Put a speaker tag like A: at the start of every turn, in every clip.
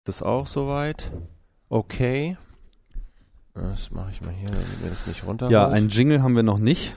A: Das auch soweit. Okay. Das mache ich mal hier, damit mir das nicht runterhaut.
B: Ja, einen Jingle haben wir noch nicht.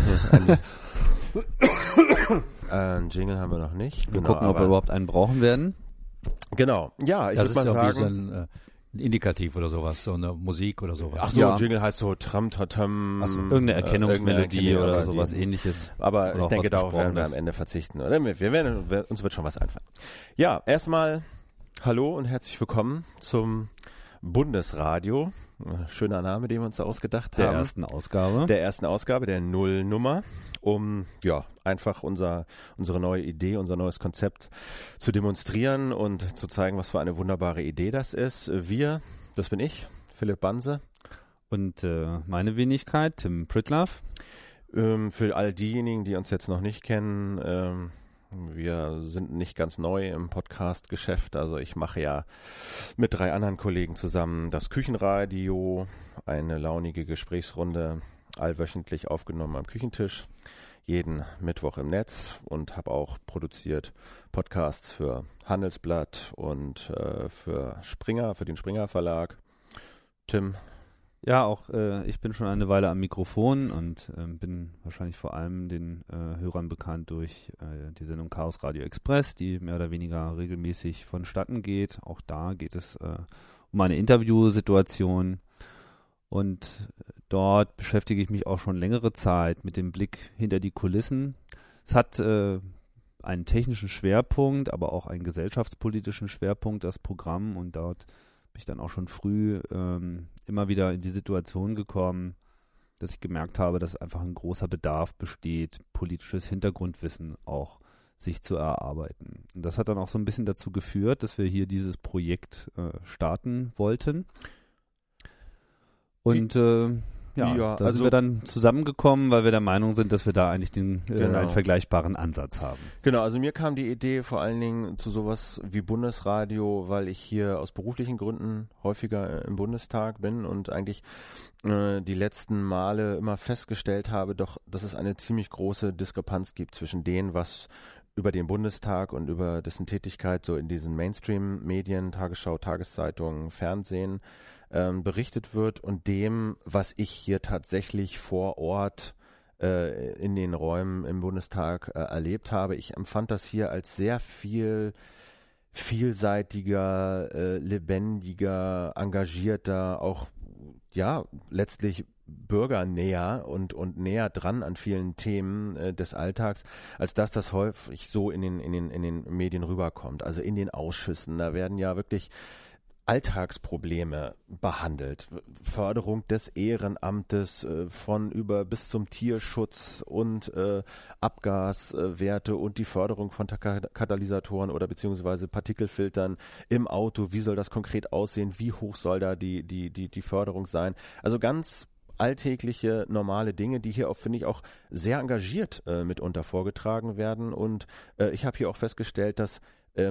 A: Einen Jingle haben wir noch nicht.
B: Wir gucken, ob wir überhaupt einen brauchen werden.
A: Genau. Ja, ich
C: Das
A: würde
C: ist
A: mal
C: ja wie so
A: sagen.
C: ein Indikativ oder sowas, so eine Musik oder sowas.
A: Ach so,
B: Ja.
A: ein Jingle heißt so Tram-Tatam.
B: Irgendeine Erkennungsmelodie
A: irgendeine
B: oder
A: Erkennung,
B: sowas ähnliches.
A: Aber
B: Oder
A: ich
B: auch
A: denke,
B: was
A: darauf werden wir
B: Gesprochenes.
A: am Ende verzichten. Oder? Uns wird schon was einfallen. Ja, erstmal hallo und herzlich willkommen zum Bundesradio. Schöner Name, den wir uns da ausgedacht
B: Der
A: haben.
B: ersten Ausgabe.
A: Der ersten Ausgabe, der Nullnummer, um ja einfach unsere neue Idee, unser neues Konzept zu demonstrieren und zu zeigen, was für eine wunderbare Idee das ist. Wir, das bin ich, Philipp Banse.
B: Und meine Wenigkeit, Tim Pritlove.
A: Für all diejenigen, die uns jetzt noch nicht kennen, wir sind nicht ganz neu im Podcast-Geschäft. Also ich mache ja mit 3 anderen Kollegen zusammen das Küchenradio, eine launige Gesprächsrunde, allwöchentlich aufgenommen am Küchentisch, jeden Mittwoch im Netz, und habe auch produziert Podcasts für Handelsblatt und für Springer, für den Springer Verlag. Tim?
B: Ja, auch ich bin schon eine Weile am Mikrofon und bin wahrscheinlich vor allem den Hörern bekannt durch die Sendung Chaos Radio Express, die mehr oder weniger regelmäßig vonstatten geht. Auch da geht es um eine Interviewsituation, und dort beschäftige ich mich auch schon längere Zeit mit dem Blick hinter die Kulissen. Es hat einen technischen Schwerpunkt, aber auch einen gesellschaftspolitischen Schwerpunkt, das Programm, und dort bin ich dann auch schon früh immer wieder in die Situation gekommen, dass ich gemerkt habe, dass einfach ein großer Bedarf besteht, politisches Hintergrundwissen auch sich zu erarbeiten. Und das hat dann auch so ein bisschen dazu geführt, dass wir hier dieses Projekt starten wollten. Und da
A: also
B: sind wir dann zusammengekommen, weil wir der Meinung sind, dass wir da eigentlich
A: Genau.
B: einen vergleichbaren Ansatz haben.
A: Genau, also mir kam die Idee vor allen Dingen zu sowas wie Bundesradio, weil ich hier aus beruflichen Gründen häufiger im Bundestag bin und eigentlich die letzten Male immer festgestellt habe, doch, dass es eine ziemlich große Diskrepanz gibt zwischen dem, was über den Bundestag und über dessen Tätigkeit so in diesen Mainstream-Medien, Tagesschau, Tageszeitungen, Fernsehen berichtet wird, und dem, was ich hier tatsächlich vor Ort in den Räumen im Bundestag erlebt habe. Ich empfand das hier als sehr vielseitiger, lebendiger, engagierter, auch ja letztlich bürgernäher und näher dran an vielen Themen des Alltags, als dass das häufig so in den Medien rüberkommt. Also in den Ausschüssen, da werden ja wirklich Alltagsprobleme behandelt. Förderung des Ehrenamtes von über bis zum Tierschutz und Abgaswerte und die Förderung von Katalysatoren oder beziehungsweise Partikelfiltern im Auto. Wie soll das konkret aussehen? Wie hoch soll da die Förderung sein? Also ganz alltägliche, normale Dinge, die hier auch, finde ich, auch sehr engagiert mitunter vorgetragen werden. Und ich habe hier auch festgestellt, dass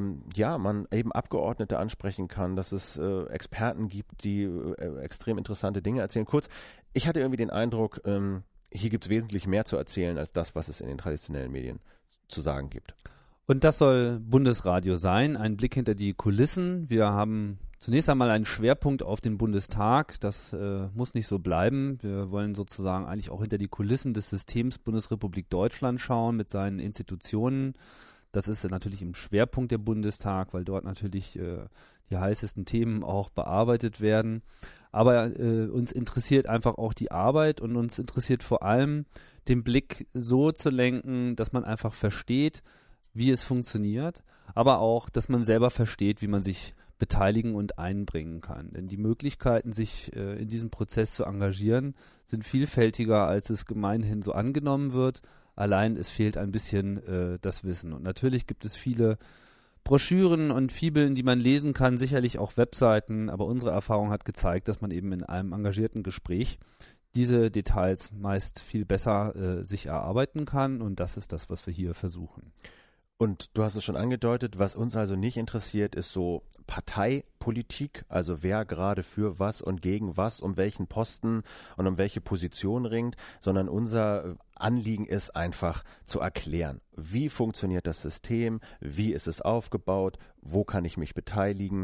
A: man eben Abgeordnete ansprechen kann, dass es Experten gibt, die extrem interessante Dinge erzählen. Kurz, ich hatte irgendwie den Eindruck, hier gibt es wesentlich mehr zu erzählen als das, was es in den traditionellen Medien zu sagen gibt.
B: Und das soll Bundesradio sein, ein Blick hinter die Kulissen. Wir haben zunächst einmal einen Schwerpunkt auf den Bundestag. Das muss nicht so bleiben. Wir wollen sozusagen eigentlich auch hinter die Kulissen des Systems Bundesrepublik Deutschland schauen mit seinen Institutionen. Das ist natürlich im Schwerpunkt der Bundestag, weil dort natürlich die heißesten Themen auch bearbeitet werden. Aber uns interessiert einfach auch die Arbeit, und uns interessiert vor allem, den Blick so zu lenken, dass man einfach versteht, wie es funktioniert, aber auch, dass man selber versteht, wie man sich beteiligen und einbringen kann. Denn die Möglichkeiten, sich in diesem Prozess zu engagieren, sind vielfältiger, als es gemeinhin so angenommen wird. Allein es fehlt ein bisschen das Wissen. Und natürlich gibt es viele Broschüren und Fibeln, die man lesen kann, sicherlich auch Webseiten, aber unsere Erfahrung hat gezeigt, dass man eben in einem engagierten Gespräch diese Details meist viel besser sich erarbeiten kann, und das ist das, was wir hier versuchen.
A: Und du hast es schon angedeutet, was uns also nicht interessiert, ist so Parteipolitik, also wer gerade für was und gegen was, um welchen Posten und um welche Position ringt, sondern unser Anliegen ist einfach zu erklären, wie funktioniert das System, wie ist es aufgebaut, wo kann ich mich beteiligen,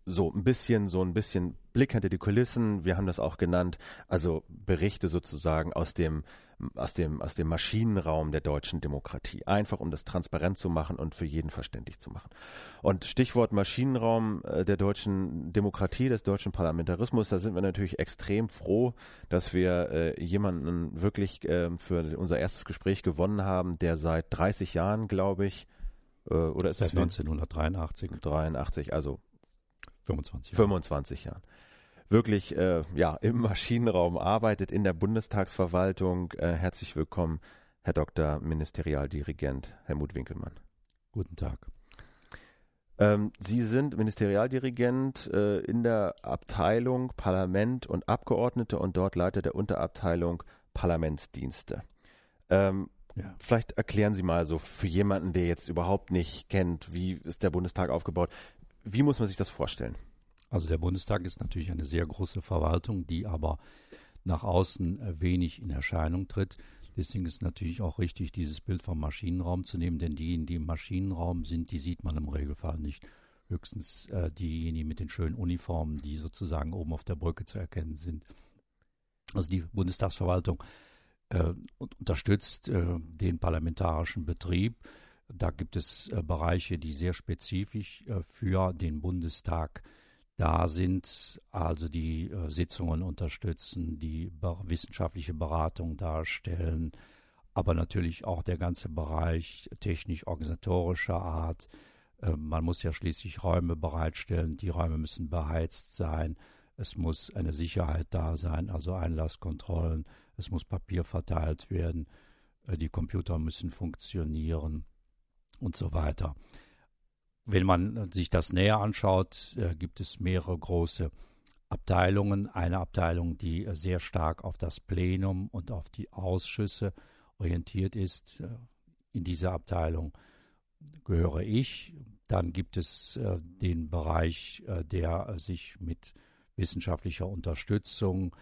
A: so ein bisschen Blick hinter die Kulissen. Wir haben das auch genannt, also Berichte sozusagen aus dem Maschinenraum der deutschen Demokratie. Einfach, um das transparent zu machen und für jeden verständlich zu machen. Und Stichwort Maschinenraum der deutschen Demokratie, des deutschen Parlamentarismus, da sind wir natürlich extrem froh, dass wir jemanden wirklich für unser erstes Gespräch gewonnen haben, der seit 30 Jahren, glaube ich, oder ist es
C: seit 1983,
A: also
C: 25
A: Jahren. Wirklich im Maschinenraum arbeitet, in der Bundestagsverwaltung. Herzlich willkommen, Herr Dr. Ministerialdirigent Helmut Winkelmann.
C: Guten Tag.
A: Sie sind Ministerialdirigent in der Abteilung Parlament und Abgeordnete und dort Leiter der Unterabteilung Parlamentsdienste. Vielleicht erklären Sie mal so für jemanden, der jetzt überhaupt nicht kennt, wie ist der Bundestag aufgebaut. Wie muss man sich das vorstellen?
C: Also der Bundestag ist natürlich eine sehr große Verwaltung, die aber nach außen wenig in Erscheinung tritt. Deswegen ist natürlich auch richtig, dieses Bild vom Maschinenraum zu nehmen, denn diejenigen, die im Maschinenraum sind, die sieht man im Regelfall nicht. Höchstens diejenigen mit den schönen Uniformen, die sozusagen oben auf der Brücke zu erkennen sind. Also die Bundestagsverwaltung unterstützt den parlamentarischen Betrieb. Da gibt es Bereiche, die sehr spezifisch für den Bundestag da sind, also die Sitzungen unterstützen, die wissenschaftliche Beratung darstellen, aber natürlich auch der ganze Bereich technisch-organisatorischer Art. Man muss ja schließlich Räume bereitstellen, die Räume müssen beheizt sein, es muss eine Sicherheit da sein, also Einlasskontrollen, es muss Papier verteilt werden, die Computer müssen funktionieren und so weiter. Wenn man sich das näher anschaut, gibt es mehrere große Abteilungen. Eine Abteilung, die sehr stark auf das Plenum und auf die Ausschüsse orientiert ist. In dieser Abteilung gehöre ich. Dann gibt es den Bereich, der sich mit wissenschaftlicher Unterstützung,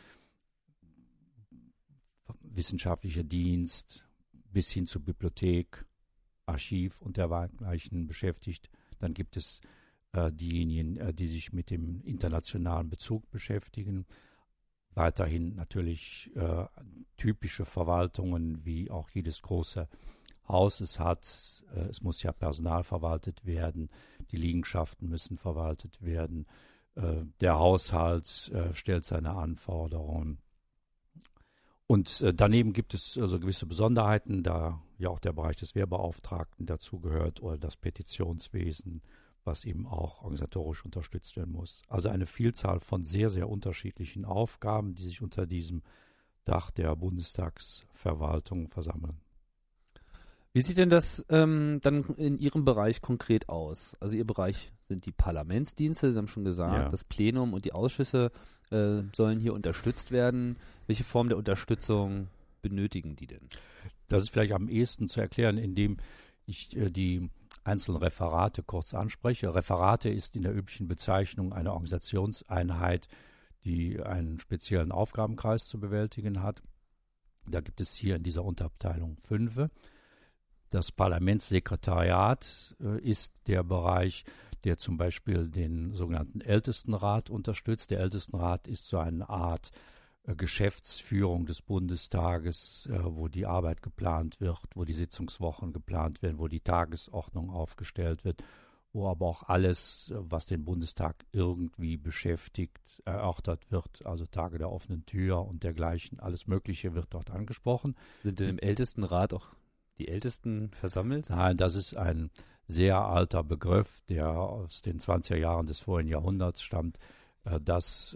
C: wissenschaftlicher Dienst bis hin zur Bibliothek, Archiv und dergleichen beschäftigt. Dann gibt es diejenigen, die sich mit dem internationalen Bezug beschäftigen. Weiterhin natürlich typische Verwaltungen, wie auch jedes große Haus es hat. Es muss ja Personal verwaltet werden, die Liegenschaften müssen verwaltet werden. Der Haushalt stellt seine Anforderungen. Und daneben gibt es also gewisse Besonderheiten, da ja auch der Bereich des Wehrbeauftragten dazugehört oder das Petitionswesen, was eben auch organisatorisch unterstützt werden muss. Also eine Vielzahl von sehr, sehr unterschiedlichen Aufgaben, die sich unter diesem Dach der Bundestagsverwaltung versammeln.
B: Wie sieht denn das dann in Ihrem Bereich konkret aus? Also Ihr Bereich sind die Parlamentsdienste, Sie haben schon gesagt, das Plenum und die Ausschüsse sollen hier unterstützt werden. Welche Form der Unterstützung benötigen die denn?
C: Das ist vielleicht am ehesten zu erklären, indem ich die einzelnen Referate kurz anspreche. Referate ist in der üblichen Bezeichnung eine Organisationseinheit, die einen speziellen Aufgabenkreis zu bewältigen hat. Da gibt es hier in dieser Unterabteilung 5. Das Parlamentssekretariat ist der Bereich, der zum Beispiel den sogenannten Ältestenrat unterstützt. Der Ältestenrat ist so eine Art Geschäftsführung des Bundestages, wo die Arbeit geplant wird, wo die Sitzungswochen geplant werden, wo die Tagesordnung aufgestellt wird, wo aber auch alles, was den Bundestag irgendwie beschäftigt, erörtert wird, also Tage der offenen Tür und dergleichen, alles Mögliche wird dort angesprochen.
B: Sind denn im Ältestenrat auch die Ältesten versammelt?
C: Nein, das ist ein sehr alter Begriff, der aus den 20er Jahren des vorigen Jahrhunderts stammt. Das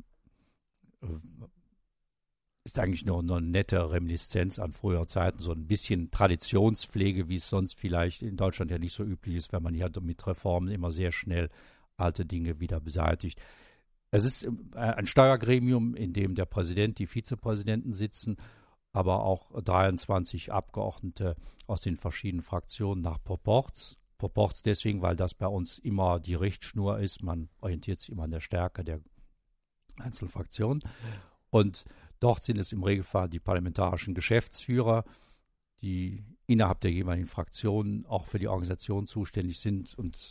C: ist eigentlich nur eine nette Reminiszenz an frühere Zeiten, so ein bisschen Traditionspflege, wie es sonst vielleicht in Deutschland ja nicht so üblich ist, wenn man hier mit Reformen immer sehr schnell alte Dinge wieder beseitigt. Es ist ein Steuergremium, in dem der Präsident, die Vizepräsidenten sitzen, aber auch 23 Abgeordnete aus den verschiedenen Fraktionen nach Proporz. Proporz deswegen, weil das bei uns immer die Richtschnur ist. Man orientiert sich immer an der Stärke der einzelnen Fraktionen. Und dort sind es im Regelfall die parlamentarischen Geschäftsführer, die innerhalb der jeweiligen Fraktionen auch für die Organisation zuständig sind und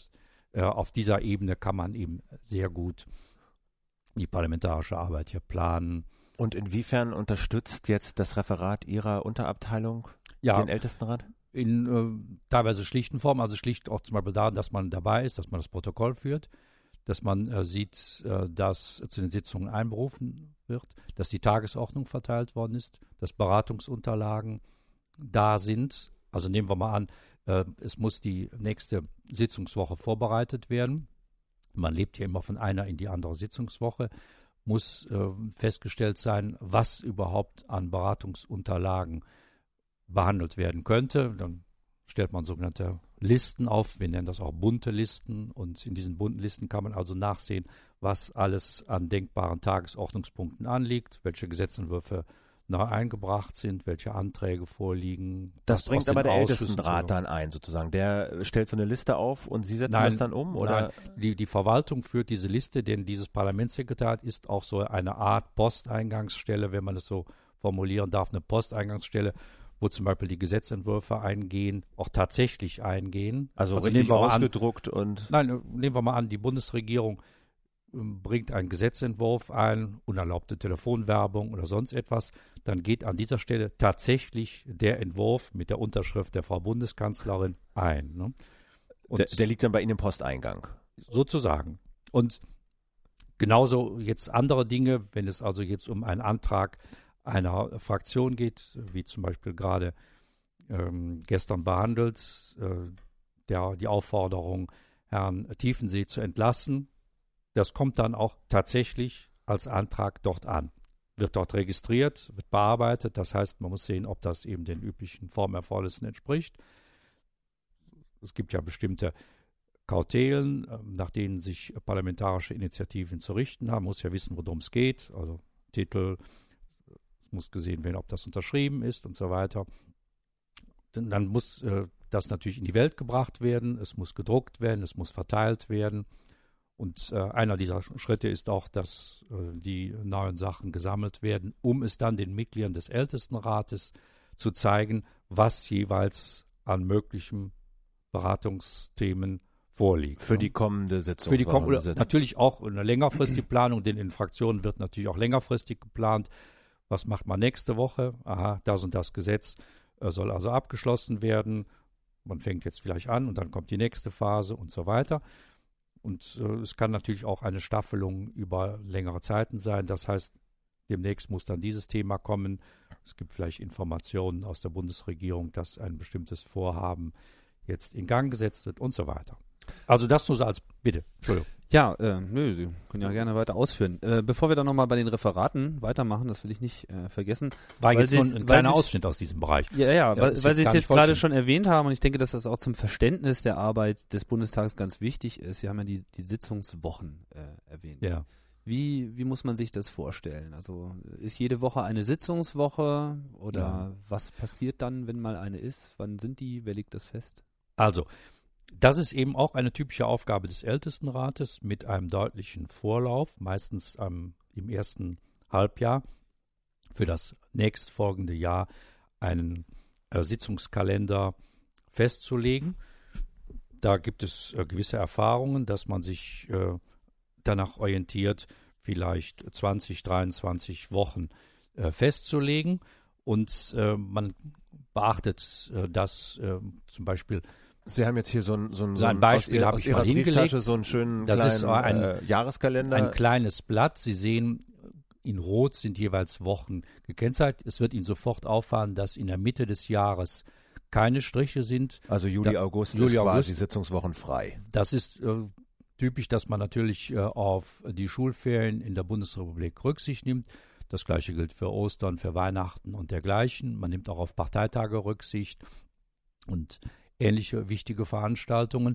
C: Auf dieser Ebene kann man eben sehr gut die parlamentarische Arbeit hier planen.
A: Und inwiefern unterstützt jetzt das Referat Ihrer Unterabteilung den Ältestenrat?
C: In teilweise schlichten Form, also schlicht auch zum Beispiel daran, dass man dabei ist, dass man das Protokoll führt, dass man sieht, dass zu den Sitzungen einberufen wird, dass die Tagesordnung verteilt worden ist, dass Beratungsunterlagen da sind. Also nehmen wir mal an, es muss die nächste Sitzungswoche vorbereitet werden. Man lebt ja immer von einer in die andere Sitzungswoche. Muss festgestellt sein, was überhaupt an Beratungsunterlagen behandelt werden könnte. Dann stellt man sogenannte Listen auf. Wir nennen das auch bunte Listen. Und in diesen bunten Listen kann man also nachsehen, was alles an denkbaren Tagesordnungspunkten anliegt, welche Gesetzentwürfe neu eingebracht sind, welche Anträge vorliegen.
A: Das bringt aber der Ältestenrat dann ein, sozusagen. Der stellt so eine Liste auf und Sie setzen das dann um? Oder?
C: Nein, die Verwaltung führt diese Liste, denn dieses Parlamentssekretariat ist auch so eine Art Posteingangsstelle, wenn man es so formulieren darf, eine Posteingangsstelle, wo zum Beispiel die Gesetzentwürfe eingehen, auch tatsächlich eingehen.
A: Also richtig ausgedruckt und...
C: Nein, nehmen wir mal an, die Bundesregierung bringt einen Gesetzentwurf ein, unerlaubte Telefonwerbung oder sonst etwas, dann geht an dieser Stelle tatsächlich der Entwurf mit der Unterschrift der Frau Bundeskanzlerin ein. Ne?
A: Und der liegt dann bei Ihnen im Posteingang?
C: Sozusagen. Und genauso jetzt andere Dinge, wenn es also jetzt um einen Antrag einer Fraktion geht, wie zum Beispiel gerade gestern behandelt, die Aufforderung, Herrn Tiefensee zu entlassen. Das kommt dann auch tatsächlich als Antrag dort an. Wird dort registriert, wird bearbeitet. Das heißt, man muss sehen, ob das eben den üblichen Formerfordernissen entspricht. Es gibt ja bestimmte Kautelen, nach denen sich parlamentarische Initiativen zu richten haben. Man muss ja wissen, worum es geht. Also Titel, es muss gesehen werden, ob das unterschrieben ist und so weiter. Dann muss das natürlich in die Welt gebracht werden. Es muss gedruckt werden, es muss verteilt werden. Und einer dieser Schritte ist auch, dass die neuen Sachen gesammelt werden, um es dann den Mitgliedern des Ältestenrates zu zeigen, was jeweils an möglichen Beratungsthemen vorliegt.
A: Für die kommende Sitzung.
C: Natürlich auch eine längerfristige Planung, denn in Fraktionen wird natürlich auch längerfristig geplant. Was macht man nächste Woche? Aha, das und das Gesetz soll also abgeschlossen werden. Man fängt jetzt vielleicht an und dann kommt die nächste Phase und so weiter. Und es kann natürlich auch eine Staffelung über längere Zeiten sein. Das heißt, demnächst muss dann dieses Thema kommen. Es gibt vielleicht Informationen aus der Bundesregierung, dass ein bestimmtes Vorhaben jetzt in Gang gesetzt wird und so weiter. Also das nur so als Bitte. Entschuldigung.
B: Ja, Sie können ja gerne weiter ausführen. Bevor wir dann nochmal bei den Referaten weitermachen, das will ich nicht vergessen.
C: War jetzt nur ein kleiner Ausschnitt aus diesem Bereich.
B: Ja, weil Sie es jetzt gerade schon erwähnt haben und ich denke, dass das auch zum Verständnis der Arbeit des Bundestages ganz wichtig ist. Sie haben ja die Sitzungswochen erwähnt.
C: Ja.
B: Wie muss man sich das vorstellen? Also ist jede Woche eine Sitzungswoche oder was passiert dann, wenn mal eine ist? Wann sind die? Wer legt das fest?
C: Also, das ist eben auch eine typische Aufgabe des Ältestenrates mit einem deutlichen Vorlauf, meistens im ersten Halbjahr, für das nächstfolgende Jahr einen Sitzungskalender festzulegen. Da gibt es gewisse Erfahrungen, dass man sich danach orientiert, vielleicht 20, 23 Wochen festzulegen. Und man beachtet, dass zum Beispiel
A: Sie haben jetzt hier so
C: ein Beispiel
A: aus Ihrer Brieftasche so einen schönen kleinen Jahreskalender.
C: Ein kleines Blatt. Sie sehen, in Rot sind jeweils Wochen gekennzeichnet. Es wird Ihnen sofort auffallen, dass in der Mitte des Jahres keine Striche sind.
A: Also Juli, August ist quasi Sitzungswochen frei.
C: Das ist typisch, dass man natürlich auf die Schulferien in der Bundesrepublik Rücksicht nimmt. Das Gleiche gilt für Ostern, für Weihnachten und dergleichen. Man nimmt auch auf Parteitage Rücksicht und ähnliche wichtige Veranstaltungen.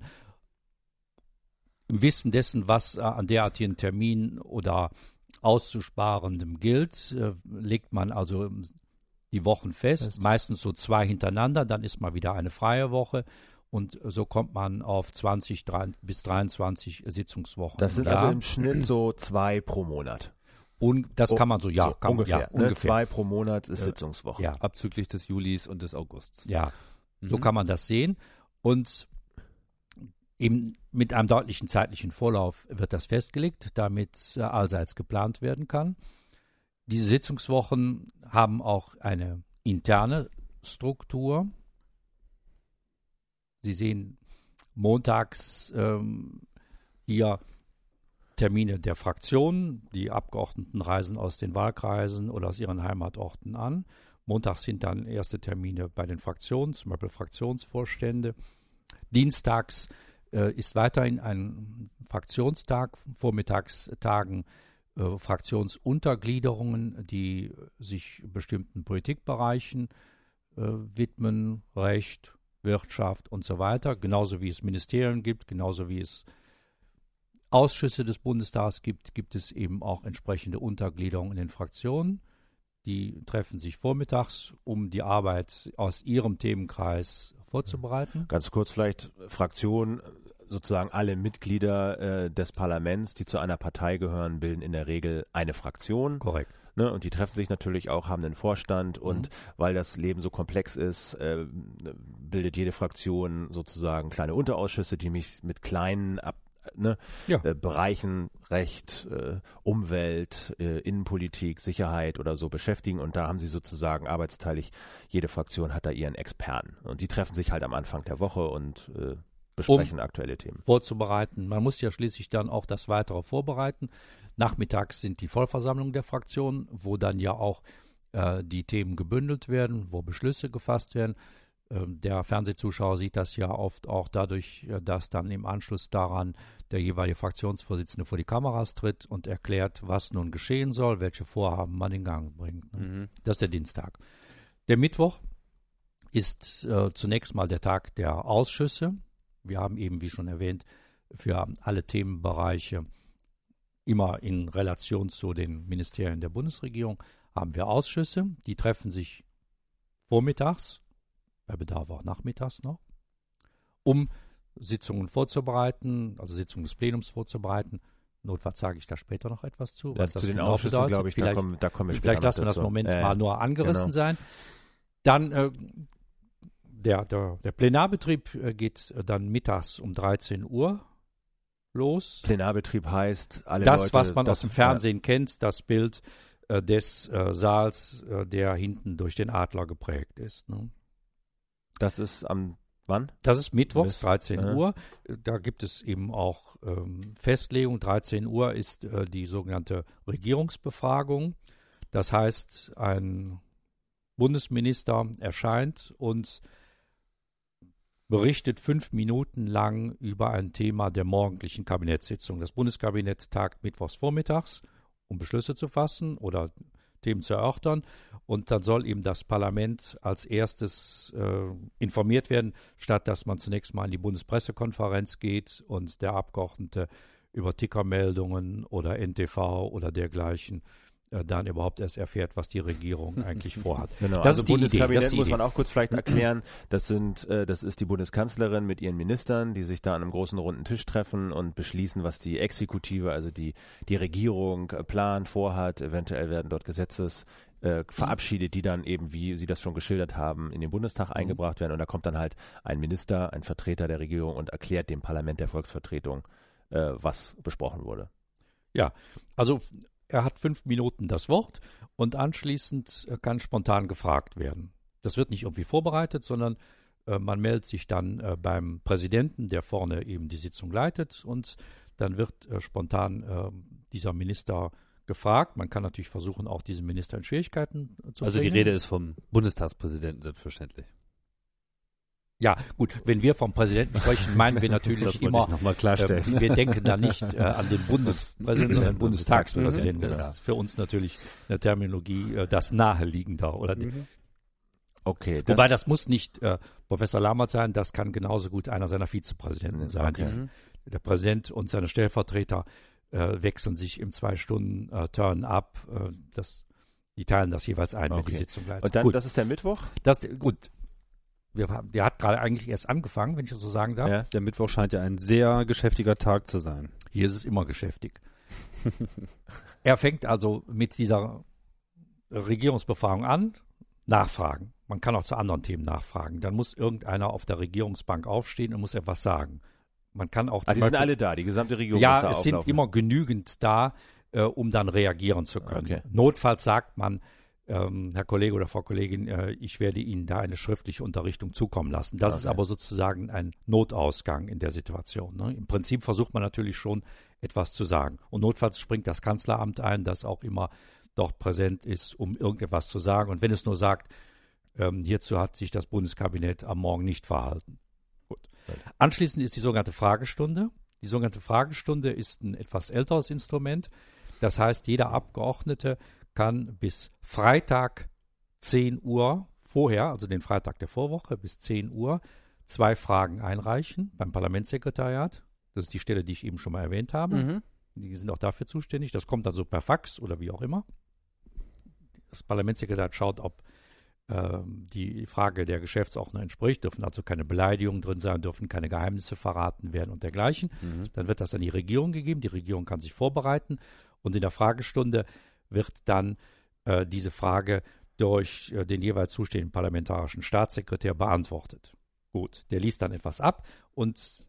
C: Im Wissen dessen, was an derartigen Terminen oder Auszusparendem gilt, legt man also die Wochen fest, meistens so 2 hintereinander, dann ist mal wieder eine freie Woche und so kommt man auf 20 bis 23 Sitzungswochen.
A: Das sind also im Schnitt so 2 pro Monat.
C: Und das kann man so,
A: ungefähr.
C: Ungefähr.
A: 2 pro Monat ist Sitzungswoche.
B: Ja. Abzüglich des Julis und des Augusts.
C: Ja. So kann man das sehen. Und Eben mit einem deutlichen zeitlichen Vorlauf wird das festgelegt, damit allseits geplant werden kann. Diese Sitzungswochen haben auch eine interne Struktur. Sie sehen montags hier Termine der Fraktionen. Die Abgeordneten reisen aus den Wahlkreisen oder aus ihren Heimatorten an. Montags sind dann erste Termine bei den Fraktionen, zum Beispiel Fraktionsvorstände. Dienstags ist weiterhin ein Fraktionstag, vormittags tagen Fraktionsuntergliederungen, die sich bestimmten Politikbereichen widmen, Recht, Wirtschaft und so weiter, genauso wie es Ministerien gibt, genauso wie es Ausschüsse des Bundestags gibt, gibt es eben auch entsprechende Untergliederungen in den Fraktionen. Die treffen sich vormittags, um die Arbeit aus ihrem Themenkreis vorzubereiten.
A: Ganz kurz vielleicht, Fraktion, sozusagen alle Mitglieder des Parlaments, die zu einer Partei gehören, bilden in der Regel eine Fraktion.
C: Korrekt.
A: Ne, und die treffen sich natürlich auch, haben einen Vorstand und weil das Leben so komplex ist, bildet jede Fraktion sozusagen kleine Unterausschüsse, die mich mit kleinen Bereichen, Recht, Umwelt, Innenpolitik, Sicherheit oder so beschäftigen und da haben sie sozusagen arbeitsteilig, jede Fraktion hat da ihren Experten und die treffen sich halt am Anfang der Woche und besprechen aktuelle Themen.
C: Vorzubereiten. Man muss ja schließlich dann auch das Weitere vorbereiten. Nachmittags sind die Vollversammlungen der Fraktionen, wo dann ja auch die Themen gebündelt werden, wo Beschlüsse gefasst werden. Der Fernsehzuschauer sieht das ja oft auch dadurch, dass dann im Anschluss daran der jeweilige Fraktionsvorsitzende vor die Kameras tritt und erklärt, was nun geschehen soll, welche Vorhaben man in Gang bringt. Das ist der Dienstag. Der Mittwoch ist zunächst mal der Tag der Ausschüsse. Wir haben eben, wie schon erwähnt, für alle Themenbereiche immer in Relation zu den Ministerien der Bundesregierung haben wir Ausschüsse. Die treffen sich vormittags, bei Bedarf auch nachmittags noch, um Sitzungen vorzubereiten, also Sitzungen des Plenums vorzubereiten. Notfalls sage ich da später noch etwas zu.
A: Was das zu den genau Ausschüssen, glaube ich, da kommen wir später
C: vielleicht lassen wir das im Moment mal nur angerissen sein. Dann der Plenarbetrieb geht dann mittags um 13 Uhr los.
A: Plenarbetrieb heißt, alle
C: das,
A: Leute...
C: was man aus dem Fernsehen kennt, das Bild des Saals, der hinten durch den Adler geprägt ist. Ne?
A: Das ist am wann?
C: Das ist mittwochs, 13 Uhr. Da gibt es eben auch Festlegung. 13 Uhr ist die sogenannte Regierungsbefragung. Das heißt, ein Bundesminister erscheint und berichtet 5 Minuten lang über ein Thema der morgendlichen Kabinettssitzung. Das Bundeskabinett tagt mittwochs vormittags, um Beschlüsse zu fassen oder Themen zu erörtern. Und dann soll eben das Parlament als erstes informiert werden, statt dass man zunächst mal in die Bundespressekonferenz geht und der Abgeordnete über Tickermeldungen oder NTV oder dergleichen dann überhaupt erst erfährt, was die Regierung eigentlich vorhat.
A: Genau,
C: das
A: also
C: ist die
A: Bundeskabinett
C: Idee.
A: muss man auch kurz vielleicht erklären. Das ist die Bundeskanzlerin mit ihren Ministern, die sich da an einem großen runden Tisch treffen und beschließen, was die Exekutive, also die Regierung plant, vorhat. Eventuell werden dort Gesetzes verabschiedet, die dann eben, wie Sie das schon geschildert haben, in den Bundestag eingebracht werden. Und da kommt dann halt ein Minister, ein Vertreter der Regierung und erklärt dem Parlament der Volksvertretung, was besprochen wurde.
C: Ja, also er hat 5 Minuten das Wort und anschließend kann spontan gefragt werden. Das wird nicht irgendwie vorbereitet, sondern man meldet sich dann beim Präsidenten, der vorne eben die Sitzung leitet und dann wird spontan dieser Minister gefragt. Man kann natürlich versuchen, auch diesen Minister in Schwierigkeiten zu bringen.
B: Also die Rede ist vom Bundestagspräsidenten selbstverständlich.
C: Ja, gut, wenn wir vom Präsidenten sprechen, meinen wir natürlich immer,
B: nochmal klarstellen.
C: Wir denken da nicht an den Bundespräsidenten, sondern den Bundestagspräsidenten. Das ist für uns natürlich eine Terminologie das Naheliegender. Oder
A: Okay.
C: Wobei das muss nicht Professor Lammert sein, das kann genauso gut einer seiner Vizepräsidenten sein.
A: Okay.
C: Der Präsident und seine Stellvertreter wechseln sich im 2-Stunden-Turn ab. Die teilen das jeweils ein, wenn die Sitzung leitet.
A: Und dann, gut. Das ist der Mittwoch?
C: Gut. Der hat gerade eigentlich erst angefangen, wenn ich das so sagen darf.
B: Ja, der Mittwoch scheint ja ein sehr geschäftiger Tag zu sein.
C: Hier ist es immer geschäftig. Er fängt also mit dieser Regierungsbefragung an, nachfragen. Man kann auch zu anderen Themen nachfragen. Dann muss irgendeiner auf der Regierungsbank aufstehen und muss etwas sagen. Man kann auch
A: die sind alle da, die gesamte Regierung muss
C: ja,
A: da
C: es
A: auflaufen.
C: sind immer genügend da, um dann reagieren zu können.
A: Okay.
C: Notfalls sagt man, Herr Kollege oder Frau Kollegin, ich werde Ihnen da eine schriftliche Unterrichtung zukommen lassen. Das ist aber sozusagen ein Notausgang in der Situation. Ne? Im Prinzip versucht man natürlich schon, etwas zu sagen. Und notfalls springt das Kanzleramt ein, das auch immer doch präsent ist, um irgendetwas zu sagen. Und wenn es nur sagt, hierzu hat sich das Bundeskabinett am Morgen nicht verhalten. Gut. Anschließend ist die sogenannte Fragestunde. Die sogenannte Fragestunde ist ein etwas älteres Instrument. Das heißt, jeder Abgeordnete kann bis Freitag 10 Uhr vorher, also den Freitag der Vorwoche bis 10 Uhr, 2 Fragen einreichen beim Parlamentssekretariat. Das ist die Stelle, die ich eben schon mal erwähnt habe.
B: Mhm.
C: Die sind auch dafür zuständig. Das kommt also per Fax oder wie auch immer. Das Parlamentssekretariat schaut, ob die Frage der Geschäftsordnung entspricht. Dürfen also keine Beleidigungen drin sein, dürfen keine Geheimnisse verraten werden und dergleichen. Dann wird das an die Regierung gegeben. Die Regierung kann sich vorbereiten. Und in der Fragestunde wird dann diese Frage durch den jeweils zuständigen parlamentarischen Staatssekretär beantwortet. Gut, der liest dann etwas ab und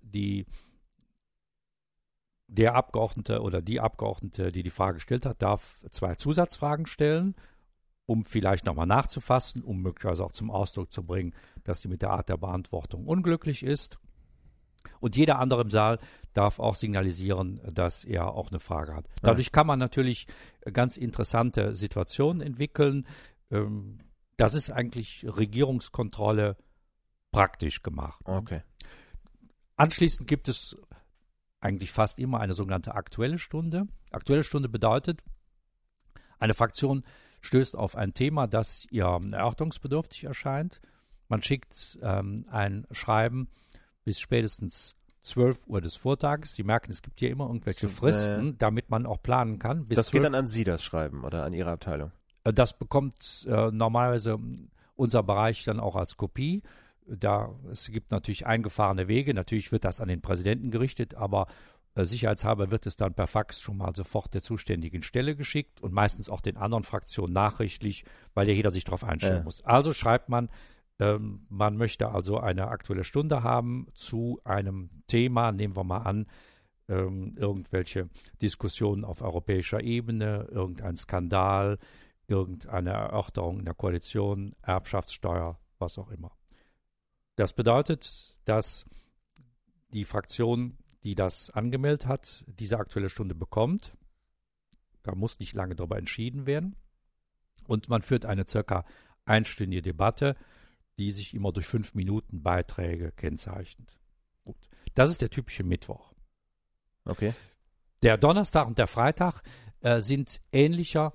C: der Abgeordnete oder die Abgeordnete, die die Frage gestellt hat, darf 2 Zusatzfragen stellen, um vielleicht nochmal nachzufassen, um möglicherweise auch zum Ausdruck zu bringen, dass sie mit der Art der Beantwortung unglücklich ist. Und jeder andere im Saal darf auch signalisieren, dass er auch eine Frage hat. Dadurch kann man natürlich ganz interessante Situationen entwickeln. Das ist eigentlich Regierungskontrolle praktisch gemacht.
A: Okay.
C: Anschließend gibt es eigentlich fast immer eine sogenannte Aktuelle Stunde. Aktuelle Stunde bedeutet, eine Fraktion stößt auf ein Thema, das ihr erörterungsbedürftig erscheint. Man schickt ein Schreiben bis spätestens 12 Uhr des Vortages. Sie merken, es gibt hier immer irgendwelche Fristen, damit man auch planen kann.
A: Das geht dann an Sie, das Schreiben, oder an Ihre Abteilung?
C: Das bekommt normalerweise unser Bereich dann auch als Kopie. Es gibt natürlich eingefahrene Wege. Natürlich wird das an den Präsidenten gerichtet, aber sicherheitshalber wird es dann per Fax schon mal sofort der zuständigen Stelle geschickt und meistens auch den anderen Fraktionen nachrichtlich, weil ja jeder sich darauf einstellen muss. Also schreibt man, man möchte also eine aktuelle Stunde haben zu einem Thema, nehmen wir mal an, irgendwelche Diskussionen auf europäischer Ebene, irgendein Skandal, irgendeine Erörterung in der Koalition, Erbschaftssteuer, was auch immer. Das bedeutet, dass die Fraktion, die das angemeldet hat, diese aktuelle Stunde bekommt. Da muss nicht lange darüber entschieden werden. Und man führt eine circa einstündige Debatte, die sich immer durch 5 Minuten Beiträge kennzeichnet. Gut. Das ist der typische Mittwoch.
A: Okay.
C: Der Donnerstag und der Freitag sind ähnlicher.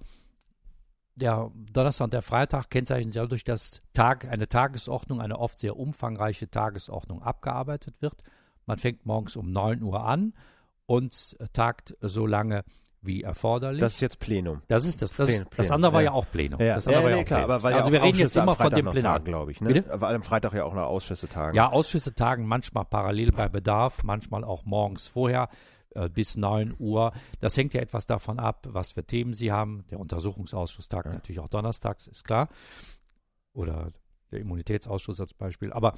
C: Der Donnerstag und der Freitag kennzeichnen sich dadurch, dass eine Tagesordnung, eine oft sehr umfangreiche Tagesordnung abgearbeitet wird. Man fängt morgens um 9 Uhr an und tagt so lange wie erforderlich.
A: Das ist jetzt Plenum.
C: Das ist das. Das andere war ja auch Plenum.
A: Ja,
C: das andere war ja auch
A: klar,
C: Plenum.
A: aber weil
C: also
A: ja
C: wir reden jetzt immer von dem Plenar,
A: glaube ich. Ne?
C: Bitte?
A: Weil am Freitag ja auch noch Ausschüsse tagen.
C: Ja, Ausschüsse tagen manchmal parallel bei Bedarf, manchmal auch morgens vorher bis 9 Uhr. Das hängt ja etwas davon ab, was für Themen sie haben. Der Untersuchungsausschuss tagt natürlich auch donnerstags, ist klar. Oder der Immunitätsausschuss als Beispiel. Aber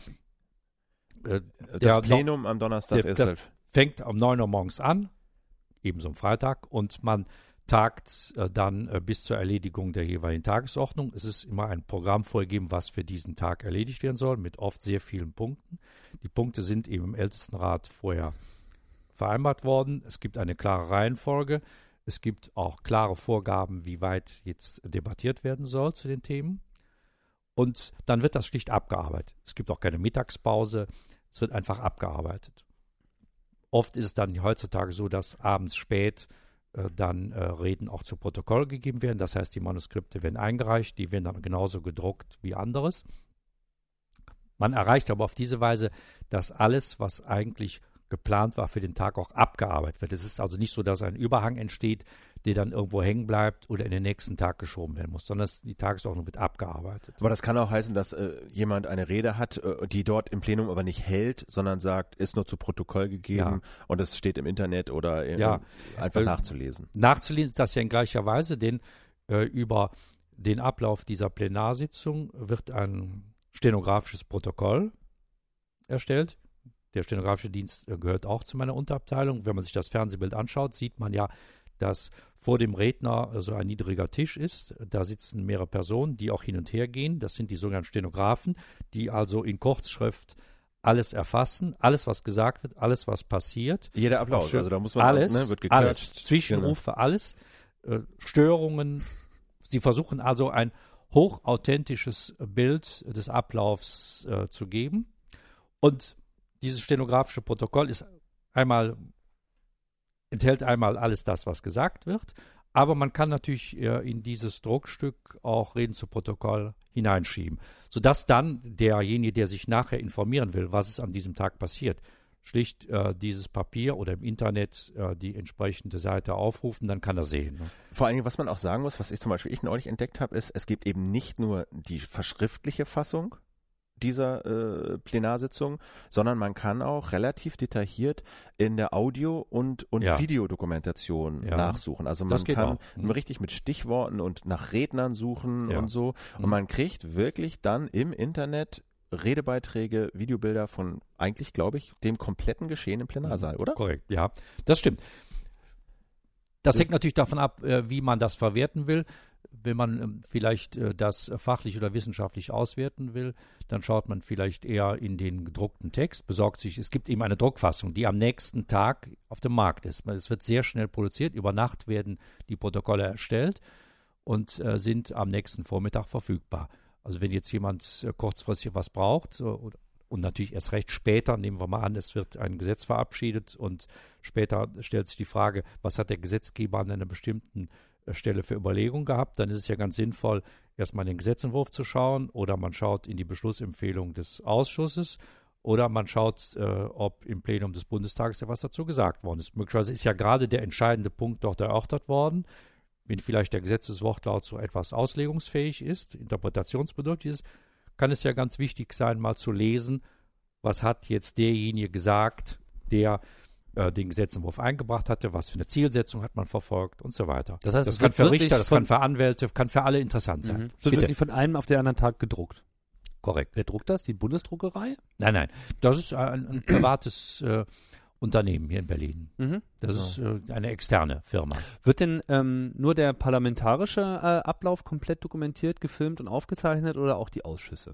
A: das Plenum am Donnerstag ist halt
C: fängt um 9 Uhr morgens an, ebenso am Freitag, und man tagt dann bis zur Erledigung der jeweiligen Tagesordnung. Es ist immer ein Programm vorgegeben, was für diesen Tag erledigt werden soll, mit oft sehr vielen Punkten. Die Punkte sind eben im Ältestenrat vorher vereinbart worden. Es gibt eine klare Reihenfolge. Es gibt auch klare Vorgaben, wie weit jetzt debattiert werden soll zu den Themen. Und dann wird das schlicht abgearbeitet. Es gibt auch keine Mittagspause. Es wird einfach abgearbeitet. Oft ist es dann heutzutage so, dass abends spät dann Reden auch zu Protokoll gegeben werden. Das heißt, die Manuskripte werden eingereicht, die werden dann genauso gedruckt wie anderes. Man erreicht aber auf diese Weise, dass alles, was eigentlich geplant war für den Tag, auch abgearbeitet wird. Es ist also nicht so, dass ein Überhang entsteht, der dann irgendwo hängen bleibt oder in den nächsten Tag geschoben werden muss, sondern die Tagesordnung wird abgearbeitet.
A: Aber das kann auch heißen, dass jemand eine Rede hat, die dort im Plenum aber nicht hält, sondern sagt, ist nur zu Protokoll gegeben und es steht im Internet oder einfach nachzulesen.
C: Nachzulesen ist das ja in gleicher Weise, denn über den Ablauf dieser Plenarsitzung wird ein stenografisches Protokoll erstellt. Der stenografische Dienst gehört auch zu meiner Unterabteilung. Wenn man sich das Fernsehbild anschaut, sieht man ja, dass vor dem Redner so ein niedriger Tisch ist. Da sitzen mehrere Personen, die auch hin und her gehen. Das sind die sogenannten Stenografen, die also in Kurzschrift alles erfassen, alles, was gesagt wird, alles, was passiert.
A: Jeder Applaus, also da muss man
C: alles,
A: wird geklatscht.
C: alles, Zwischenrufe, alles, Störungen. Sie versuchen also ein hochauthentisches Bild des Ablaufs zu geben. Und dieses stenografische Protokoll enthält einmal alles das, was gesagt wird, aber man kann natürlich in dieses Druckstück auch Reden zu Protokoll hineinschieben, sodass dann derjenige, der sich nachher informieren will, was ist an diesem Tag passiert, schlicht dieses Papier oder im Internet die entsprechende Seite aufrufen, dann kann er sehen. Ne?
A: Vor allen Dingen, was man auch sagen muss, was ich neulich entdeckt habe, ist, es gibt eben nicht nur die verschriftliche Fassung dieser Plenarsitzung, sondern man kann auch relativ detailliert in der Audio- und Videodokumentation nachsuchen. Also man kann richtig mit Stichworten und nach Rednern suchen und so. Und man kriegt wirklich dann im Internet Redebeiträge, Videobilder von eigentlich, glaube ich, dem kompletten Geschehen im Plenarsaal, oder?
C: Korrekt, ja, das stimmt. Das hängt natürlich davon ab, wie man das verwerten will. Wenn man vielleicht das fachlich oder wissenschaftlich auswerten will, dann schaut man vielleicht eher in den gedruckten Text, besorgt sich, es gibt eben eine Druckfassung, die am nächsten Tag auf dem Markt ist. Es wird sehr schnell produziert, über Nacht werden die Protokolle erstellt und sind am nächsten Vormittag verfügbar. Also wenn jetzt jemand kurzfristig was braucht und natürlich erst recht später, nehmen wir mal an, es wird ein Gesetz verabschiedet und später stellt sich die Frage, was hat der Gesetzgeber an einer bestimmten Stelle für Überlegung gehabt, dann ist es ja ganz sinnvoll, erstmal den Gesetzentwurf zu schauen oder man schaut in die Beschlussempfehlung des Ausschusses oder man schaut, ob im Plenum des Bundestages ja was dazu gesagt worden ist. Möglicherweise ist ja gerade der entscheidende Punkt dort erörtert worden, wenn vielleicht der Gesetzeswortlaut so etwas auslegungsfähig ist, interpretationsbedürftig ist, kann es ja ganz wichtig sein, mal zu lesen, was hat jetzt derjenige gesagt, der den Gesetzentwurf eingebracht hatte, was für eine Zielsetzung hat man verfolgt und so weiter.
B: Das heißt,
C: das kann für Richter, das kann für Anwälte, kann für alle interessant sein.
B: Es wird wirklich von einem auf den anderen Tag gedruckt.
C: Korrekt.
B: Wer druckt das? Die Bundesdruckerei?
C: Nein. Das ist ein privates Unternehmen hier in Berlin. Das ist eine externe Firma.
B: Wird denn nur der parlamentarische Ablauf komplett dokumentiert, gefilmt und aufgezeichnet oder auch die Ausschüsse?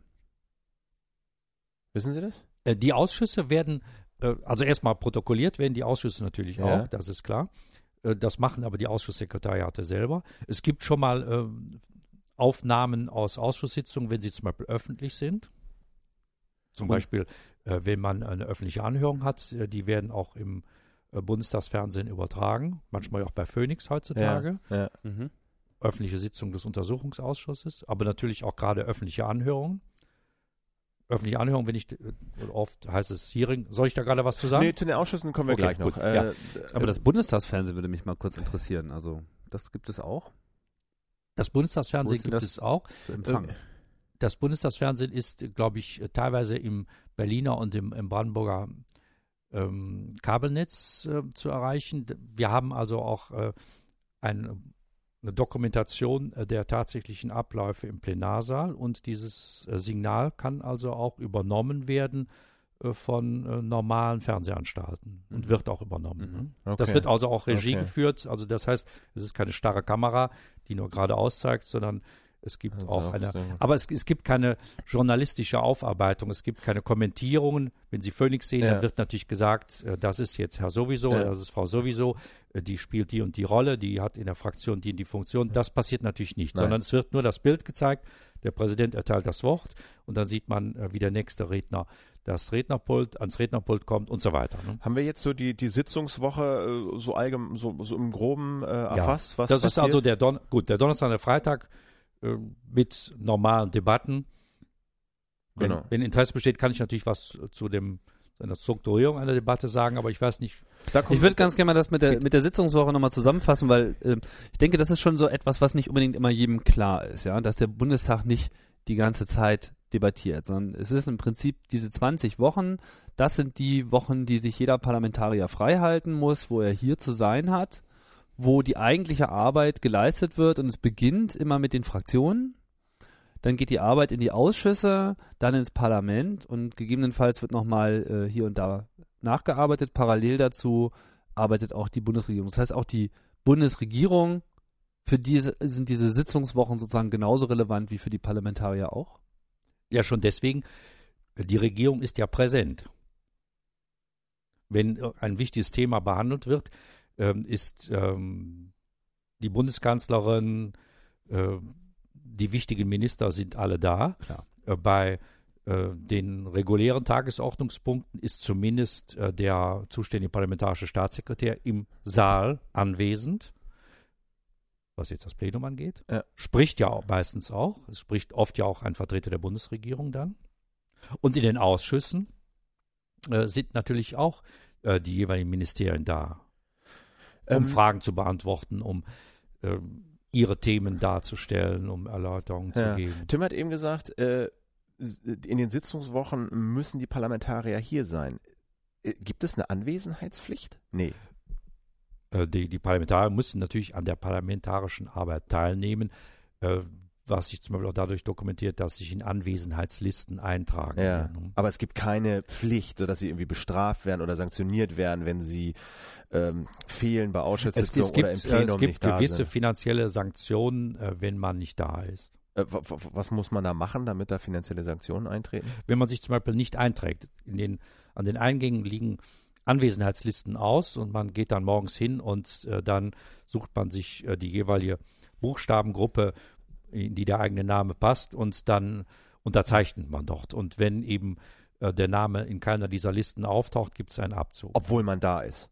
A: Wissen Sie das?
C: Die Ausschüsse werden also erstmal protokolliert werden die Ausschüsse natürlich auch, das ist klar. Das machen aber die Ausschusssekretariate selber. Es gibt schon mal Aufnahmen aus Ausschusssitzungen, wenn sie zum Beispiel öffentlich sind. Zum Beispiel, wenn man eine öffentliche Anhörung hat, die werden auch im Bundestagsfernsehen übertragen, manchmal auch bei Phoenix heutzutage. Öffentliche Sitzung des Untersuchungsausschusses, aber natürlich auch gerade öffentliche Anhörungen. Öffentliche Anhörung, wenn ich oft heißt es Hearing. Soll ich da gerade was zu sagen?
A: Nee, zu den Ausschüssen kommen wir gleich noch.
B: Aber das Bundestagsfernsehen würde mich mal kurz interessieren. Also, das gibt es auch?
C: Das Bundestagsfernsehen gibt es auch.
B: Zu empfangen?
C: Das Bundestagsfernsehen ist, glaube ich, teilweise im Berliner und im Brandenburger Kabelnetz zu erreichen. Wir haben also auch eine Dokumentation der tatsächlichen Abläufe im Plenarsaal und dieses Signal kann also auch übernommen werden von normalen Fernsehanstalten und wird auch übernommen. Okay. Das wird also auch Regie geführt, also das heißt, es ist keine starre Kamera, die nur geradeaus zeigt, sondern es gibt auch eine, aber es gibt keine journalistische Aufarbeitung, es gibt keine Kommentierungen. Wenn Sie Phoenix sehen, dann wird natürlich gesagt, das ist jetzt Herr sowieso, das ist Frau sowieso, die spielt die und die Rolle, die hat in der Fraktion die und die Funktion. Das passiert natürlich nicht, sondern es wird nur das Bild gezeigt, der Präsident erteilt das Wort und dann sieht man, wie der nächste Redner ans Rednerpult kommt und so weiter. Ne?
A: Haben wir jetzt so die Sitzungswoche so allgemein, so im Groben erfasst? Was
C: das
A: passiert?
C: Ist also der Donnerstag und der Freitag mit normalen Debatten. Wenn Interesse besteht, kann ich natürlich was zu einer Strukturierung einer Debatte sagen, aber ich weiß nicht.
B: Ich würde ganz gerne mal das mit der Sitzungswoche nochmal zusammenfassen, weil ich denke, das ist schon so etwas, was nicht unbedingt immer jedem klar ist, ja, dass der Bundestag nicht die ganze Zeit debattiert, sondern es ist im Prinzip diese 20 Wochen, das sind die Wochen, die sich jeder Parlamentarier frei halten muss, wo er hier zu sein hat, wo die eigentliche Arbeit geleistet wird und es beginnt immer mit den Fraktionen. dann geht die Arbeit in die Ausschüsse, dann ins Parlament und gegebenenfalls wird nochmal hier und da nachgearbeitet. Parallel dazu arbeitet auch die Bundesregierung. Das heißt, auch die Bundesregierung, für die sind diese Sitzungswochen sozusagen genauso relevant wie für die Parlamentarier auch?
C: Ja, schon deswegen, die Regierung ist ja präsent. Wenn ein wichtiges Thema behandelt wird, ist die Bundeskanzlerin, die wichtigen Minister sind alle da.
B: Klar.
C: Bei den regulären Tagesordnungspunkten ist zumindest der zuständige parlamentarische Staatssekretär im Saal anwesend, was jetzt das Plenum angeht.
A: Ja.
C: Spricht ja auch meistens auch. Es spricht oft ja auch ein Vertreter der Bundesregierung dann. Und in den Ausschüssen sind natürlich auch die jeweiligen Ministerien da, um Fragen zu beantworten, um ihre Themen darzustellen, um Erläuterungen zu geben.
A: Tim hat eben gesagt, in den Sitzungswochen müssen die Parlamentarier hier sein. Gibt es eine Anwesenheitspflicht? Nee.
C: Die Parlamentarier müssen natürlich an der parlamentarischen Arbeit teilnehmen, was sich zum Beispiel auch dadurch dokumentiert, dass sich in Anwesenheitslisten eintragen.
A: Ja, aber es gibt keine Pflicht, sodass sie irgendwie bestraft werden oder sanktioniert werden, wenn sie fehlen bei Ausschusssitzungen oder im Plenum nicht da sind.
C: Es gibt gewisse finanzielle Sanktionen, wenn man nicht da ist.
A: Was muss man da machen, damit da finanzielle Sanktionen eintreten?
C: Wenn man sich zum Beispiel nicht einträgt, an den Eingängen liegen Anwesenheitslisten aus und man geht dann morgens hin und dann sucht man sich die jeweilige Buchstabengruppe, in die der eigene Name passt, und dann unterzeichnet man dort. Und wenn eben der Name in keiner dieser Listen auftaucht, gibt es einen Abzug.
A: Obwohl man da ist.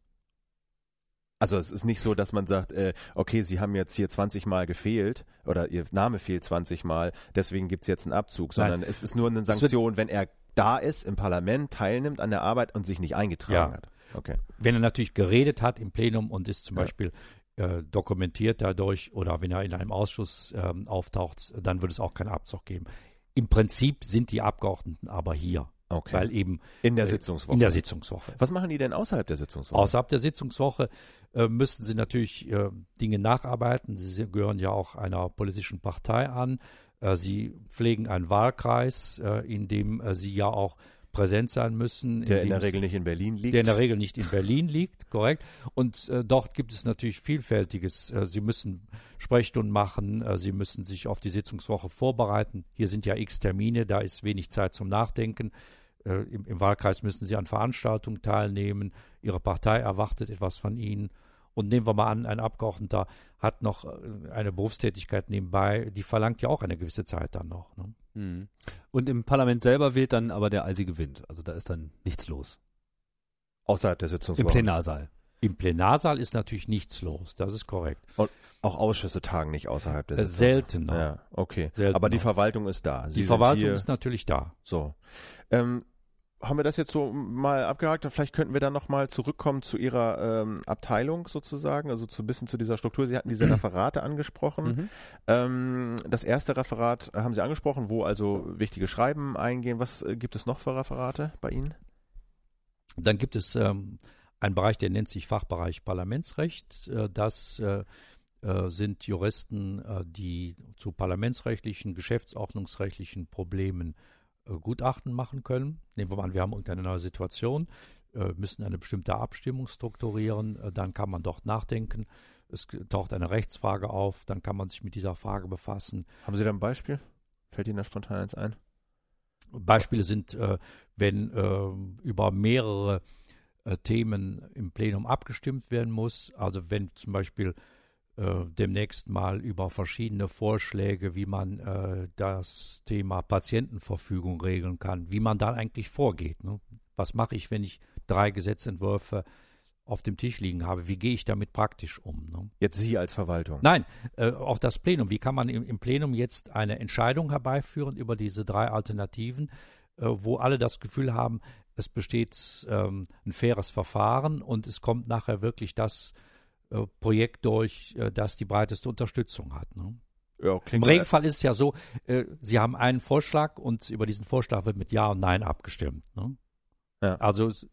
A: Also es ist nicht so, dass man sagt, okay, Sie haben jetzt hier 20 Mal gefehlt oder Ihr Name fehlt 20 Mal, deswegen gibt es jetzt einen Abzug, sondern es ist nur eine Sanktion, wenn er da ist, im Parlament teilnimmt an der Arbeit und sich nicht eingetragen hat. Okay.
C: Wenn er natürlich geredet hat im Plenum und ist zum Beispiel dokumentiert dadurch, oder wenn er in einem Ausschuss auftaucht, dann würde es auch keinen Abzug geben. Im Prinzip sind die Abgeordneten aber hier.
A: Okay.
C: Weil eben
A: in der Sitzungswoche.
C: In der Sitzungswoche.
A: Was machen die denn außerhalb der Sitzungswoche?
C: Außerhalb der Sitzungswoche müssten sie natürlich Dinge nacharbeiten. Sie gehören ja auch einer politischen Partei an. Sie pflegen einen Wahlkreis, in dem sie ja auch präsent sein müssen.
A: Der in der Regel nicht in Berlin liegt.
C: Der in der Regel nicht in Berlin liegt, korrekt. Und dort gibt es natürlich Vielfältiges. Sie müssen Sprechstunden machen, sie müssen sich auf die Sitzungswoche vorbereiten. Hier sind ja x Termine, da ist wenig Zeit zum Nachdenken. Im Wahlkreis müssen sie an Veranstaltungen teilnehmen. Ihre Partei erwartet etwas von ihnen. Und nehmen wir mal an, ein Abgeordneter hat noch eine Berufstätigkeit nebenbei, die verlangt ja auch eine gewisse Zeit dann noch. Ne?
B: Mhm. Und im Parlament selber weht dann aber der eisige Wind. Also da ist dann nichts los.
A: Außerhalb der Sitzungswoche.
B: Im Plenarsaal.
C: Im Plenarsaal ist natürlich nichts los, das ist korrekt.
A: Und auch Ausschüsse tagen nicht außerhalb der Sitzungswoche?
C: Seltener.
A: Ja, okay.
C: Seltener.
A: Aber die Verwaltung ist da.
C: Die Verwaltung ist natürlich da.
A: So. Haben wir das jetzt so mal abgehakt? Vielleicht könnten wir dann nochmal zurückkommen zu Ihrer Abteilung sozusagen, also ein bisschen zu dieser Struktur. Sie hatten diese Referate angesprochen. Das erste Referat haben Sie angesprochen, wo also wichtige Schreiben eingehen. Was gibt es noch für Referate bei Ihnen?
C: Dann gibt es einen Bereich, der nennt sich Fachbereich Parlamentsrecht. Das sind Juristen, die zu parlamentsrechtlichen, geschäftsordnungsrechtlichen Problemen Gutachten machen können. Nehmen wir mal an, wir haben irgendeine neue Situation, müssen eine bestimmte Abstimmung strukturieren, dann kann man dort nachdenken. Es taucht eine Rechtsfrage auf, dann kann man sich mit dieser Frage befassen.
A: Haben Sie da ein Beispiel? Fällt Ihnen da spontan eins ein?
C: Beispiele sind, wenn über mehrere Themen im Plenum abgestimmt werden muss, also wenn zum Beispiel demnächst mal über verschiedene Vorschläge, wie man das Thema Patientenverfügung regeln kann, wie man dann eigentlich vorgeht. Ne? Was mache ich, wenn ich 3 Gesetzentwürfe auf dem Tisch liegen habe? Wie gehe ich damit praktisch um? Ne?
A: Jetzt Sie als Verwaltung?
C: Nein, auch das Plenum. Wie kann man im Plenum jetzt eine Entscheidung herbeiführen über diese 3 Alternativen, wo alle das Gefühl haben, es besteht ein faires Verfahren und es kommt nachher wirklich das Projekt durch, das die breiteste Unterstützung hat. Ne?
A: Ja,
C: im Regelfall ist es ja so, Sie haben einen Vorschlag und über diesen Vorschlag wird mit Ja und Nein abgestimmt. Ne?
A: Ja.
C: Also
B: es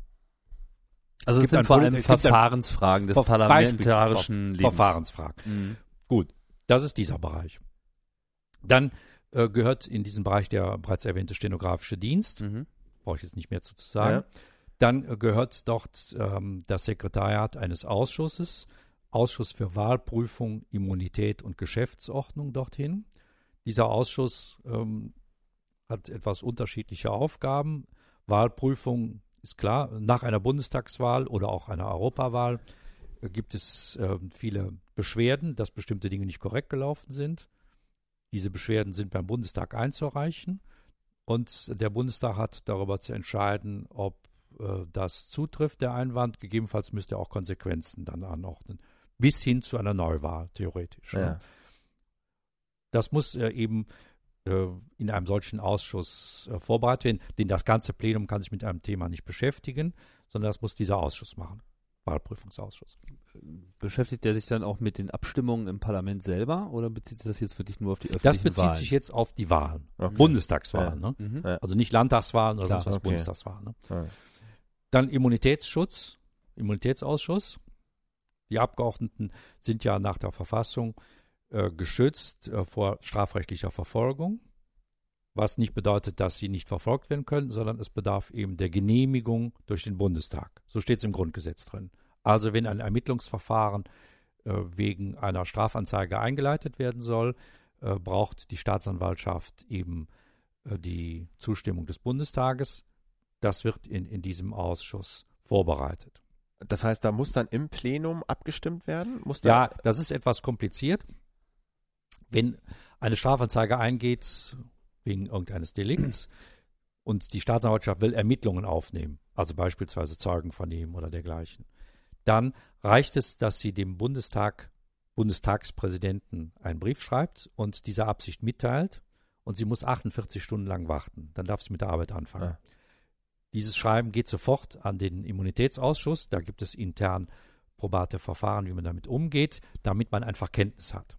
B: sind vor allem Verfahrensfragen des parlamentarischen Lebens.
C: Verfahrensfragen. Gut, das ist dieser Bereich. Dann gehört in diesen Bereich der bereits erwähnte stenografische Dienst. Brauche ich jetzt nicht mehr zu sagen.
A: Ja.
C: Dann gehört dort das Sekretariat eines Ausschusses, Ausschuss für Wahlprüfung, Immunität und Geschäftsordnung dorthin. Dieser Ausschuss hat etwas unterschiedliche Aufgaben. Wahlprüfung ist klar, nach einer Bundestagswahl oder auch einer Europawahl gibt es viele Beschwerden, dass bestimmte Dinge nicht korrekt gelaufen sind. Diese Beschwerden sind beim Bundestag einzureichen und der Bundestag hat darüber zu entscheiden, ob das zutrifft, der Einwand. Gegebenenfalls müsste er auch Konsequenzen dann anordnen, bis hin zu einer Neuwahl, theoretisch.
A: Ja.
C: Das muss eben in einem solchen Ausschuss vorbereitet werden, denn das ganze Plenum kann sich mit einem Thema nicht beschäftigen, sondern das muss dieser Ausschuss machen, Wahlprüfungsausschuss.
B: Beschäftigt der sich dann auch mit den Abstimmungen im Parlament selber oder bezieht sich das jetzt wirklich nur auf die öffentlichen
C: Das bezieht
B: Wahlen?
C: sich jetzt auf die Wahlen,
A: Okay.
C: Bundestagswahlen, ne?
A: Ja.
C: Also nicht Landtagswahlen oder
B: Klar,
C: sonst was,
A: okay.
C: Bundestagswahlen. Ne?
A: Ja.
C: Dann Immunitätsschutz, Immunitätsausschuss. Die Abgeordneten sind ja nach der Verfassung geschützt vor strafrechtlicher Verfolgung, was nicht bedeutet, dass sie nicht verfolgt werden können, sondern es bedarf eben der Genehmigung durch den Bundestag. So steht es im Grundgesetz drin. Also wenn ein Ermittlungsverfahren wegen einer Strafanzeige eingeleitet werden soll, braucht die Staatsanwaltschaft eben die Zustimmung des Bundestages. Das wird in diesem Ausschuss vorbereitet.
A: Das heißt, da muss dann im Plenum abgestimmt werden?
C: Ja, das ist etwas kompliziert. Wenn eine Strafanzeige eingeht wegen irgendeines Delikts und die Staatsanwaltschaft will Ermittlungen aufnehmen, also beispielsweise Zeugen vernehmen oder dergleichen, dann reicht es, dass sie dem Bundestagspräsidenten einen Brief schreibt und diese Absicht mitteilt und sie muss 48 Stunden lang warten. Dann darf sie mit der Arbeit anfangen.
A: Ja.
C: Dieses Schreiben geht sofort an den Immunitätsausschuss. Da gibt es intern probate Verfahren, wie man damit umgeht, damit man einfach Kenntnis hat.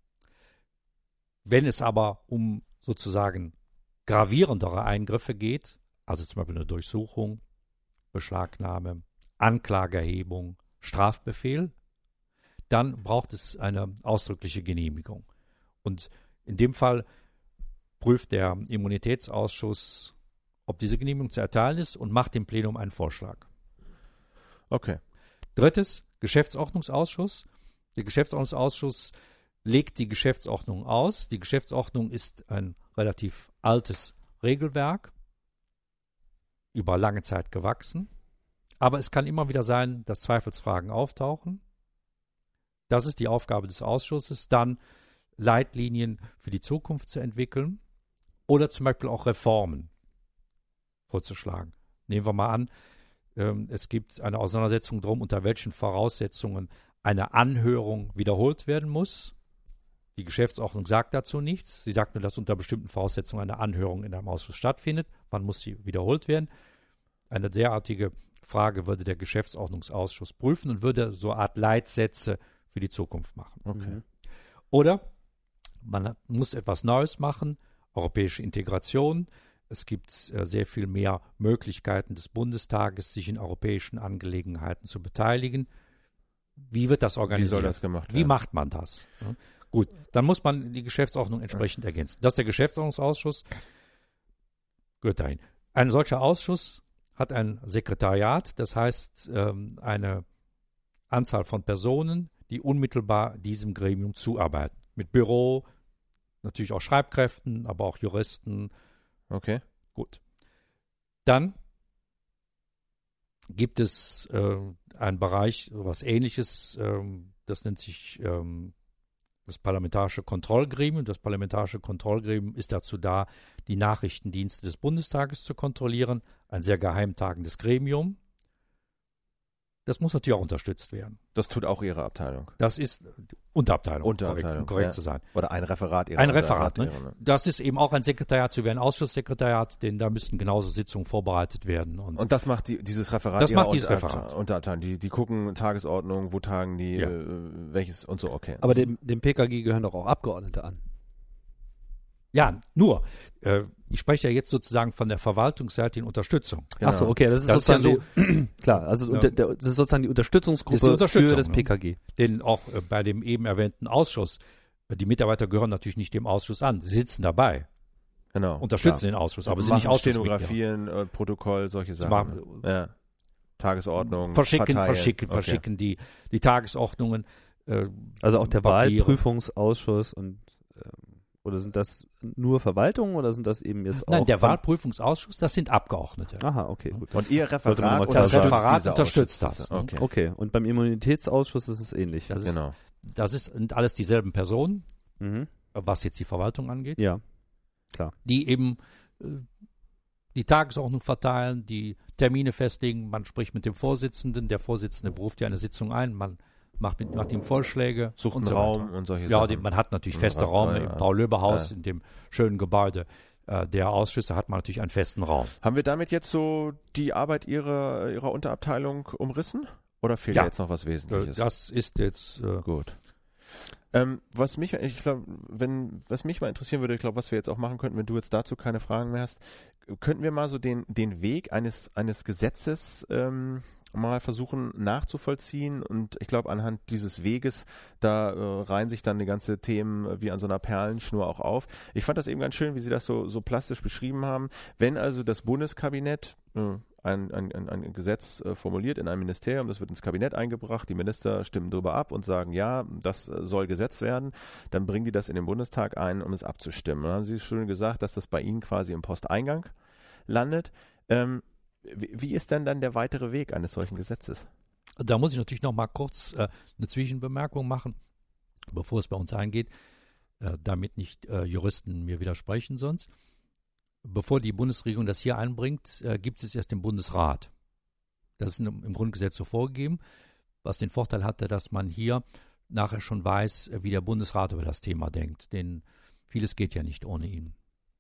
C: Wenn es aber um sozusagen gravierendere Eingriffe geht, also zum Beispiel eine Durchsuchung, Beschlagnahme, Anklageerhebung, Strafbefehl, dann braucht es eine ausdrückliche Genehmigung. Und in dem Fall prüft der Immunitätsausschuss, ob diese Genehmigung zu erteilen ist und macht dem Plenum einen Vorschlag.
A: Okay.
C: Drittes, Geschäftsordnungsausschuss. Der Geschäftsordnungsausschuss legt die Geschäftsordnung aus. Die Geschäftsordnung ist ein relativ altes Regelwerk, über lange Zeit gewachsen. Aber es kann immer wieder sein, dass Zweifelsfragen auftauchen. Das ist die Aufgabe des Ausschusses, dann Leitlinien für die Zukunft zu entwickeln oder zum Beispiel auch Reformen vorzuschlagen. Nehmen wir mal an, es gibt eine Auseinandersetzung darum, unter welchen Voraussetzungen eine Anhörung wiederholt werden muss. Die Geschäftsordnung sagt dazu nichts. Sie sagt nur, dass unter bestimmten Voraussetzungen eine Anhörung in einem Ausschuss stattfindet. Wann muss sie wiederholt werden? Eine derartige Frage würde der Geschäftsordnungsausschuss prüfen und würde so eine Art Leitsätze für die Zukunft machen.
A: Okay.
C: Oder man muss etwas Neues machen, europäische Integration. Es gibt sehr viel mehr Möglichkeiten des Bundestages, sich in europäischen Angelegenheiten zu beteiligen. Wie wird das organisiert?
A: Wie soll das gemacht werden?
C: Wie macht man das? Ja, gut, dann muss man die Geschäftsordnung entsprechend ergänzen. Das ist der Geschäftsordnungsausschuss, gehört dahin. Ein solcher Ausschuss hat ein Sekretariat, das heißt eine Anzahl von Personen, die unmittelbar diesem Gremium zuarbeiten. Mit Büro, natürlich auch Schreibkräften, aber auch Juristen.
A: Okay.
C: Gut. Dann gibt es einen Bereich, was Ähnliches, das nennt sich das Parlamentarische Kontrollgremium. Das Parlamentarische Kontrollgremium ist dazu da, die Nachrichtendienste des Bundestages zu kontrollieren. Ein sehr geheimtagendes Gremium. Das muss natürlich auch unterstützt werden.
A: Das tut auch Ihre Abteilung.
C: Das ist Unterabteilung,
A: Unterabteilung,
C: um korrekt
A: ja.
C: zu sein.
A: Oder ein Referat Ihrer
C: Ein Referat, ne?
A: Ihrer, ne?
C: Das ist eben auch ein Sekretariat, so wie ein Ausschusssekretariat, denn da müssten genauso Sitzungen vorbereitet werden.
A: Und das macht dieses Referat
C: Das
A: Ihrer
C: macht dieses Referat.
A: Unterabteilung. Die gucken Tagesordnung, wo tagen die,
C: Ja.
A: welches und so, okay.
B: Aber dem PKG gehören doch auch Abgeordnete an.
C: Ja, nur, ich spreche ja jetzt sozusagen von der verwaltungsseitigen Unterstützung.
A: Genau.
B: Achso, okay, das ist
C: Das ist ja
B: sozusagen klar, also
C: Ja.
B: das ist sozusagen die Unterstützungsgruppe
C: Ist die Unterstützung,
B: für das
C: ne?
B: PKG.
C: Denn auch bei dem eben erwähnten Ausschuss Die Mitarbeiter gehören natürlich nicht dem Ausschuss an. Sie sitzen dabei,
A: Genau.
C: unterstützen den Ausschuss, aber sind nicht Ausschussmitglieder.
A: Stenografien, Protokoll, solche Sachen. Tagesordnung,
C: verschicken die Tagesordnungen.
B: Also auch der
C: Papiere.
B: Wahlprüfungsausschuss oder sind das nur Verwaltungen oder sind das eben jetzt auch?
C: Nein, der Wahlprüfungsausschuss, das sind Abgeordnete.
B: Aha, okay, gut.
A: Und Ihr Referat
C: unterstützt das.
B: Okay, und beim Immunitätsausschuss ist es ähnlich.
C: Sind alles dieselben Personen,
B: Mhm.
C: was jetzt die Verwaltung angeht.
B: Ja, klar.
C: Die eben die Tagesordnung verteilen, die Termine festlegen, man spricht mit dem Vorsitzenden, der Vorsitzende beruft ja eine Sitzung ein, man macht ihm Vorschläge.
A: Sucht
C: und
A: einen
C: so
A: Raum
C: weiter.
A: und solche
C: Ja,
A: Sachen.
C: man hat natürlich feste Räume im Paul-Löbe-Haus, in dem schönen Gebäude der Ausschüsse hat man natürlich einen festen Raum.
A: Haben wir damit jetzt so die Arbeit Ihrer Unterabteilung umrissen? Oder fehlt jetzt noch was Wesentliches?
C: Das ist jetzt
A: gut. Was mich mal interessieren würde, ich glaube, was wir jetzt auch machen könnten, wenn du jetzt dazu keine Fragen mehr hast, könnten wir mal so den Weg eines Gesetzes mal versuchen nachzuvollziehen, und ich glaube, anhand dieses Weges, da reihen sich dann die ganzen Themen wie an so einer Perlenschnur auch auf. Ich fand das eben ganz schön, wie Sie das so plastisch beschrieben haben. Wenn also das Bundeskabinett ein Gesetz formuliert in einem Ministerium, das wird ins Kabinett eingebracht, die Minister stimmen darüber ab und sagen, ja, das soll Gesetz werden, dann bringen die das in den Bundestag ein, um es abzustimmen. Dann haben Sie schon gesagt, dass das bei Ihnen quasi im Posteingang landet. Wie ist denn dann der weitere Weg eines solchen Gesetzes?
C: Da muss ich natürlich noch mal kurz eine Zwischenbemerkung machen, bevor es bei uns eingeht, damit nicht Juristen mir widersprechen sonst. Bevor die Bundesregierung das hier einbringt, gibt es erst den Bundesrat. Das ist im Grundgesetz so vorgegeben, was den Vorteil hatte, dass man hier nachher schon weiß, wie der Bundesrat über das Thema denkt. Denn vieles geht ja nicht ohne ihn.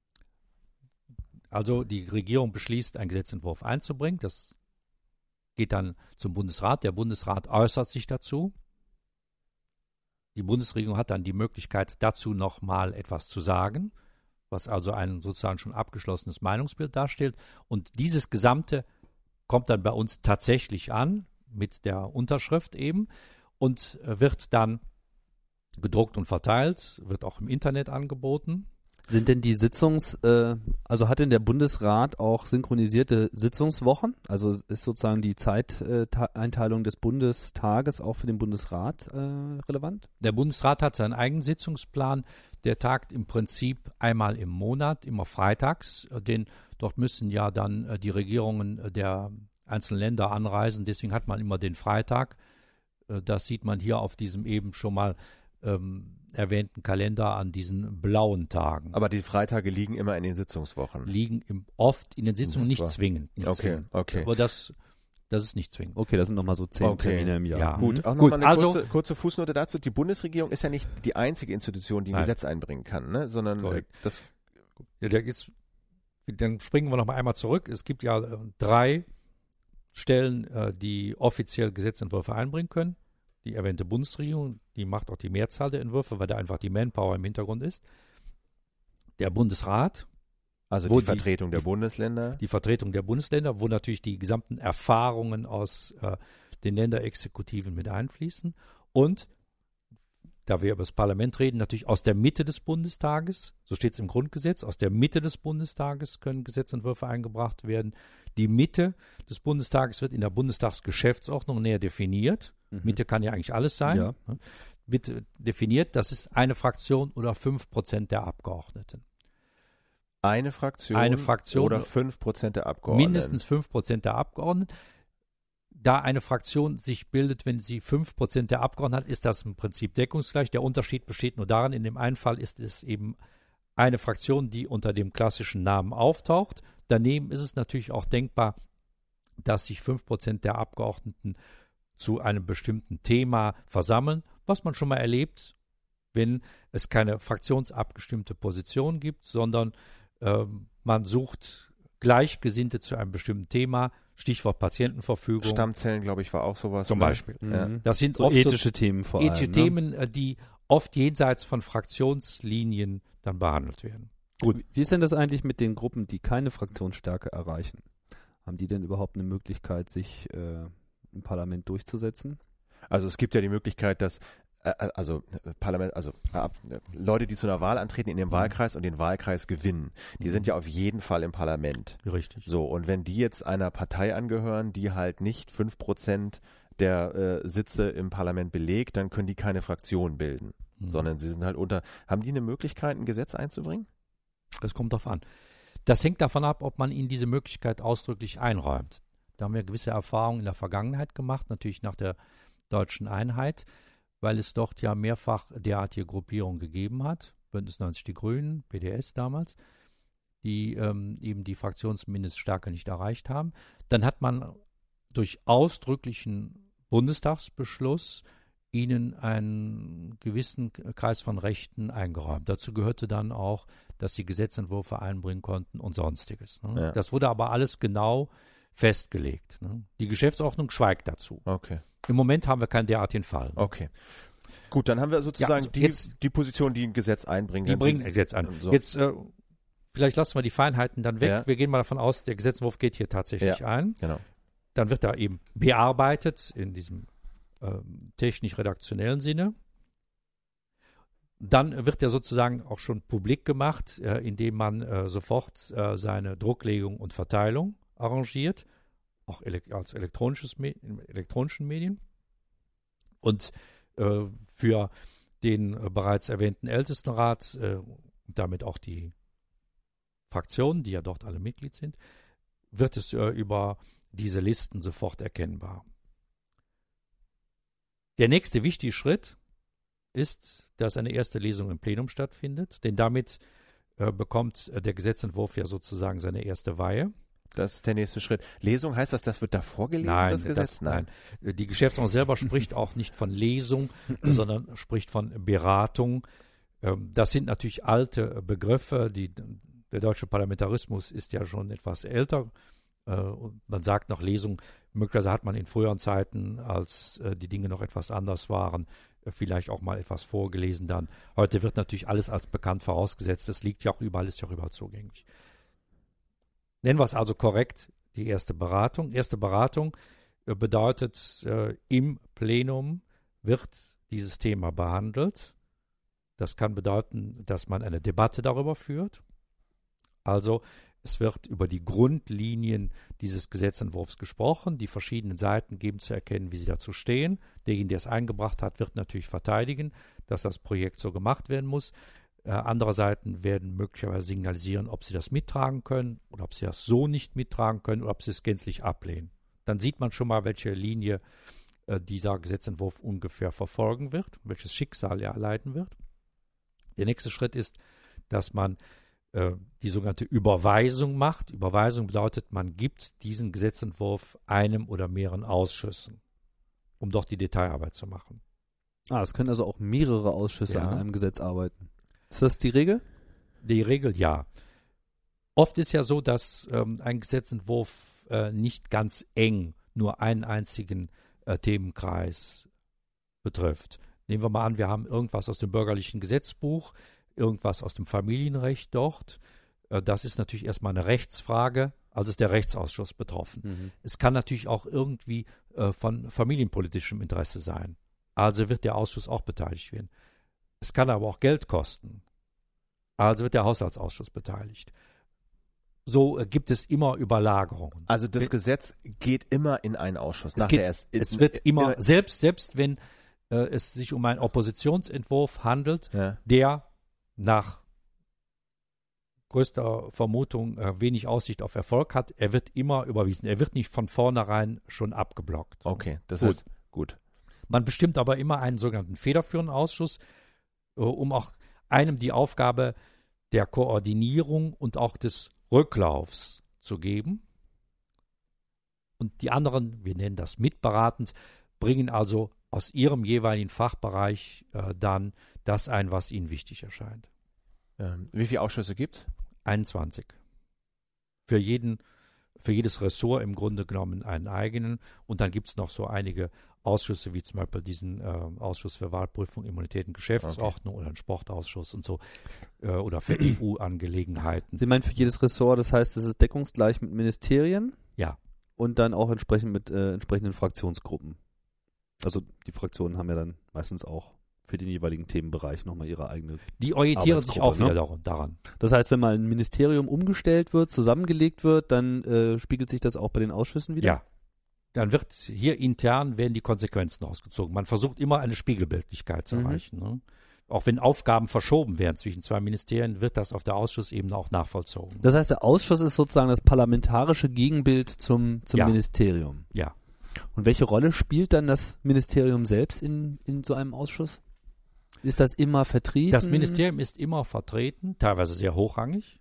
C: Also die Regierung beschließt, einen Gesetzentwurf einzubringen. Das geht dann zum Bundesrat. Der Bundesrat äußert sich dazu. Die Bundesregierung hat dann die Möglichkeit, dazu noch mal etwas zu sagen, was also ein sozusagen schon abgeschlossenes Meinungsbild darstellt. Und dieses Gesamte kommt dann bei uns tatsächlich an, mit der Unterschrift eben, und wird dann gedruckt und verteilt, wird auch im Internet angeboten.
B: Sind denn die also hat denn der Bundesrat auch synchronisierte Sitzungswochen? Also ist sozusagen die Zeiteinteilung des Bundestages auch für den Bundesrat relevant?
C: Der Bundesrat hat seinen eigenen Sitzungsplan. Der tagt im Prinzip einmal im Monat, immer freitags. Dort müssen ja dann die Regierungen der einzelnen Länder anreisen. Deswegen hat man immer den Freitag. Das sieht man hier auf diesem eben schon mal erwähnten Kalender an diesen blauen Tagen.
A: Aber die Freitage liegen immer in den Sitzungswochen?
C: Liegen oft in den Sitzungen, nicht zwingend.
A: Okay.
C: Aber das ist nicht zwingend.
B: Okay, das sind nochmal so 10 Termine im Jahr.
C: Ja.
A: Gut, auch nochmal eine kurze Fußnote dazu. Die Bundesregierung ist ja nicht die einzige Institution, die ein Gesetz einbringen kann, ne? Sondern
C: dann springen wir nochmal einmal zurück. Es gibt ja 3 Stellen, die offiziell Gesetzentwürfe einbringen können. Die erwähnte Bundesregierung, die macht auch die Mehrzahl der Entwürfe, weil da einfach die Manpower im Hintergrund ist. Der Bundesrat.
A: Also die Vertretung der Bundesländer.
C: Die Vertretung der Bundesländer, wo natürlich die gesamten Erfahrungen aus den Länderexekutiven mit einfließen. Und, da wir über das Parlament reden, natürlich aus der Mitte des Bundestages, so steht es im Grundgesetz, aus der Mitte des Bundestages können Gesetzentwürfe eingebracht werden. Die Mitte des Bundestages wird in der Bundestagsgeschäftsordnung näher definiert. Mitte kann ja eigentlich alles sein.
B: Ja.
C: Mitte definiert, das ist eine Fraktion oder 5% der Abgeordneten.
A: Eine Fraktion oder 5% der Abgeordneten?
C: Mindestens 5% der Abgeordneten. Da eine Fraktion sich bildet, wenn sie 5% der Abgeordneten hat, ist das im Prinzip deckungsgleich. Der Unterschied besteht nur darin, in dem einen Fall ist es eben eine Fraktion, die unter dem klassischen Namen auftaucht. Daneben ist es natürlich auch denkbar, dass sich 5% der Abgeordneten zu einem bestimmten Thema versammeln, was man schon mal erlebt, wenn es keine fraktionsabgestimmte Position gibt, sondern man sucht Gleichgesinnte zu einem bestimmten Thema, Stichwort Patientenverfügung.
A: Stammzellen, glaube ich, war auch sowas.
C: Zum Beispiel.
A: Ja.
C: Das sind
B: so
C: oft
B: ethische Themen vor allem.
C: Ethische Themen, die oft jenseits von Fraktionslinien dann behandelt werden.
B: Gut. Wie ist denn das eigentlich mit den Gruppen, die keine Fraktionsstärke erreichen? Haben die denn überhaupt eine Möglichkeit, sich im Parlament durchzusetzen?
A: Also es gibt ja die Möglichkeit, dass Leute, die zu einer Wahl antreten in dem Wahlkreis und den Wahlkreis gewinnen, die sind ja auf jeden Fall im Parlament.
C: Richtig.
A: So, und wenn die jetzt einer Partei angehören, die halt nicht 5% der Sitze im Parlament belegt, dann können die keine Fraktion bilden, sondern sie sind halt haben die eine Möglichkeit, ein Gesetz einzubringen?
C: Das kommt darauf an. Das hängt davon ab, ob man ihnen diese Möglichkeit ausdrücklich einräumt. Da haben wir gewisse Erfahrungen in der Vergangenheit gemacht, natürlich nach der deutschen Einheit, weil es dort ja mehrfach derartige Gruppierungen gegeben hat. Bündnis 90 Die Grünen, PDS damals, die eben die Fraktionsmindeststärke nicht erreicht haben. Dann hat man durch ausdrücklichen Bundestagsbeschluss ihnen einen gewissen Kreis von Rechten eingeräumt. Dazu gehörte dann auch, dass sie Gesetzentwürfe einbringen konnten und Sonstiges. Ne?
A: Ja.
C: Das wurde aber alles genau festgelegt. Ne? Die Geschäftsordnung schweigt dazu.
A: Okay.
C: Im Moment haben wir keinen derartigen Fall.
A: Okay. Gut, dann haben wir sozusagen die Position, die ein Gesetz einbringen.
C: Die bringen ein Gesetz ein.
A: So.
C: Jetzt vielleicht lassen wir die Feinheiten dann weg.
A: Ja.
C: Wir gehen mal davon aus, der Gesetzentwurf geht hier tatsächlich ein.
A: Genau.
C: Dann wird er eben bearbeitet in diesem technisch-redaktionellen Sinne. Dann wird er sozusagen auch schon publik gemacht, indem man sofort seine Drucklegung und Verteilung arrangiert, auch als elektronischen Medien. Und für den bereits erwähnten Ältestenrat und damit auch die Fraktionen, die ja dort alle Mitglied sind, wird es über diese Listen sofort erkennbar. Der nächste wichtige Schritt ist, dass eine erste Lesung im Plenum stattfindet, denn damit bekommt der Gesetzentwurf ja sozusagen seine erste Weihe.
A: Das ist der nächste Schritt. Lesung heißt das wird da vorgelesen,
C: Nein,
A: das Gesetz?
C: Nein. Die Geschäftsordnung selber spricht auch nicht von Lesung, sondern spricht von Beratung. Das sind natürlich alte Begriffe. Der deutsche Parlamentarismus ist ja schon etwas älter. Man sagt noch Lesung. Möglicherweise hat man in früheren Zeiten, als die Dinge noch etwas anders waren, vielleicht auch mal etwas vorgelesen dann. Heute wird natürlich alles als bekannt vorausgesetzt. Das liegt ja auch überall, ist ja auch überall zugänglich. Nennen wir es also korrekt, die erste Beratung. Erste Beratung bedeutet, im Plenum wird dieses Thema behandelt. Das kann bedeuten, dass man eine Debatte darüber führt. Also es wird über die Grundlinien dieses Gesetzentwurfs gesprochen. Die verschiedenen Seiten geben zu erkennen, wie sie dazu stehen. Derjenige, der es eingebracht hat, wird natürlich verteidigen, dass das Projekt so gemacht werden muss. Andere Seiten werden möglicherweise signalisieren, ob sie das mittragen können oder ob sie das so nicht mittragen können oder ob sie es gänzlich ablehnen. Dann sieht man schon mal, welche Linie dieser Gesetzentwurf ungefähr verfolgen wird, welches Schicksal er erleiden wird. Der nächste Schritt ist, dass man die sogenannte Überweisung macht. Überweisung bedeutet, man gibt diesen Gesetzentwurf einem oder mehreren Ausschüssen, um dort die Detailarbeit zu machen.
B: Es können also auch mehrere Ausschüsse an einem Gesetz arbeiten. Ist das die Regel?
C: Die Regel, ja. Oft ist ja so, dass ein Gesetzentwurf nicht ganz eng nur einen einzigen Themenkreis betrifft. Nehmen wir mal an, wir haben irgendwas aus dem bürgerlichen Gesetzbuch, irgendwas aus dem Familienrecht dort. Das ist natürlich erstmal eine Rechtsfrage, also ist der Rechtsausschuss betroffen. Mhm. Es kann natürlich auch irgendwie von familienpolitischem Interesse sein. Also wird der Ausschuss auch beteiligt werden. Es kann aber auch Geld kosten. Also wird der Haushaltsausschuss beteiligt. So gibt es immer Überlagerungen.
A: Also das Gesetz geht immer in einen Ausschuss.
C: Es wird immer, selbst wenn es sich um einen Oppositionsentwurf handelt, der nach größter Vermutung wenig Aussicht auf Erfolg hat, er wird immer überwiesen. Er wird nicht von vornherein schon abgeblockt.
A: Okay, das heißt, gut.
C: Man bestimmt aber immer einen sogenannten federführenden Ausschuss, um auch einem die Aufgabe der Koordinierung und auch des Rücklaufs zu geben. Und die anderen, wir nennen das mitberatend, bringen also aus ihrem jeweiligen Fachbereich dann das ein, was ihnen wichtig erscheint.
A: Wie viele Ausschüsse gibt es?
C: 21. Für jedes Ressort im Grunde genommen einen eigenen. Und dann gibt es noch so einige Ausschüsse, wie zum Beispiel diesen Ausschuss für Wahlprüfung, Immunität und Geschäftsordnung oder einen Sportausschuss und so oder für EU-Angelegenheiten.
B: Sie meinen für jedes Ressort, das heißt, es ist deckungsgleich mit Ministerien?
C: Ja.
B: Und dann auch entsprechend mit entsprechenden Fraktionsgruppen. Also die Fraktionen haben ja dann meistens auch für den jeweiligen Themenbereich nochmal ihre eigene.
C: Die orientieren sich auch wieder daran.
B: Das heißt, wenn mal ein Ministerium umgestellt wird, zusammengelegt wird, dann spiegelt sich das auch bei den Ausschüssen wieder?
C: Ja. Dann wird hier intern werden die Konsequenzen ausgezogen. Man versucht immer eine Spiegelbildlichkeit zu erreichen. Ne? Auch wenn Aufgaben verschoben werden zwischen zwei Ministerien, wird das auf der Ausschussebene auch nachvollzogen.
B: Das heißt, der Ausschuss ist sozusagen das parlamentarische Gegenbild zum Ministerium.
C: Ja.
B: Und welche Rolle spielt dann das Ministerium selbst in so einem Ausschuss? Ist das immer vertreten?
C: Das Ministerium ist immer vertreten, teilweise sehr hochrangig.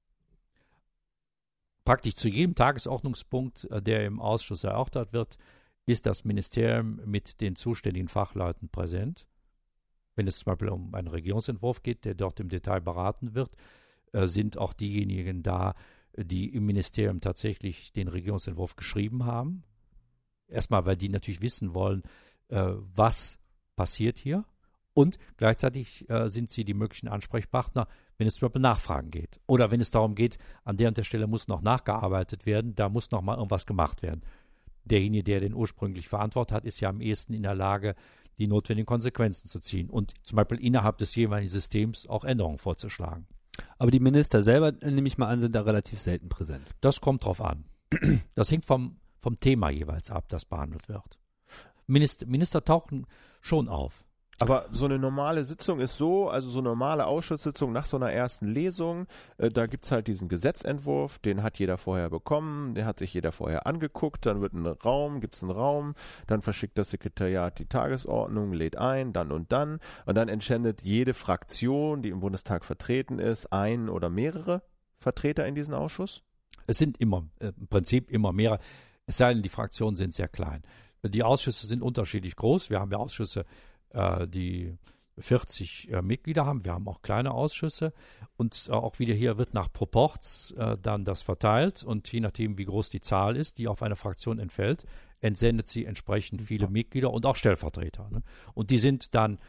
C: Praktisch zu jedem Tagesordnungspunkt, der im Ausschuss erörtert wird, ist das Ministerium mit den zuständigen Fachleuten präsent. Wenn es zum Beispiel um einen Regierungsentwurf geht, der dort im Detail beraten wird, sind auch diejenigen da, die im Ministerium tatsächlich den Regierungsentwurf geschrieben haben. Erstmal, weil die natürlich wissen wollen, was passiert hier. Und gleichzeitig sind sie die möglichen Ansprechpartner, wenn es zum Beispiel Nachfragen geht. Oder wenn es darum geht, an der und der Stelle muss noch nachgearbeitet werden, da muss noch mal irgendwas gemacht werden. Derjenige, der den ursprünglich verantwortet hat, ist ja am ehesten in der Lage, die notwendigen Konsequenzen zu ziehen und zum Beispiel innerhalb des jeweiligen Systems auch Änderungen vorzuschlagen.
B: Aber die Minister selber, nehme ich mal an, sind da relativ selten präsent.
C: Das kommt drauf an. Das hängt vom Thema jeweils ab, das behandelt wird. Minister tauchen schon auf.
A: Aber so eine normale Sitzung ist so, also so eine normale Ausschusssitzung nach so einer ersten Lesung, da gibt's halt diesen Gesetzentwurf, den hat jeder vorher bekommen, den hat sich jeder vorher angeguckt, dann gibt's einen Raum, dann verschickt das Sekretariat die Tagesordnung, lädt ein, dann und dann entscheidet jede Fraktion, die im Bundestag vertreten ist, ein oder mehrere Vertreter in diesen Ausschuss?
C: Es sind im Prinzip immer mehrere, es sei denn, die Fraktionen sind sehr klein. Die Ausschüsse sind unterschiedlich groß, wir haben ja Ausschüsse, die 40 Mitglieder haben. Wir haben auch kleine Ausschüsse und auch wieder hier wird nach Proports dann das verteilt und je nachdem, wie groß die Zahl ist, die auf eine Fraktion entfällt, entsendet sie entsprechend viele Mitglieder und auch Stellvertreter. Ne? Und die sind dann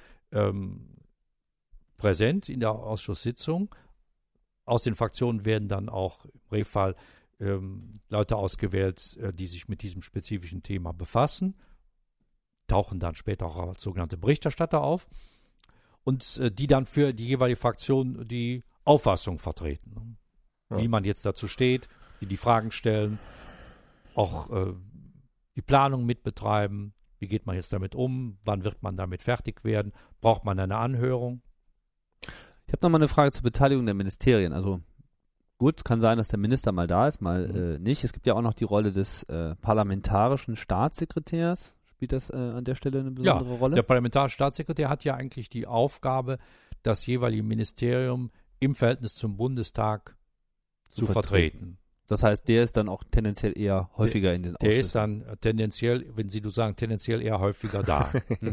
C: präsent in der Ausschusssitzung. Aus den Fraktionen werden dann auch im Regelfall Leute ausgewählt, die sich mit diesem spezifischen Thema befassen, tauchen dann später auch als sogenannte Berichterstatter auf und die dann für die jeweilige Fraktion die Auffassung vertreten. Wie man jetzt dazu steht, die Fragen stellen, auch die Planung mitbetreiben, wie geht man jetzt damit um, wann wird man damit fertig werden, braucht man eine Anhörung.
B: Ich habe nochmal eine Frage zur Beteiligung der Ministerien. Also gut, kann sein, dass der Minister mal da ist, mal nicht. Es gibt ja auch noch die Rolle des parlamentarischen Staatssekretärs. Spielt das an der Stelle eine besondere Rolle?
C: Der parlamentarische Staatssekretär hat ja eigentlich die Aufgabe, das jeweilige Ministerium im Verhältnis zum Bundestag zu vertreten.
B: Das heißt, der ist dann auch tendenziell eher häufiger in den Ausschüssen.
C: Der ist dann tendenziell, wenn Sie sagen, tendenziell eher häufiger da.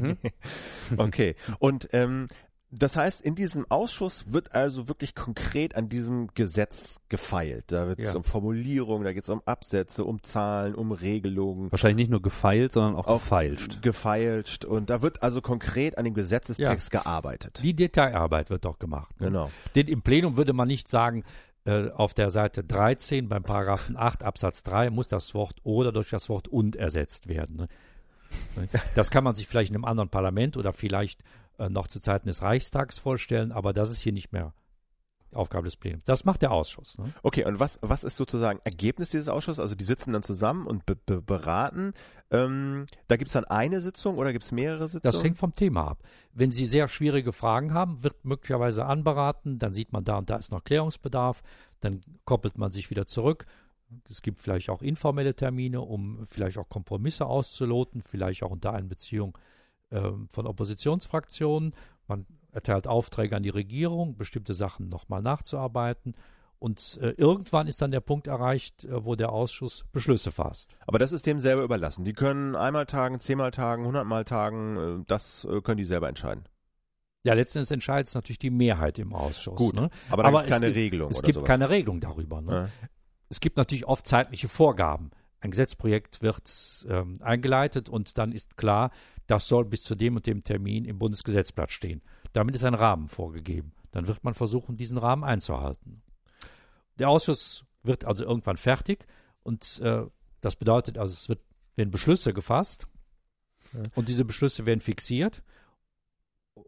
A: Okay. Und das heißt, in diesem Ausschuss wird also wirklich konkret an diesem Gesetz gefeilt. Da wird es um Formulierungen, da geht es um Absätze, um Zahlen, um Regelungen.
B: Wahrscheinlich nicht nur gefeilt, sondern auch gefeilscht.
A: Gefeilscht. Und da wird also konkret an dem Gesetzestext gearbeitet.
C: Die Detailarbeit wird doch gemacht. Ne?
A: Genau.
C: Denn im Plenum würde man nicht sagen, auf der Seite 13 beim Paragraphen 8 Absatz 3 muss das Wort oder durch das Wort und ersetzt werden. Ne? Das kann man sich vielleicht in einem anderen Parlament oder vielleicht noch zu Zeiten des Reichstags vorstellen, aber das ist hier nicht mehr Aufgabe des Plenums. Das macht der Ausschuss. Ne?
A: Okay, und was ist sozusagen Ergebnis dieses Ausschusses? Also die sitzen dann zusammen und beraten. Da gibt es dann eine Sitzung oder gibt es mehrere Sitzungen?
C: Das hängt vom Thema ab. Wenn Sie sehr schwierige Fragen haben, wird möglicherweise anberaten, dann sieht man da und da ist noch Klärungsbedarf, dann koppelt man sich wieder zurück. Es gibt vielleicht auch informelle Termine, um vielleicht auch Kompromisse auszuloten, vielleicht auch unter Einbeziehung von Oppositionsfraktionen. Man erteilt Aufträge an die Regierung, bestimmte Sachen nochmal nachzuarbeiten. Und irgendwann ist dann der Punkt erreicht, wo der Ausschuss Beschlüsse fasst.
A: Aber das ist dem selber überlassen. Die können einmal tagen, 10-mal tagen, 100-mal tagen, das können die selber entscheiden.
C: Ja, letzten Endes entscheidet es natürlich die Mehrheit im Ausschuss.
A: Gut,
C: ne?
A: aber da gibt es keine Regelung.
C: Es gibt keine Regelung darüber. Ne? Ja. Es gibt natürlich oft zeitliche Vorgaben. Ein Gesetzprojekt wird eingeleitet und dann ist klar, das soll bis zu dem und dem Termin im Bundesgesetzblatt stehen. Damit ist ein Rahmen vorgegeben. Dann wird man versuchen, diesen Rahmen einzuhalten. Der Ausschuss wird also irgendwann fertig und das bedeutet, also werden Beschlüsse gefasst und diese Beschlüsse werden fixiert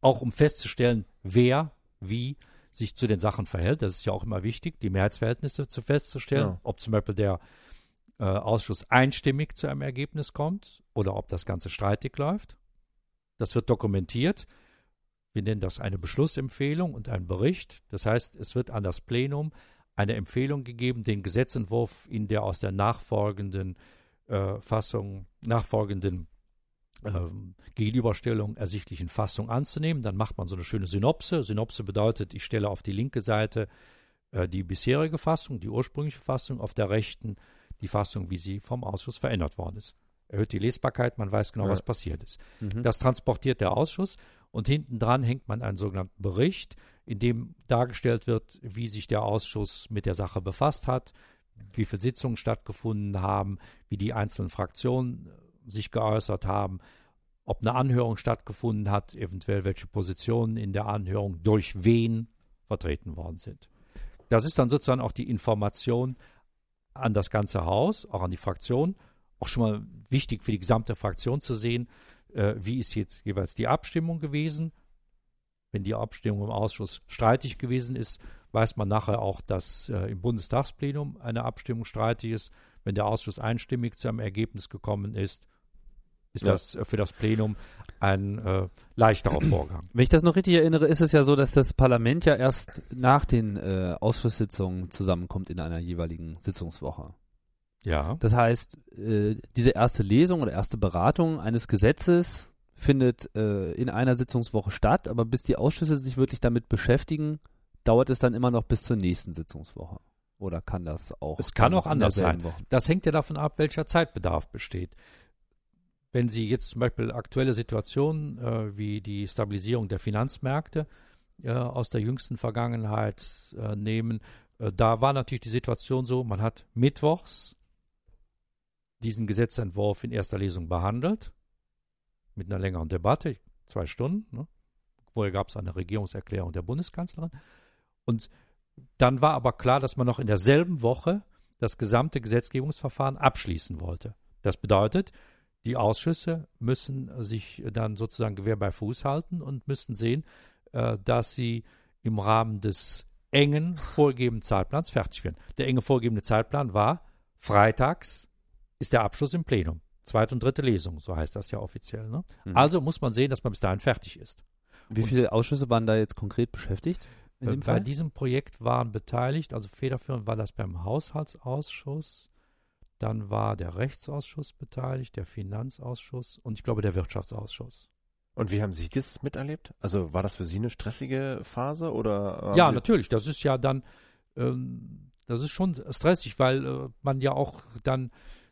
C: auch um festzustellen, wer wie sich zu den Sachen verhält. Das ist ja auch immer wichtig, die Mehrheitsverhältnisse festzustellen, ob zum Beispiel der Ausschuss einstimmig zu einem Ergebnis kommt oder ob das Ganze streitig läuft. Das wird dokumentiert. Wir nennen das eine Beschlussempfehlung und einen Bericht. Das heißt, es wird an das Plenum eine Empfehlung gegeben, den Gesetzentwurf in der aus der nachfolgenden Gegenüberstellung ersichtlichen Fassung anzunehmen. Dann macht man so eine schöne Synopse. Synopse bedeutet, ich stelle auf die linke Seite die bisherige Fassung, die ursprüngliche Fassung, auf der rechten die Fassung, wie sie vom Ausschuss verändert worden ist. Erhöht die Lesbarkeit, man weiß genau, was passiert ist. Das transportiert der Ausschuss und hinten dran hängt man einen sogenannten Bericht, in dem dargestellt wird, wie sich der Ausschuss mit der Sache befasst hat, wie viele Sitzungen stattgefunden haben, wie die einzelnen Fraktionen sich geäußert haben, ob eine Anhörung stattgefunden hat, eventuell welche Positionen in der Anhörung durch wen vertreten worden sind. Das ist dann sozusagen auch die Information an das ganze Haus, auch an die Fraktion, auch schon mal wichtig für die gesamte Fraktion zu sehen, wie ist jetzt jeweils die Abstimmung gewesen. Wenn die Abstimmung im Ausschuss streitig gewesen ist, weiß man nachher auch, dass im Bundestagsplenum eine Abstimmung streitig ist. Wenn der Ausschuss einstimmig zu einem Ergebnis gekommen ist, ist das für das Plenum ein leichterer Vorgang.
B: Wenn ich das noch richtig erinnere, ist es ja so, dass das Parlament ja erst nach den Ausschusssitzungen zusammenkommt in einer jeweiligen Sitzungswoche.
C: Ja.
B: Das heißt, diese erste Lesung oder erste Beratung eines Gesetzes findet in einer Sitzungswoche statt, aber bis die Ausschüsse sich wirklich damit beschäftigen, dauert es dann immer noch bis zur nächsten Sitzungswoche. Oder kann das auch?
C: Es kann auch anders sein. Das hängt ja davon ab, welcher Zeitbedarf besteht. Wenn Sie jetzt zum Beispiel aktuelle Situationen wie die Stabilisierung der Finanzmärkte aus der jüngsten Vergangenheit nehmen, da war natürlich die Situation so, man hat mittwochs diesen Gesetzentwurf in erster Lesung behandelt, mit einer längeren Debatte, 2 Stunden. Ne? Vorher gab es eine Regierungserklärung der Bundeskanzlerin. Und dann war aber klar, dass man noch in derselben Woche das gesamte Gesetzgebungsverfahren abschließen wollte. Das bedeutet, die Ausschüsse müssen sich dann sozusagen Gewehr bei Fuß halten und müssen sehen, dass sie im Rahmen des engen vorgegebenen Zeitplans fertig werden. Der enge vorgegebene Zeitplan war, freitags ist der Abschluss im Plenum. 2. und 3. Lesung, so heißt das ja offiziell. Ne? Also muss man sehen, dass man bis dahin fertig ist.
B: Wie viele Ausschüsse waren da jetzt konkret beschäftigt?
C: Bei diesem Projekt waren beteiligt, also federführend war das beim Haushaltsausschuss, dann war der Rechtsausschuss beteiligt, der Finanzausschuss und ich glaube der Wirtschaftsausschuss.
A: Und wie haben Sie das miterlebt? Also war das für Sie eine stressige Phase oder?
C: Ja, natürlich. Das ist ja dann, das ist schon stressig, weil man ja auch dann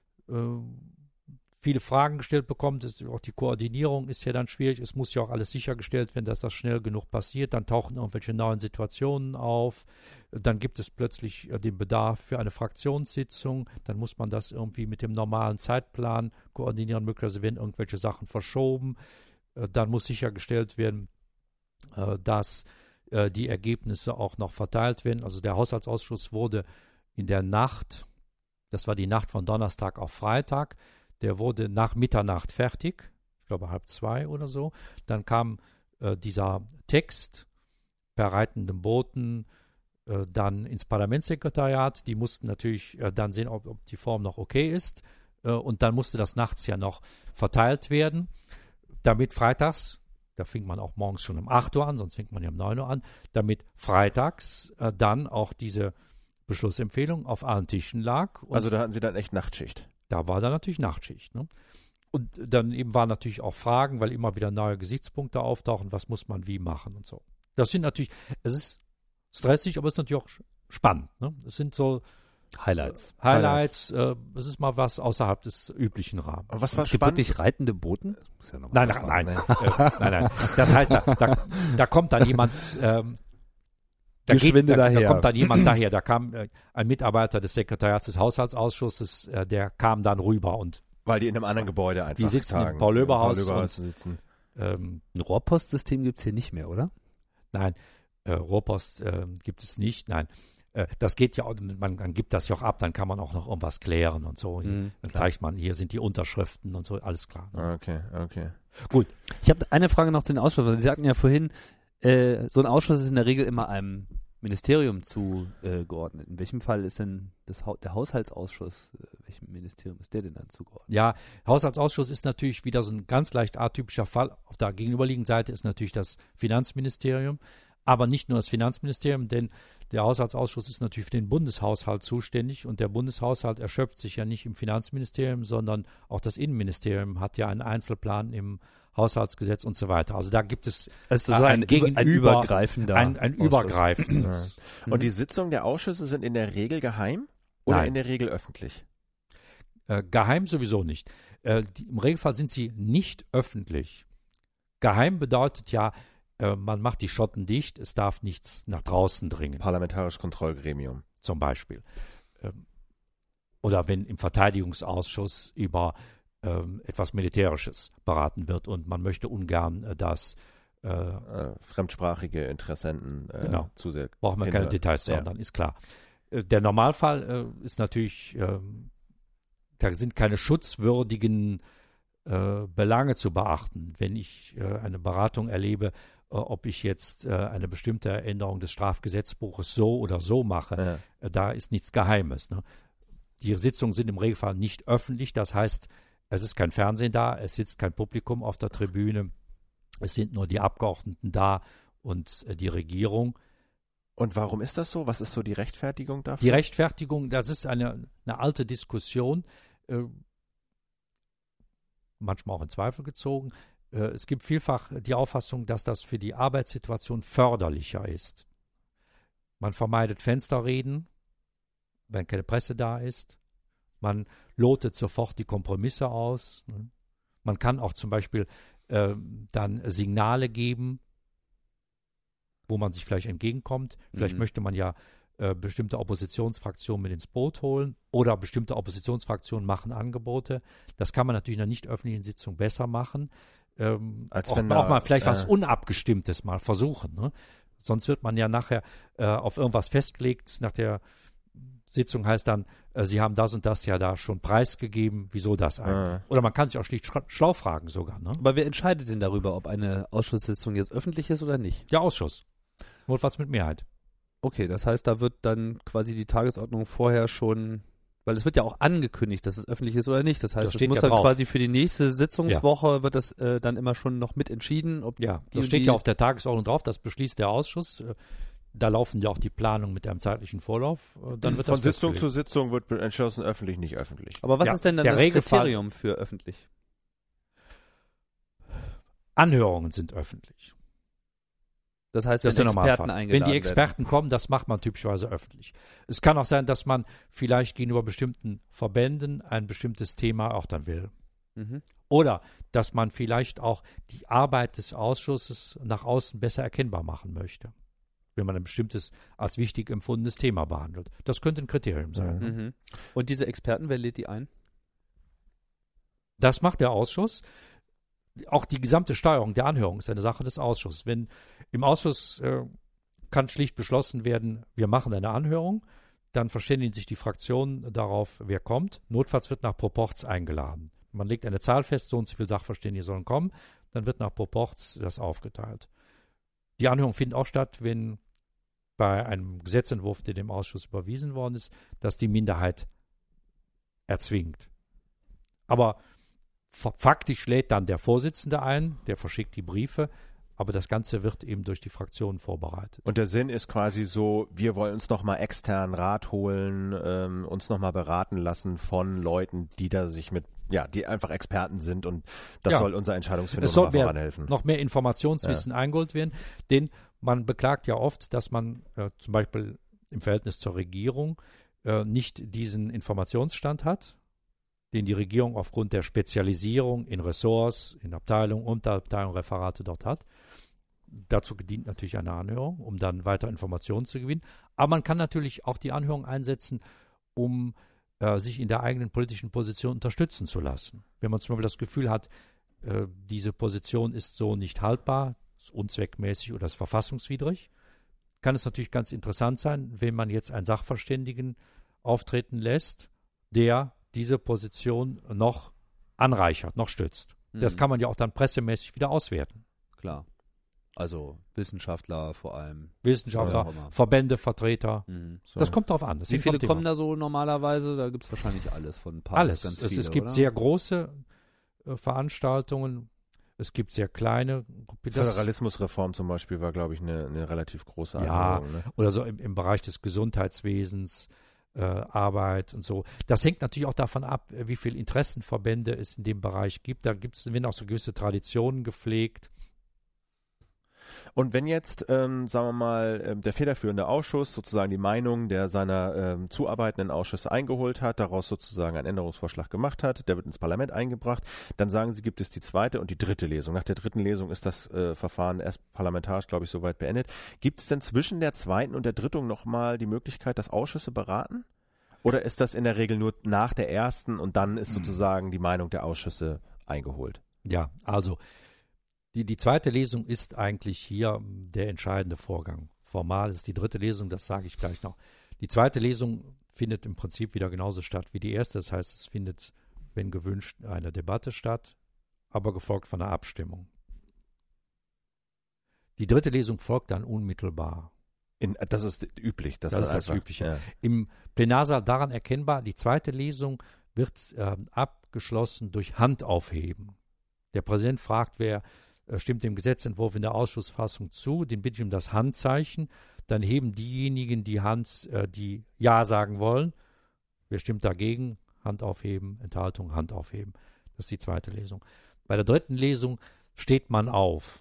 C: viele Fragen gestellt bekommt. Auch die Koordinierung ist ja dann schwierig. Es muss ja auch alles sichergestellt werden, dass das schnell genug passiert. Dann tauchen irgendwelche neuen Situationen auf. Dann gibt es plötzlich den Bedarf für eine Fraktionssitzung. Dann muss man das irgendwie mit dem normalen Zeitplan koordinieren. Möglicherweise werden irgendwelche Sachen verschoben. Dann muss sichergestellt werden, dass die Ergebnisse auch noch verteilt werden. Also der Haushaltsausschuss wurde in der Nacht, das war die Nacht von Donnerstag auf Freitag, der wurde nach Mitternacht fertig, ich glaube 1:30 oder so. Dann kam dieser Text per reitendem Boten dann ins Parlamentssekretariat. Die mussten natürlich dann sehen, ob die Form noch okay ist. Und dann musste das nachts ja noch verteilt werden, damit freitags, da fing man auch morgens schon um 8 Uhr an, sonst fängt man ja um 9 Uhr an, damit freitags dann auch diese Beschlussempfehlung auf allen Tischen lag. Und
A: also da hatten Sie dann echt Nachtschicht?
C: Da war dann natürlich Nachtschicht. Ne? Und dann eben waren natürlich auch Fragen, weil immer wieder neue Gesichtspunkte auftauchen, was muss man wie machen und so. Das sind natürlich, es ist stressig, aber es ist natürlich auch spannend. Ne? Es sind so
B: Highlights.
C: Es ist mal was außerhalb des üblichen Rahmens.
A: Aber was war
B: es gibt
A: spannend?
B: wirklich reitende Boten?
C: Ja nein. Das heißt, da kommt dann jemand da kommt dann jemand daher. Da kam ein Mitarbeiter des Sekretariats des Haushaltsausschusses, der kam dann rüber und
A: weil die in einem anderen Gebäude einfach
C: die sitzen im Paul-Löber-Haus.
B: Ein Rohrpostsystem gibt es hier nicht mehr, oder?
C: Nein, Rohrpost gibt es nicht. Nein, Das geht ja, man gibt das ja auch ab, dann kann man auch noch irgendwas klären und so. Dann zeigt man, hier sind die Unterschriften und so, alles klar.
A: Okay.
B: Gut. Ich habe eine Frage noch zu den Ausschüssen. Sie sagten ja vorhin, so ein Ausschuss ist in der Regel immer einem Ministerium zugeordnet. In welchem Fall ist denn der Haushaltsausschuss, welchem Ministerium ist der denn dann zugeordnet?
C: Ja, Haushaltsausschuss ist natürlich wieder so ein ganz leicht atypischer Fall. Auf der gegenüberliegenden Seite ist natürlich das Finanzministerium, aber nicht nur das Finanzministerium, denn der Haushaltsausschuss ist natürlich für den Bundeshaushalt zuständig und der Bundeshaushalt erschöpft sich ja nicht im Finanzministerium, sondern auch das Innenministerium hat ja einen Einzelplan im Haushaltsgesetz und so weiter. Also da gibt es
B: ein übergreifender
C: ein übergreifendes.
A: Und die Sitzungen der Ausschüsse sind in der Regel geheim oder
C: Nein.
A: in der Regel öffentlich?
C: Geheim sowieso nicht. Im Regelfall sind sie nicht öffentlich. Geheim bedeutet ja, man macht die Schotten dicht, es darf nichts nach draußen dringen.
A: Parlamentarisches Kontrollgremium.
C: Zum Beispiel. Oder wenn im Verteidigungsausschuss über etwas Militärisches beraten wird und man möchte ungern, dass
A: fremdsprachige Interessenten
C: genau.
A: zusätzlich.
C: Braucht man keine Details sagen, dann ist klar. Der Normalfall ist natürlich, da sind keine schutzwürdigen Belange zu beachten. Wenn ich eine Beratung erlebe, ob ich jetzt eine bestimmte Änderung des Strafgesetzbuches so oder so mache, da ist nichts Geheimes. Ne? Die Sitzungen sind im Regelfall nicht öffentlich, das heißt, es ist kein Fernsehen da, es sitzt kein Publikum auf der Tribüne, es sind nur die Abgeordneten da und die Regierung.
A: Und warum ist das so? Was ist so die Rechtfertigung dafür?
C: Die Rechtfertigung, das ist eine alte Diskussion, manchmal auch in Zweifel gezogen. Es gibt vielfach die Auffassung, dass das für die Arbeitssituation förderlicher ist. Man vermeidet Fensterreden, wenn keine Presse da ist. Man lotet sofort die Kompromisse aus. Man kann auch zum Beispiel dann Signale geben, wo man sich vielleicht entgegenkommt. Vielleicht möchte man ja bestimmte Oppositionsfraktionen mit ins Boot holen oder bestimmte Oppositionsfraktionen machen Angebote. Das kann man natürlich in einer nicht öffentlichen Sitzung besser machen. Auch mal vielleicht was Unabgestimmtes mal versuchen. Ne? Sonst wird man ja nachher auf irgendwas festgelegt. Nach der Sitzung heißt dann, Sie haben das und das ja da schon preisgegeben. Wieso das eigentlich? Oder man kann sich auch schlicht schlau fragen sogar. Ne?
B: Aber wer entscheidet denn darüber, ob eine Ausschusssitzung jetzt öffentlich ist oder nicht?
C: Der Ausschuss. Notfalls mit Mehrheit.
B: Okay, das heißt, da wird dann quasi die Tagesordnung vorher schon, weil es wird ja auch angekündigt, dass es öffentlich ist oder nicht. Das heißt, es muss dann quasi für die nächste Sitzungswoche wird das dann immer schon noch mit entschieden. Ob
C: das steht ja auf der Tagesordnung drauf, das beschließt der Ausschuss. Da laufen ja auch die Planungen mit einem zeitlichen Vorlauf. Dann wird
A: von Sitzung zu Sitzung wird entschlossen, öffentlich, nicht öffentlich.
B: Aber was ist denn dann das Kriterium für öffentlich?
C: Anhörungen sind öffentlich.
B: Das heißt, wenn Experten eingeladen werden.
C: Wenn die Experten kommen, das macht man typischerweise öffentlich. Es kann auch sein, dass man vielleicht gegenüber bestimmten Verbänden ein bestimmtes Thema auch dann will. Oder dass man vielleicht auch die Arbeit des Ausschusses nach außen besser erkennbar machen möchte, wenn man ein bestimmtes als wichtig empfundenes Thema behandelt. Das könnte ein Kriterium sein.
B: Und diese Experten, wer lädt die ein?
C: Das macht der Ausschuss. Auch die gesamte Steuerung der Anhörung ist eine Sache des Ausschusses. Wenn im Ausschuss kann schlicht beschlossen werden, wir machen eine Anhörung, dann verständigen sich die Fraktionen darauf, wer kommt. Notfalls wird nach Proporz eingeladen. Man legt eine Zahl fest, so und so viele Sachverständige sollen kommen, dann wird nach Proporz das aufgeteilt. Die Anhörung findet auch statt, wenn bei einem Gesetzentwurf, der dem Ausschuss überwiesen worden ist, dass die Minderheit erzwingt. Aber faktisch lädt dann der Vorsitzende ein, der verschickt die Briefe, aber das Ganze wird eben durch die Fraktionen vorbereitet.
A: Und der Sinn ist quasi so, wir wollen uns nochmal externen Rat holen, uns nochmal beraten lassen von Leuten, die da sich die einfach Experten sind und das soll unser Entscheidungsfindung nochmal voranhelfen.
C: Noch mehr Informationswissen eingeholt werden, denn man beklagt ja oft, dass man zum Beispiel im Verhältnis zur Regierung nicht diesen Informationsstand hat, den die Regierung aufgrund der Spezialisierung in Ressorts, in Abteilungen, Unterabteilungen, Referate dort hat. Dazu dient natürlich eine Anhörung, um dann weitere Informationen zu gewinnen. Aber man kann natürlich auch die Anhörung einsetzen, um sich in der eigenen politischen Position unterstützen zu lassen. Wenn man zum Beispiel das Gefühl hat, diese Position ist so nicht haltbar, ist unzweckmäßig oder ist verfassungswidrig, kann es natürlich ganz interessant sein, wenn man jetzt einen Sachverständigen auftreten lässt, der diese Position noch anreichert, noch stützt. Das kann man ja auch dann pressemäßig wieder auswerten.
B: Klar. Also Wissenschaftler vor allem.
C: Wissenschaftler, Verbände, Vertreter.
B: So.
C: Das kommt darauf an.
B: Wie viele kommen da so normalerweise? Da gibt es wahrscheinlich alles von ein paar.
C: Alles.
B: Ganz viele,
C: es gibt
B: oder?
C: sehr große Veranstaltungen. Es gibt sehr kleine.
A: Föderalismusreform zum Beispiel war, glaube ich, eine relativ große Anhörung. Ne?
C: Oder so im Bereich des Gesundheitswesens, Arbeit und so. Das hängt natürlich auch davon ab, wie viele Interessenverbände es in dem Bereich gibt. Da werden auch so gewisse Traditionen gepflegt.
A: Und wenn jetzt, sagen wir mal, der federführende Ausschuss sozusagen die Meinung der seiner zuarbeitenden Ausschüsse eingeholt hat, daraus sozusagen einen Änderungsvorschlag gemacht hat, der wird ins Parlament eingebracht, dann sagen Sie, gibt es die zweite und die dritte Lesung. Nach der dritten Lesung ist das Verfahren erst parlamentarisch, glaube ich, soweit beendet. Gibt es denn zwischen der zweiten und der dritten nochmal die Möglichkeit, dass Ausschüsse beraten? Oder ist das in der Regel nur nach der ersten und dann ist sozusagen die Meinung der Ausschüsse eingeholt?
C: Ja, also die zweite Lesung ist eigentlich hier der entscheidende Vorgang. Formal ist die dritte Lesung, das sage ich gleich noch. Die zweite Lesung findet im Prinzip wieder genauso statt wie die erste. Das heißt, es findet, wenn gewünscht, eine Debatte statt, aber gefolgt von einer Abstimmung. Die dritte Lesung folgt dann unmittelbar.
A: Das ist üblich.
C: Das ist das Übliche. Ja. Im Plenarsaal daran erkennbar, die zweite Lesung wird abgeschlossen durch Handaufheben. Der Präsident fragt, wer stimmt dem Gesetzentwurf in der Ausschussfassung zu, den bitte ich um das Handzeichen. Dann heben diejenigen die Hand, die Ja sagen wollen. Wer stimmt dagegen? Hand aufheben, Enthaltung, Hand aufheben. Das ist die zweite Lesung. Bei der dritten Lesung steht man auf.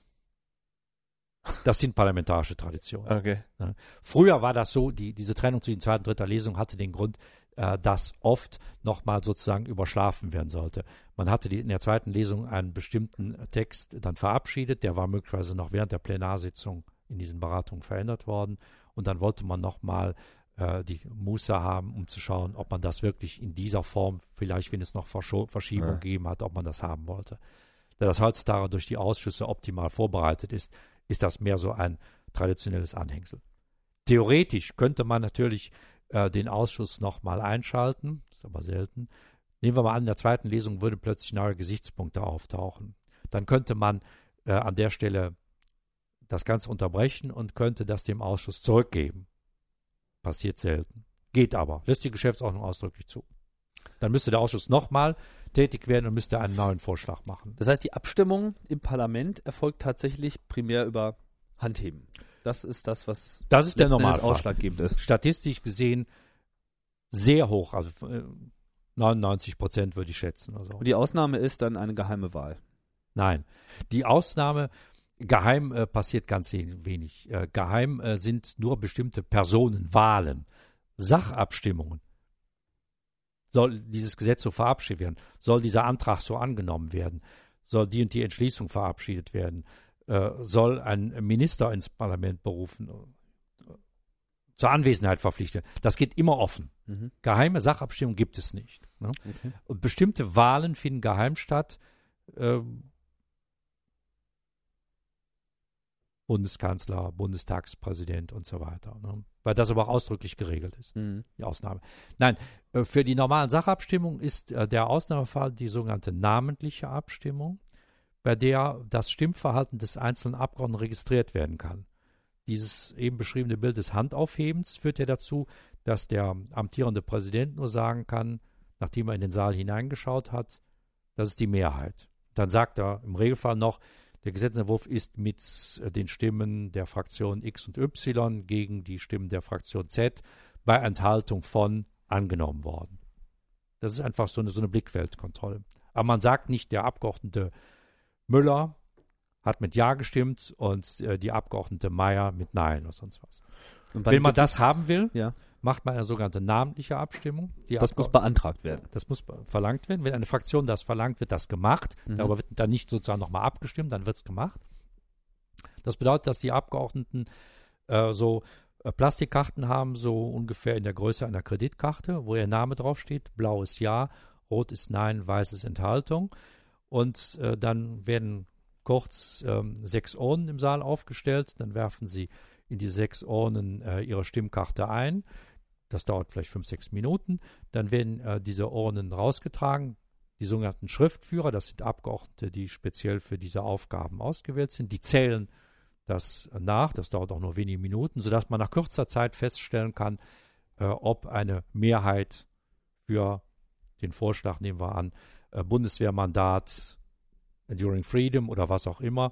C: Das sind parlamentarische Traditionen.
A: Okay.
C: Früher war das so, diese Trennung zwischen zweiter und dritter Lesung hatte den Grund, dass oft nochmal sozusagen überschlafen werden sollte. Man hatte in der zweiten Lesung einen bestimmten Text dann verabschiedet, der war möglicherweise noch während der Plenarsitzung in diesen Beratungen verändert worden und dann wollte man nochmal die Muße haben, um zu schauen, ob man das wirklich in dieser Form, vielleicht wenn es noch Verschiebung gegeben hat, ob man das haben wollte. Da das heutzutage durch die Ausschüsse optimal vorbereitet ist, ist das mehr so ein traditionelles Anhängsel. Theoretisch könnte man natürlich den Ausschuss nochmal einschalten, ist aber selten. Nehmen wir mal an, in der zweiten Lesung würden plötzlich neue Gesichtspunkte auftauchen. Dann könnte man an der Stelle das Ganze unterbrechen und könnte das dem Ausschuss zurückgeben. Passiert selten. Geht aber, lässt die Geschäftsordnung ausdrücklich zu. Dann müsste der Ausschuss nochmal tätig werden und müsste einen neuen Vorschlag machen.
B: Das heißt, die Abstimmung im Parlament erfolgt tatsächlich primär über Handheben. Das ist das, was
C: das ist der Normalfall.
B: Ausschlaggebend ist.
C: Statistisch gesehen sehr hoch, also 99% würde ich schätzen. Also.
B: Und die Ausnahme ist dann eine geheime Wahl?
C: Nein, die Ausnahme, geheim passiert ganz wenig. Geheim sind nur bestimmte Personenwahlen, Sachabstimmungen. Soll dieses Gesetz so verabschiedet werden? Soll dieser Antrag so angenommen werden? Soll die und die Entschließung verabschiedet werden? Soll ein Minister ins Parlament berufen, zur Anwesenheit verpflichtet. Das geht immer offen. Geheime Sachabstimmung gibt es nicht. Ne? Okay. Und bestimmte Wahlen finden geheim statt. Bundeskanzler, Bundestagspräsident und so weiter. Ne? Weil das aber auch ausdrücklich geregelt ist, die Ausnahme. Nein, für die normalen Sachabstimmungen ist der Ausnahmefall die sogenannte namentliche Abstimmung, bei der das Stimmverhalten des einzelnen Abgeordneten registriert werden kann. Dieses eben beschriebene Bild des Handaufhebens führt ja dazu, dass der amtierende Präsident nur sagen kann, nachdem er in den Saal hineingeschaut hat, das ist die Mehrheit. Dann sagt er im Regelfall noch, der Gesetzentwurf ist mit den Stimmen der Fraktion X und Y gegen die Stimmen der Fraktion Z bei Enthaltung von angenommen worden. Das ist einfach so eine Blickfeldkontrolle. Aber man sagt nicht, der Abgeordnete Müller hat mit Ja gestimmt und die Abgeordnete Meier mit Nein oder sonst was. Wenn man das haben will, macht man eine sogenannte namentliche Abstimmung.
B: Das muss beantragt werden.
C: Das muss verlangt werden. Wenn eine Fraktion das verlangt, wird das gemacht. Darüber wird dann nicht sozusagen nochmal abgestimmt, dann wird es gemacht. Das bedeutet, dass die Abgeordneten Plastikkarten haben, so ungefähr in der Größe einer Kreditkarte, wo ihr Name draufsteht. Blau ist Ja, Rot ist Nein, Weiß ist Enthaltung. Und dann werden kurz 6 Urnen im Saal aufgestellt. Dann werfen sie in die 6 Urnen ihre Stimmkarte ein. Das dauert vielleicht 5-6 Minuten. Dann werden diese Urnen rausgetragen. Die sogenannten Schriftführer, das sind Abgeordnete, die speziell für diese Aufgaben ausgewählt sind, die zählen das nach. Das dauert auch nur wenige Minuten, sodass man nach kurzer Zeit feststellen kann, ob eine Mehrheit für den Vorschlag, nehmen wir an, Bundeswehrmandat, Enduring Freedom oder was auch immer,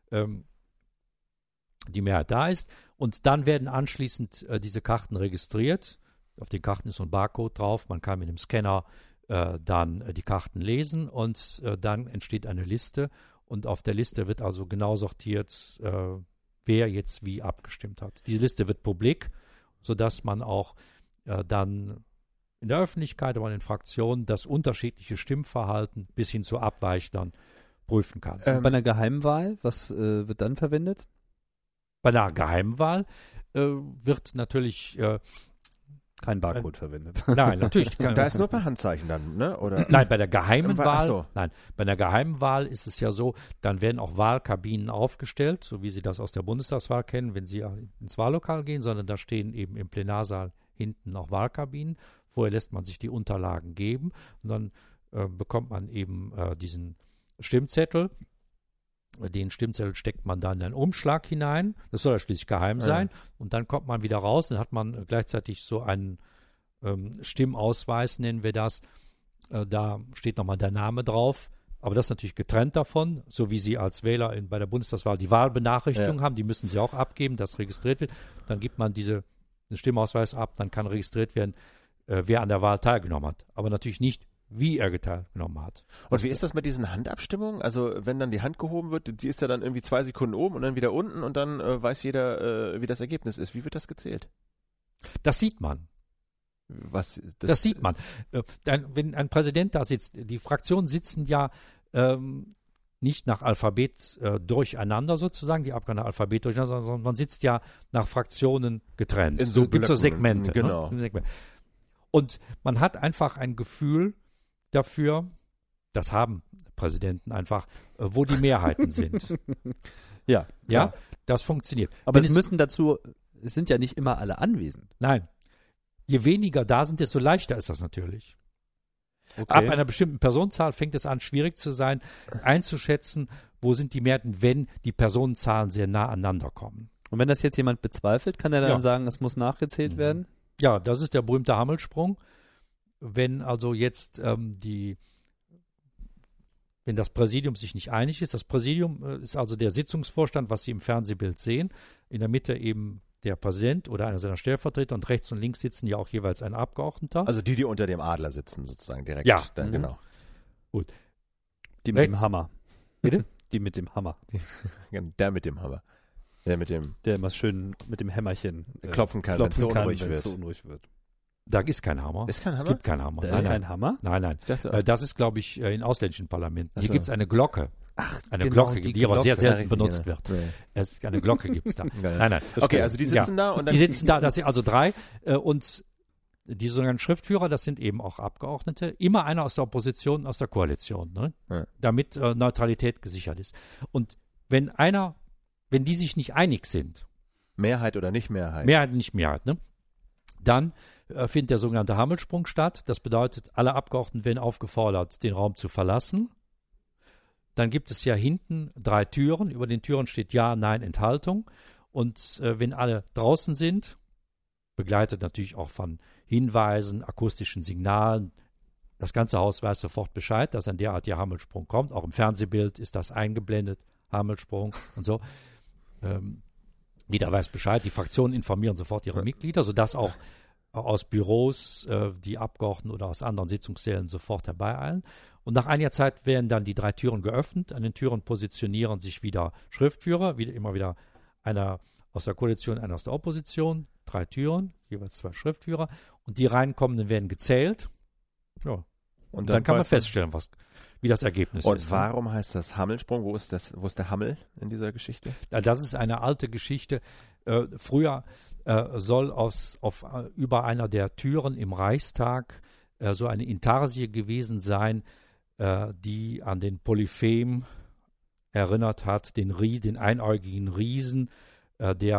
C: die Mehrheit da ist. Und dann werden anschließend diese Karten registriert. Auf den Karten ist so ein Barcode drauf. Man kann mit dem Scanner dann die Karten lesen und dann entsteht eine Liste. Und auf der Liste wird also genau sortiert, wer jetzt wie abgestimmt hat. Diese Liste wird publik, sodass man auch dann in der Öffentlichkeit, aber in den Fraktionen das unterschiedliche Stimmverhalten bis hin zu Abweichlern prüfen kann.
B: Bei einer Geheimwahl, was wird dann verwendet?
C: Bei einer Geheimwahl wird natürlich
B: kein Barcode verwendet.
C: Nein, natürlich.
A: Da ist nur per Handzeichen dann, ne? Oder?
C: Nein, bei der geheimen Wahl.
A: So.
C: Nein, bei der geheimen Wahl ist es ja so, dann werden auch Wahlkabinen aufgestellt, so wie Sie das aus der Bundestagswahl kennen, wenn Sie ins Wahllokal gehen, sondern da stehen eben im Plenarsaal hinten auch Wahlkabinen. Vorher lässt man sich die Unterlagen geben und dann bekommt man eben diesen Stimmzettel. Den Stimmzettel steckt man dann in einen Umschlag hinein. Das soll ja schließlich geheim sein. Und dann kommt man wieder raus. Dann hat man gleichzeitig so einen Stimmausweis, nennen wir das. Da steht nochmal der Name drauf. Aber das ist natürlich getrennt davon. So wie Sie als Wähler bei der Bundestagswahl die Wahlbenachrichtigung haben. Die müssen Sie auch abgeben, dass registriert wird. Dann gibt man diesen Stimmausweis ab. Dann kann registriert werden, wer an der Wahl teilgenommen hat. Aber natürlich nicht, wie er teilgenommen hat.
A: Und wie ist das mit diesen Handabstimmungen? Also wenn dann die Hand gehoben wird, die ist ja dann irgendwie 2 Sekunden oben und dann wieder unten und dann weiß jeder, wie das Ergebnis ist. Wie wird das gezählt?
C: Das sieht man. Das sieht man. Wenn ein Präsident da sitzt, die Fraktionen sitzen ja nicht nach Alphabet durcheinander sozusagen, die Abgeordneten nach Alphabet durcheinander, sondern man sitzt ja nach Fraktionen getrennt.
A: So
C: gibt es so Segmente.
A: Genau.
C: Ne? Und man hat einfach ein Gefühl dafür, das haben Präsidenten einfach, wo die Mehrheiten sind.
B: Ja,
C: das funktioniert.
B: Aber es sind ja nicht immer alle anwesend.
C: Nein. Je weniger da sind, desto leichter ist das natürlich.
B: Okay.
C: Ab einer bestimmten Personenzahl fängt es an, schwierig zu sein, einzuschätzen, wo sind die Mehrheiten, wenn die Personenzahlen sehr nah aneinander kommen.
B: Und wenn das jetzt jemand bezweifelt, kann er dann sagen, es muss nachgezählt werden?
C: Ja, das ist der berühmte Hammelsprung. Wenn also jetzt wenn das Präsidium sich nicht einig ist, das Präsidium ist also der Sitzungsvorstand, was Sie im Fernsehbild sehen, in der Mitte eben der Präsident oder einer seiner Stellvertreter und rechts und links sitzen ja auch jeweils ein Abgeordneter.
A: Also die unter dem Adler sitzen sozusagen direkt.
C: Ja.
A: Dann, genau.
C: Gut.
B: Die mit dem Hammer.
C: Bitte?
B: Die mit dem Hammer.
A: Der mit dem Hammer. Der
B: immer schön mit dem Hämmerchen
A: klopfen kann, wenn es so unruhig wird.
C: Da ist kein Hammer.
A: Ist kein Hammer?
C: Es gibt keinen Hammer.
B: Da ist kein Hammer?
C: Nein. Das ist, glaube ich, in ausländischen Parlamenten. Hier gibt es eine Glocke.
A: Eine
C: Glocke, die aber sehr selten benutzt wird. Eine Glocke gibt es da. Nein.
A: Okay, also die sitzen da und dann.
C: Die sitzen da, das sind also 3 und die sogenannten Schriftführer, das sind eben auch Abgeordnete, immer einer aus der Opposition, aus der Koalition, ne? Damit Neutralität gesichert ist. Und wenn die sich nicht einig sind,
A: Mehrheit oder nicht Mehrheit?
C: Mehrheit, ne? Dann findet der sogenannte Hammelsprung statt. Das bedeutet, alle Abgeordneten werden aufgefordert, den Raum zu verlassen. Dann gibt es ja hinten 3 Türen. Über den Türen steht Ja, Nein, Enthaltung. Und wenn alle draußen sind, begleitet natürlich auch von Hinweisen, akustischen Signalen, das ganze Haus weiß sofort Bescheid, dass ein derartiger Hammelsprung kommt. Auch im Fernsehbild ist das eingeblendet, Hammelsprung und so. Jeder weiß Bescheid. Die Fraktionen informieren sofort ihre Mitglieder, sodass auch aus Büros die Abgeordneten oder aus anderen Sitzungssälen sofort herbeieilen. Und nach einiger Zeit werden dann die 3 Türen geöffnet. An den Türen positionieren sich wieder Schriftführer, immer wieder einer aus der Koalition, einer aus der Opposition. 3 Türen, jeweils 2 Schriftführer. Und die reinkommenden werden gezählt. Ja. Und dann kann man feststellen, wie das Ergebnis ist.
A: Und warum heißt das Hammelsprung? Wo ist der Hammel in dieser Geschichte?
C: Das ist eine alte Geschichte. Früher soll über einer der Türen im Reichstag so eine Intarsie gewesen sein, die an den Polyphem erinnert hat, den einäugigen Riesen, der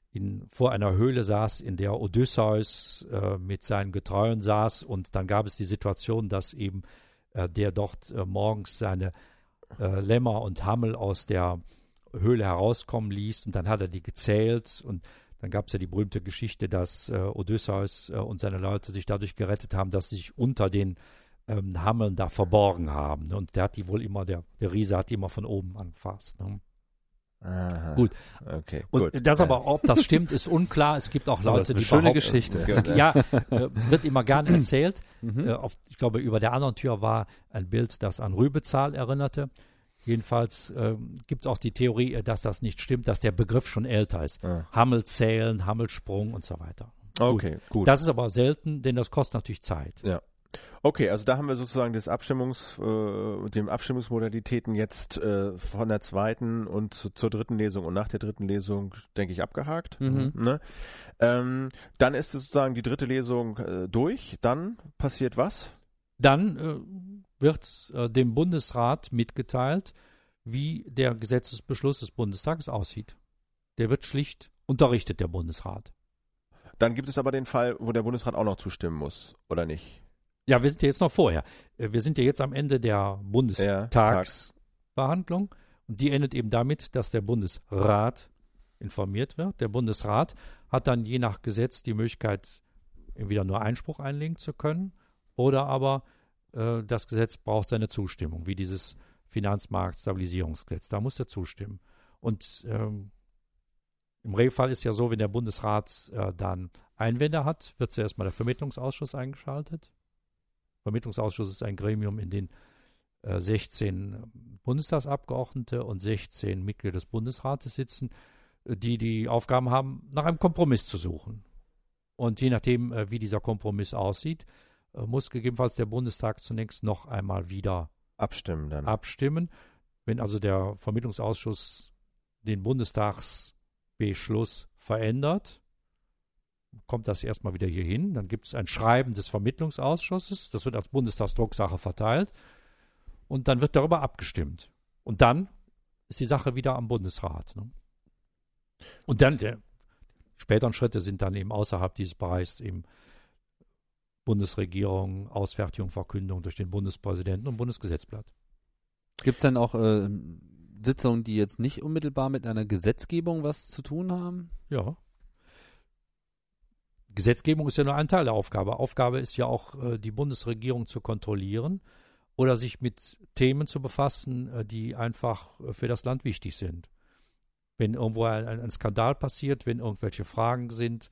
C: vor einer Höhle saß, in der Odysseus mit seinen Getreuen saß, und dann gab es die Situation, dass eben der dort morgens seine Lämmer und Hammel aus der Höhle herauskommen ließ, und dann hat er die gezählt, und dann gab es ja die berühmte Geschichte, dass Odysseus und seine Leute sich dadurch gerettet haben, dass sie sich unter den Hammeln da verborgen haben. Ne? Und der hat die wohl immer, der Riese hat die immer von oben angefasst. Ne?
A: Aha.
C: Gut.
A: Okay,
C: und
A: gut.
C: das aber, ob das stimmt, ist unklar. Es gibt auch Leute, die
B: schöne
C: behaupten,
B: Geschichte.
C: wird immer gerne erzählt.
B: Mhm.
C: Ich glaube, über der anderen Tür war ein Bild, das an Rübezahl erinnerte. Jedenfalls gibt es auch die Theorie, dass das nicht stimmt, dass der Begriff schon älter ist. Hammelzählen, Hammelsprung und so weiter.
A: Okay, gut.
C: Das ist aber selten, denn das kostet natürlich Zeit.
A: Ja. Okay, also da haben wir sozusagen den Abstimmungsmodalitäten jetzt von der zweiten und zur dritten Lesung und nach der dritten Lesung, denke ich, abgehakt.
B: Mhm.
A: Ne? Dann ist sozusagen die dritte Lesung durch. Dann passiert was?
C: Dann wird dem Bundesrat mitgeteilt, wie der Gesetzesbeschluss des Bundestages aussieht. Der wird schlicht unterrichtet, der Bundesrat.
A: Dann gibt es aber den Fall, wo der Bundesrat auch noch zustimmen muss, oder nicht?
C: Ja, wir sind ja jetzt noch vorher. Wir sind ja jetzt am Ende der Bundestagsbehandlung. Und die endet eben damit, dass der Bundesrat informiert wird. Der Bundesrat hat dann je nach Gesetz die Möglichkeit, entweder nur Einspruch einlegen zu können, oder aber das Gesetz braucht seine Zustimmung, wie dieses Finanzmarktstabilisierungsgesetz. Da muss er zustimmen. Und im Regelfall ist ja so, wenn der Bundesrat dann Einwände hat, wird zuerst mal der Vermittlungsausschuss eingeschaltet. Vermittlungsausschuss ist ein Gremium, in dem 16 Bundestagsabgeordnete und 16 Mitglieder des Bundesrates sitzen, die die Aufgaben haben, nach einem Kompromiss zu suchen. Und je nachdem, wie dieser Kompromiss aussieht, muss gegebenenfalls der Bundestag zunächst noch einmal wieder abstimmen. Wenn also der Vermittlungsausschuss den Bundestagsbeschluss verändert, kommt das erstmal wieder hier hin. Dann gibt es ein Schreiben des Vermittlungsausschusses, das wird als Bundestagsdrucksache verteilt, und dann wird darüber abgestimmt. Und dann ist die Sache wieder am Bundesrat. Ne? Und dann, die späteren Schritte sind dann eben außerhalb dieses Bereichs eben Bundesregierung, Ausfertigung, Verkündung durch den Bundespräsidenten und Bundesgesetzblatt.
B: Gibt es dann auch Sitzungen, die jetzt nicht unmittelbar mit einer Gesetzgebung was zu tun haben?
C: Ja. Gesetzgebung ist ja nur ein Teil der Aufgabe. Aufgabe ist ja auch, die Bundesregierung zu kontrollieren oder sich mit Themen zu befassen, die einfach für das Land wichtig sind. Wenn irgendwo ein Skandal passiert, wenn irgendwelche Fragen sind.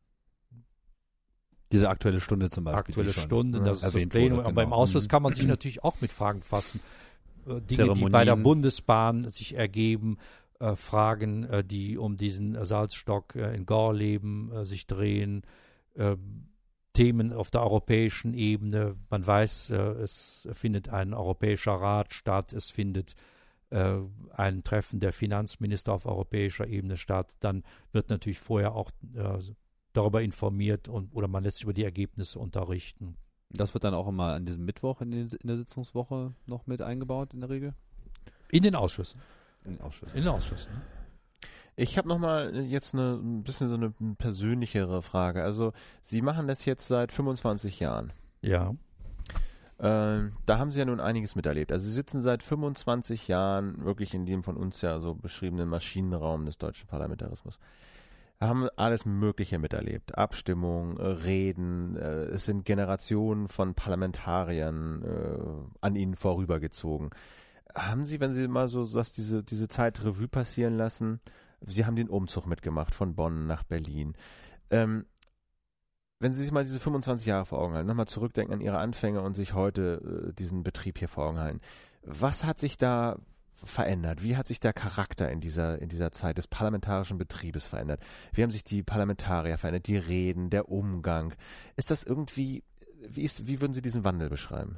B: Diese Aktuelle Stunde zum Beispiel.
C: Aktuelle Stunde, das ist das
B: wurde,
C: Plenum.
B: genau.
C: Aber im Ausschuss kann man sich natürlich auch mit Fragen befassen. Dinge, die bei der Bundesbahn sich ergeben, Fragen, die um diesen Salzstock in Gorleben sich drehen, Themen auf der europäischen Ebene. Man weiß, es findet ein Europäischer Rat statt, es findet ein Treffen der Finanzminister auf europäischer Ebene statt. Dann wird natürlich vorher auch darüber informiert oder man lässt sich über die Ergebnisse unterrichten.
B: Das wird dann auch immer an diesem Mittwoch in der Sitzungswoche noch mit eingebaut in der Regel?
C: In den Ausschüssen.
B: In den Ausschüssen.
C: In den Ausschüssen.
A: Ich habe nochmal jetzt ein bisschen so eine persönlichere Frage. Also Sie machen das jetzt seit 25 Jahren.
C: Ja.
A: Da haben Sie ja nun einiges miterlebt. Also Sie sitzen seit 25 Jahren wirklich in dem von uns ja so beschriebenen Maschinenraum des deutschen Parlamentarismus. Haben alles Mögliche miterlebt. Abstimmung, Reden, es sind Generationen von Parlamentariern an Ihnen vorübergezogen. Haben Sie, wenn Sie mal so diese Zeit Revue passieren lassen, Sie haben den Umzug mitgemacht von Bonn nach Berlin. Wenn Sie sich mal diese 25 Jahre vor Augen halten, nochmal zurückdenken an Ihre Anfänge und sich heute diesen Betrieb hier vor Augen halten. Was hat sich da verändert? Wie hat sich der Charakter in dieser Zeit des parlamentarischen Betriebes verändert? Wie haben sich die Parlamentarier verändert? Die Reden, der Umgang? Ist das irgendwie, wie würden Sie diesen Wandel beschreiben?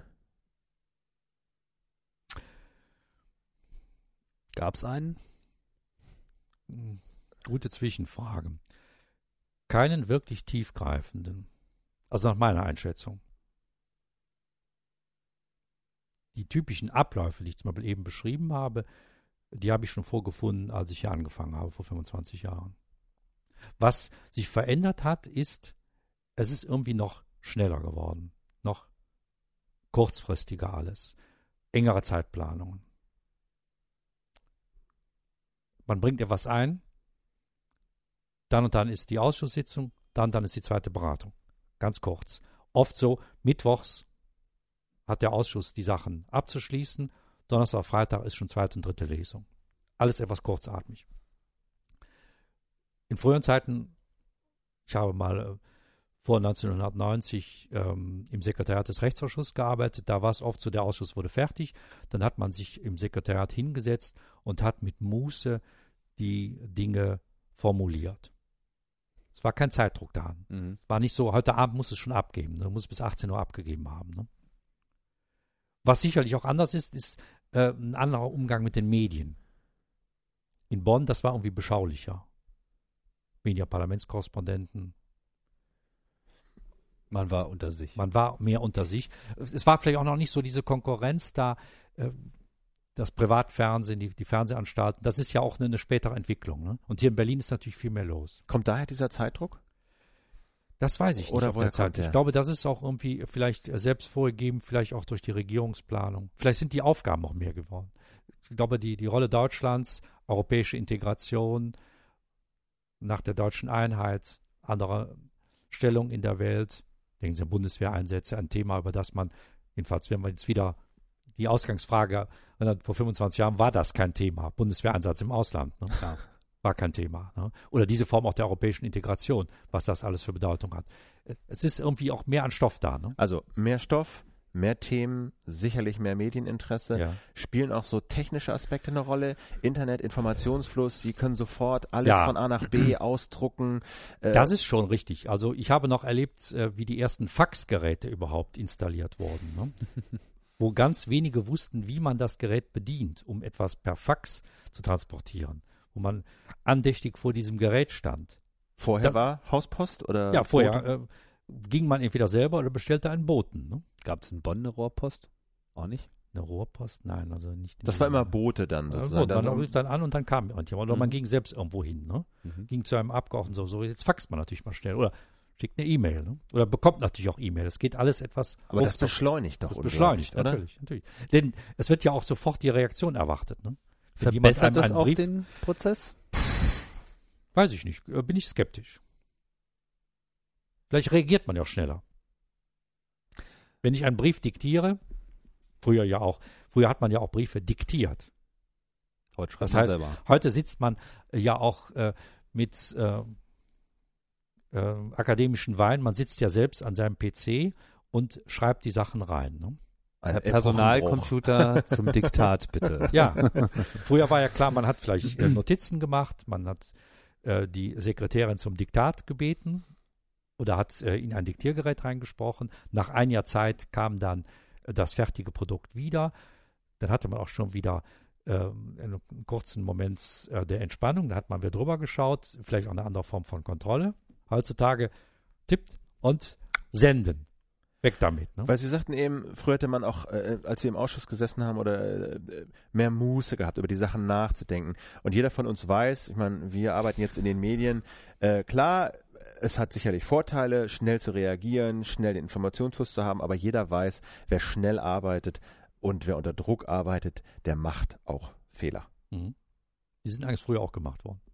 B: Gab es einen?
C: Gute Zwischenfrage. Keinen wirklich tiefgreifenden. Also nach meiner Einschätzung. Die typischen Abläufe, die ich zum Beispiel eben beschrieben habe, die habe ich schon vorgefunden, als ich hier angefangen habe, vor 25 Jahren. Was sich verändert hat, ist, es ist irgendwie noch schneller geworden, noch kurzfristiger alles, engere Zeitplanungen. Man bringt etwas ein, dann und dann ist die Ausschusssitzung, dann ist die zweite Beratung. Ganz kurz. Oft so, mittwochs hat der Ausschuss die Sachen abzuschließen, Donnerstag, Freitag ist schon zweite und dritte Lesung. Alles etwas kurzatmig. In früheren Zeiten, ich habe mal vor 1990 im Sekretariat des Rechtsausschusses gearbeitet, da war es oft so, der Ausschuss wurde fertig, dann hat man sich im Sekretariat hingesetzt und hat mit Muße die Dinge formuliert. Es war kein Zeitdruck da. Es war nicht so, heute Abend muss es schon abgeben, du musst bis 18 Uhr abgegeben haben. Ne? Was sicherlich auch anders ist ein anderer Umgang mit den Medien. In Bonn, das war irgendwie beschaulicher. Weniger Parlamentskorrespondenten.
B: Man war unter sich.
C: Man war mehr unter sich. Es war vielleicht auch noch nicht so diese Konkurrenz da, das Privatfernsehen, die Fernsehanstalten, das ist ja auch eine spätere Entwicklung. Ne? Und hier in Berlin ist natürlich viel mehr los.
A: Kommt daher dieser Zeitdruck?
C: Das weiß ich nicht
A: Oder
C: auf der Zeit.
A: der?
C: Ich glaube, das ist auch irgendwie vielleicht selbst vorgegeben, vielleicht auch durch die Regierungsplanung. Vielleicht sind die Aufgaben auch mehr geworden. Ich glaube, die Rolle Deutschlands, europäische Integration, nach der deutschen Einheit, andere Stellung in der Welt, denken Sie an Bundeswehreinsätze, ein Thema, über das man, jedenfalls, wenn wir jetzt wieder die Ausgangsfrage, vor 25 Jahren war das kein Thema, Bundeswehreinsatz im Ausland, ne? Ja, war kein Thema. Ne? Oder diese Form auch der europäischen Integration, was das alles für Bedeutung hat. Es ist irgendwie auch mehr an Stoff da. Ne?
A: Also mehr Stoff, mehr Themen, sicherlich mehr Medieninteresse.
C: Ja.
A: Spielen auch so technische Aspekte eine Rolle? Internet, Informationsfluss, Sie können sofort alles von A nach B ausdrucken.
C: Das ist schon richtig. Also ich habe noch erlebt, wie die ersten Faxgeräte überhaupt installiert wurden. Ne? Wo ganz wenige wussten, wie man das Gerät bedient, um etwas per Fax zu transportieren. Wo man andächtig vor diesem Gerät stand.
A: Vorher war Hauspost oder?
C: Ja, vorher ging man entweder selber oder bestellte einen Boten. Ne?
B: Gab es in Bonn eine Rohrpost? Auch nicht?
C: Eine Rohrpost? Nein, also nicht.
A: Das war immer Bote dann sozusagen.
C: Man rief dann an und dann kam jemand. Oder man ging selbst irgendwo hin. Ne? Ging zu einem Abgeordneten so, jetzt faxt man natürlich mal schnell. Oder schickt eine E-Mail. Ne? Oder bekommt natürlich auch E-Mail. Das geht alles etwas.
A: Aber das beschleunigt doch,
C: das beschleunigt,
A: oder?
C: Natürlich. Denn es wird ja auch sofort die Reaktion erwartet. Ne?
B: Verbessert das auch den Prozess?
C: Weiß ich nicht. Bin ich skeptisch. Vielleicht reagiert man ja auch schneller. Wenn ich einen Brief diktiere, früher hat man ja auch Briefe diktiert.
B: Heute schreibt
C: das
B: man
C: heißt,
B: selber.
C: Heute sitzt man ja auch mit akademischen Wein, man sitzt ja selbst an seinem PC und schreibt die Sachen rein. Ne?
B: Herr Personalcomputer zum Diktat, bitte.
C: Ja, früher war ja klar, man hat vielleicht Notizen gemacht, man hat die Sekretärin zum Diktat gebeten oder hat in ein Diktiergerät reingesprochen. Nach einiger Zeit kam dann das fertige Produkt wieder. Dann hatte man auch schon wieder einen kurzen Moment der Entspannung. Da hat man wieder drüber geschaut, vielleicht auch eine andere Form von Kontrolle. Heutzutage tippt und senden. Weg damit. Ne?
A: Weil Sie sagten eben, früher hätte man auch, als Sie im Ausschuss gesessen haben, oder mehr Muße gehabt, über die Sachen nachzudenken. Und jeder von uns weiß, ich meine, wir arbeiten jetzt in den Medien, klar, es hat sicherlich Vorteile, schnell zu reagieren, schnell den Informationsfluss zu haben, aber jeder weiß, wer schnell arbeitet und wer unter Druck arbeitet, der macht auch Fehler.
C: Mhm. Die sind eigentlich früher auch gemacht worden.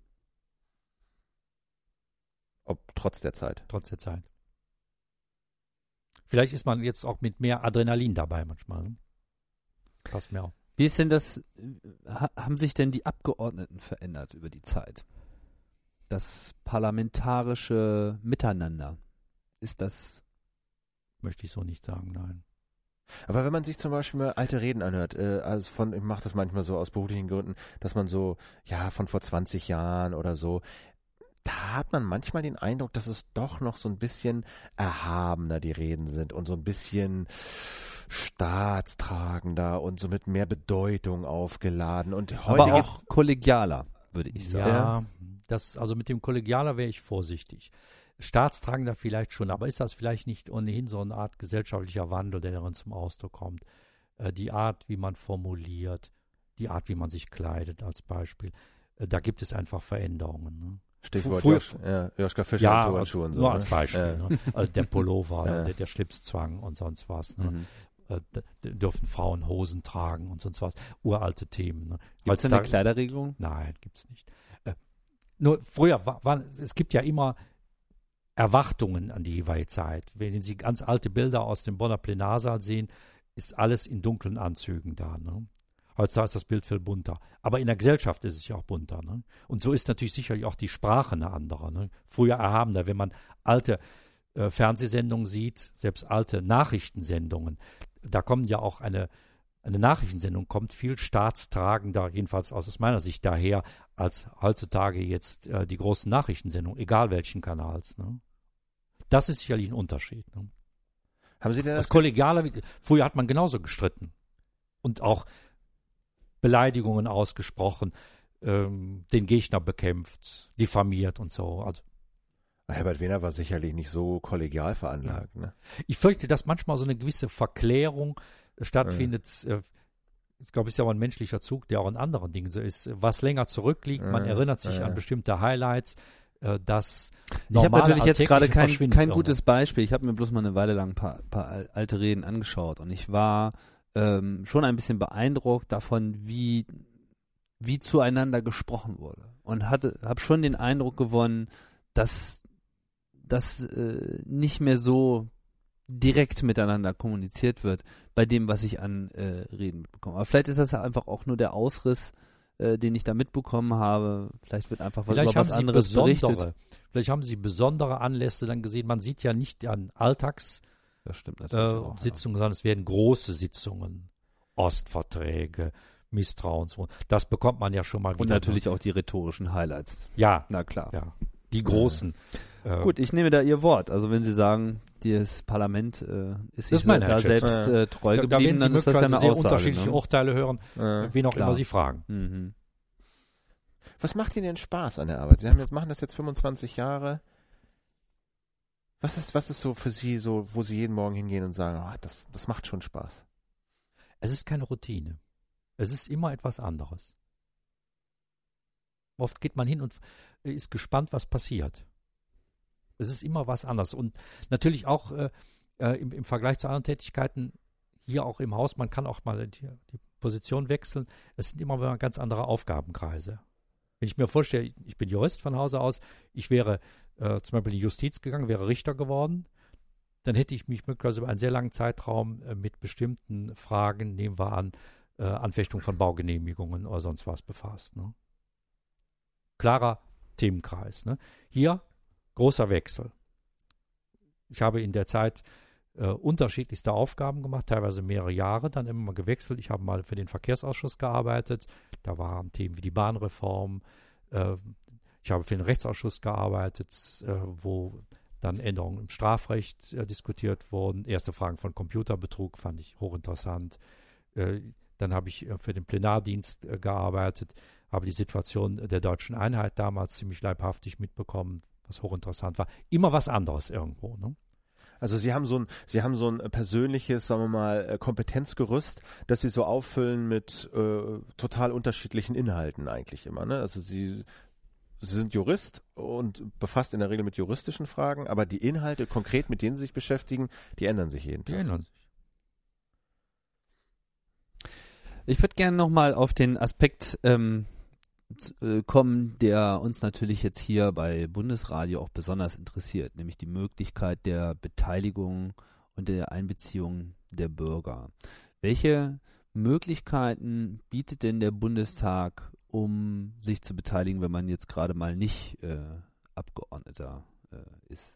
A: Trotz der Zeit.
C: Trotz der Zeit. Vielleicht ist man jetzt auch mit mehr Adrenalin dabei manchmal. Ne? Passt mir auch.
B: Wie ist denn das, haben sich denn die Abgeordneten verändert über die Zeit? Das parlamentarische Miteinander, ist das?
C: Möchte ich so nicht sagen, nein.
A: Aber wenn man sich zum Beispiel mal alte Reden anhört, ich mache das manchmal so aus beruflichen Gründen, dass man so, ja, von vor 20 Jahren oder so, da hat man manchmal den Eindruck, dass es doch noch so ein bisschen erhabener die Reden sind und so ein bisschen staatstragender und so mit mehr Bedeutung aufgeladen. Und heute
B: aber auch kollegialer, würde ich sagen.
C: Ja, also mit dem Kollegialer wäre ich vorsichtig. Staatstragender vielleicht schon, aber ist das vielleicht nicht ohnehin so eine Art gesellschaftlicher Wandel, der darin zum Ausdruck kommt? Die Art, wie man formuliert, die Art, wie man sich kleidet als Beispiel. Da gibt es einfach Veränderungen. Ne?
A: Stichwort Joschka Fischer
C: ja,
A: und Turnschuhe und so.
C: Nur
A: ne?
C: als Beispiel. Ne? Also der Pullover, der Schlipszwang und sonst was. Ne? Dürfen Frauen Hosen tragen und sonst was. Uralte Themen. Ne?
B: Gibt es eine Kleiderregelung?
C: Nein, gibt es nicht. Nur früher es gibt ja immer Erwartungen an die jeweilige Zeit. Wenn Sie ganz alte Bilder aus dem Bonner Plenarsaal sehen, ist alles in dunklen Anzügen da. Ne? Heutzutage ist das Bild viel bunter. Aber in der Gesellschaft ist es ja auch bunter. Ne? Und so ist natürlich sicherlich auch die Sprache eine andere. Ne? Früher erhabener, wenn man alte Fernsehsendungen sieht, selbst alte Nachrichtensendungen, da kommen ja auch eine Nachrichtensendung kommt viel staatstragender, jedenfalls aus meiner Sicht daher, als heutzutage jetzt die großen Nachrichtensendungen, egal welchen Kanals. Ne? Das ist sicherlich ein Unterschied. Ne?
A: Haben Sie denn das?
C: Als kollegialer, früher hat man genauso gestritten und auch Beleidigungen ausgesprochen, den Gegner bekämpft, diffamiert und so. Also,
A: Herbert Wehner war sicherlich nicht so kollegial veranlagt. Ne?
C: ich fürchte, dass manchmal so eine gewisse Verklärung stattfindet. Ich glaube, es ist ja auch ein menschlicher Zug, der auch in anderen Dingen so ist. Was länger zurückliegt, man erinnert sich an bestimmte Highlights, das
B: Ich habe natürlich jetzt gerade kein gutes
C: irgendwo.
B: Beispiel. Ich habe mir bloß mal eine Weile lang ein paar alte Reden angeschaut und ich war schon ein bisschen beeindruckt davon, wie zueinander gesprochen wurde. Und habe schon den Eindruck gewonnen, dass das nicht mehr so direkt miteinander kommuniziert wird, bei dem, was ich an Reden mitbekomme. Aber vielleicht ist das ja einfach auch nur der Ausriss, den ich da mitbekommen habe. Vielleicht wird einfach über was anderes berichtet.
C: Vielleicht haben Sie besondere Anlässe dann gesehen. Man sieht ja nicht an
B: Das stimmt natürlich auch,
C: Sitzungen, sondern es werden große Sitzungen, Ostverträge, Misstrauensvoten. Das bekommt man ja schon mal wieder.
B: Und natürlich auch die rhetorischen Highlights.
C: Ja.
B: Na klar.
C: Ja. Die großen.
B: Gut, ich nehme da Ihr Wort. Also wenn Sie sagen, das Parlament ist sich da selbst treu geblieben, dann ist das ja eine
C: sehr
B: Aussage.
C: Unterschiedliche Urteile hören, wen auch immer Sie fragen.
B: Mhm.
A: Was macht Ihnen denn Spaß an der Arbeit? Sie machen das jetzt 25 Jahre. Was ist so für Sie so, wo Sie jeden Morgen hingehen und sagen, das macht schon Spaß?
C: Es ist keine Routine. Es ist immer etwas anderes. Oft geht man hin und ist gespannt, was passiert. Es ist immer was anderes. Und natürlich auch im Vergleich zu anderen Tätigkeiten, hier auch im Haus, man kann auch mal die Position wechseln. Es sind immer ganz andere Aufgabenkreise. Wenn ich mir vorstelle, ich bin Jurist von Hause aus, ich wäre zum Beispiel in die Justiz gegangen, wäre Richter geworden, dann hätte ich mich möglicherweise über einen sehr langen Zeitraum mit bestimmten Fragen, nehmen wir an, Anfechtung von Baugenehmigungen oder sonst was befasst. Ne? Klarer Themenkreis. Ne? Hier großer Wechsel. Ich habe in der Zeit unterschiedlichste Aufgaben gemacht, teilweise mehrere Jahre, dann immer mal gewechselt. Ich habe mal für den Verkehrsausschuss gearbeitet. Da waren Themen wie die Bahnreform. Ich habe für den Rechtsausschuss gearbeitet, wo dann Änderungen im Strafrecht diskutiert wurden. Erste Fragen von Computerbetrug fand ich hochinteressant. Dann habe ich für den Plenardienst gearbeitet, habe die Situation der deutschen Einheit damals ziemlich leibhaftig mitbekommen, was hochinteressant war. Immer was anderes irgendwo. Ne?
A: Also Sie haben so ein persönliches, sagen wir mal, Kompetenzgerüst, das Sie so auffüllen mit total unterschiedlichen Inhalten eigentlich immer. Ne? Also Sie sind Jurist und befasst in der Regel mit juristischen Fragen, aber die Inhalte konkret, mit denen Sie sich beschäftigen, die ändern sich jeden Tag.
C: Die ändern sich.
B: Ich würde gerne nochmal auf den Aspekt kommen, der uns natürlich jetzt hier bei Bundesradio auch besonders interessiert, nämlich die Möglichkeit der Beteiligung und der Einbeziehung der Bürger. Welche Möglichkeiten bietet denn der Bundestag, um sich zu beteiligen, wenn man jetzt gerade mal nicht Abgeordneter ist?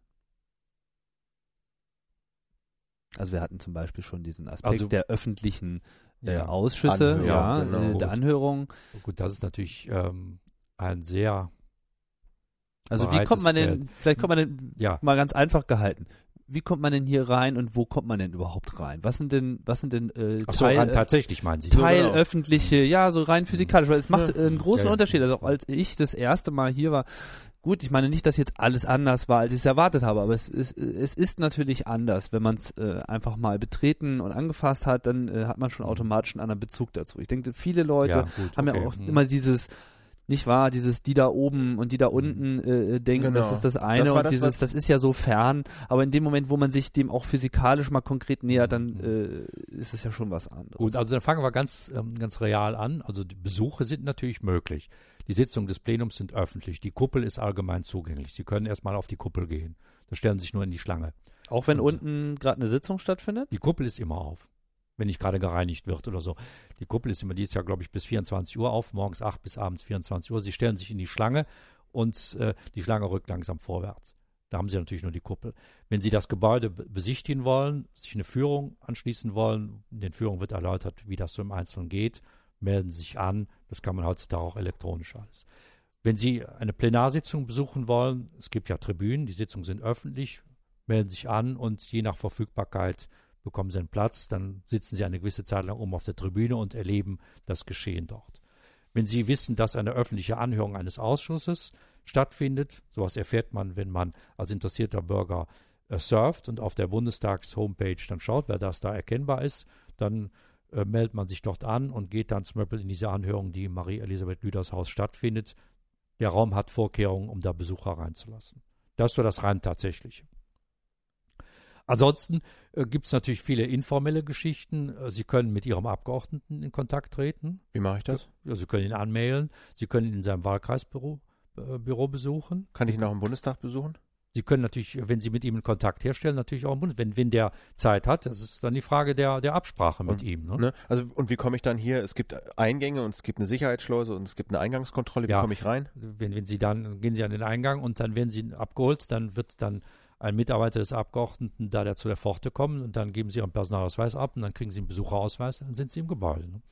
B: Also wir hatten zum Beispiel schon diesen Aspekt der öffentlichen Ausschüsse,
A: Anhörung,
B: der Anhörung.
C: Gut, das ist natürlich ein sehr
B: Also wie kommt man denn, vielleicht kommt man denn mal ganz einfach gehalten, wie kommt man denn hier rein und wo kommt man denn überhaupt rein? Was sind denn
C: tatsächlich meinen Sie?
B: Teilöffentliche, so rein physikalisch, weil es macht einen großen Unterschied. Also auch als ich das erste Mal hier war, gut, ich meine nicht, dass jetzt alles anders war, als ich es erwartet habe, aber es ist natürlich anders. Wenn man es einfach mal betreten und angefasst hat, dann hat man schon automatisch einen anderen Bezug dazu. Ich denke, viele Leute haben ja auch immer dieses Nicht wahr? Dieses die da oben und die da unten denken,
A: Genau.
B: das ist das eine und
A: das
B: das ist ja so fern. Aber in dem Moment, wo man sich dem auch physikalisch mal konkret nähert, dann ist es ja schon was anderes.
C: Gut, also dann fangen wir ganz real an. Also die Besuche sind natürlich möglich. Die Sitzungen des Plenums sind öffentlich. Die Kuppel ist allgemein zugänglich. Sie können erstmal auf die Kuppel gehen. Da stellen Sie sich nur in die Schlange.
B: Auch wenn unten gerade eine Sitzung stattfindet?
C: Die Kuppel ist immer auf, wenn nicht gerade gereinigt wird oder so. Die Kuppel ist immer dieses Jahr, glaube ich, bis 24 Uhr auf, morgens 8 bis abends 24 Uhr. Sie stellen sich in die Schlange und die Schlange rückt langsam vorwärts. Da haben Sie natürlich nur die Kuppel. Wenn Sie das Gebäude besichtigen wollen, sich eine Führung anschließen wollen, in den Führungen wird erläutert, wie das so im Einzelnen geht, melden Sie sich an. Das kann man heutzutage auch elektronisch alles. Wenn Sie eine Plenarsitzung besuchen wollen, es gibt ja Tribünen, die Sitzungen sind öffentlich, melden sich an und je nach Verfügbarkeit bekommen Sie einen Platz, dann sitzen Sie eine gewisse Zeit lang oben auf der Tribüne und erleben das Geschehen dort. Wenn Sie wissen, dass eine öffentliche Anhörung eines Ausschusses stattfindet, sowas erfährt man, wenn man als interessierter Bürger surft und auf der Bundestags-Homepage dann schaut, wer das da erkennbar ist, dann meldet man sich dort an und geht dann zum Beispiel in diese Anhörung, die im Marie-Elisabeth Lüders Haus stattfindet. Der Raum hat Vorkehrungen, um da Besucher reinzulassen. Das ist so das rein Tatsächliche. Ansonsten gibt es natürlich viele informelle Geschichten. Sie können mit Ihrem Abgeordneten in Kontakt treten.
A: Wie mache ich das?
C: Ja, Sie können ihn anmailen. Sie können ihn in seinem Wahlkreisbüro besuchen.
A: Kann ich ihn auch im Bundestag besuchen?
C: Sie können natürlich, wenn Sie mit ihm in Kontakt herstellen, natürlich auch im Bundestag, wenn der Zeit hat. Das ist dann die Frage der Absprache mit ihm. Ne?
A: Also, und wie komme ich dann hier? Es gibt Eingänge und es gibt eine Sicherheitsschleuse und es gibt eine Eingangskontrolle. Wie komme ich rein?
C: Wenn Sie dann, gehen Sie an den Eingang und dann werden Sie abgeholt, dann wird dann ein Mitarbeiter des Abgeordneten der zu der Pforte kommen und dann geben Sie Ihren Personalausweis ab und dann kriegen Sie einen Besucherausweis und dann sind Sie im Gebäude. Ne?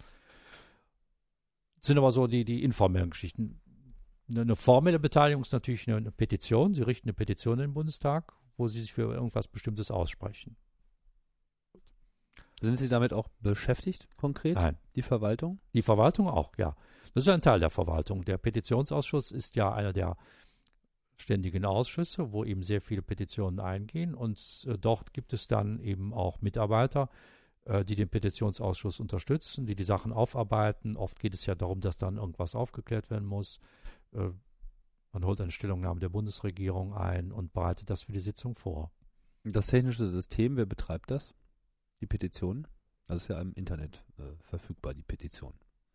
C: Das sind aber so die informellen Geschichten. Eine formelle Beteiligung ist natürlich eine Petition. Sie richten eine Petition in den Bundestag, wo Sie sich für irgendwas Bestimmtes aussprechen.
B: Sind Sie damit auch beschäftigt, konkret?
C: Nein.
B: Die Verwaltung?
C: Die Verwaltung auch, ja. Das ist ein Teil der Verwaltung. Der Petitionsausschuss ist ja einer der ständigen Ausschüsse, wo eben sehr viele Petitionen eingehen und dort gibt es dann eben auch Mitarbeiter, die den Petitionsausschuss unterstützen, die Sachen aufarbeiten. Oft geht es ja darum, dass dann irgendwas aufgeklärt werden muss. Man holt eine Stellungnahme der Bundesregierung ein und bereitet das für die Sitzung vor.
B: Das technische System, wer betreibt das? Die Petitionen? Das ist ja im Internet verfügbar, die Petition.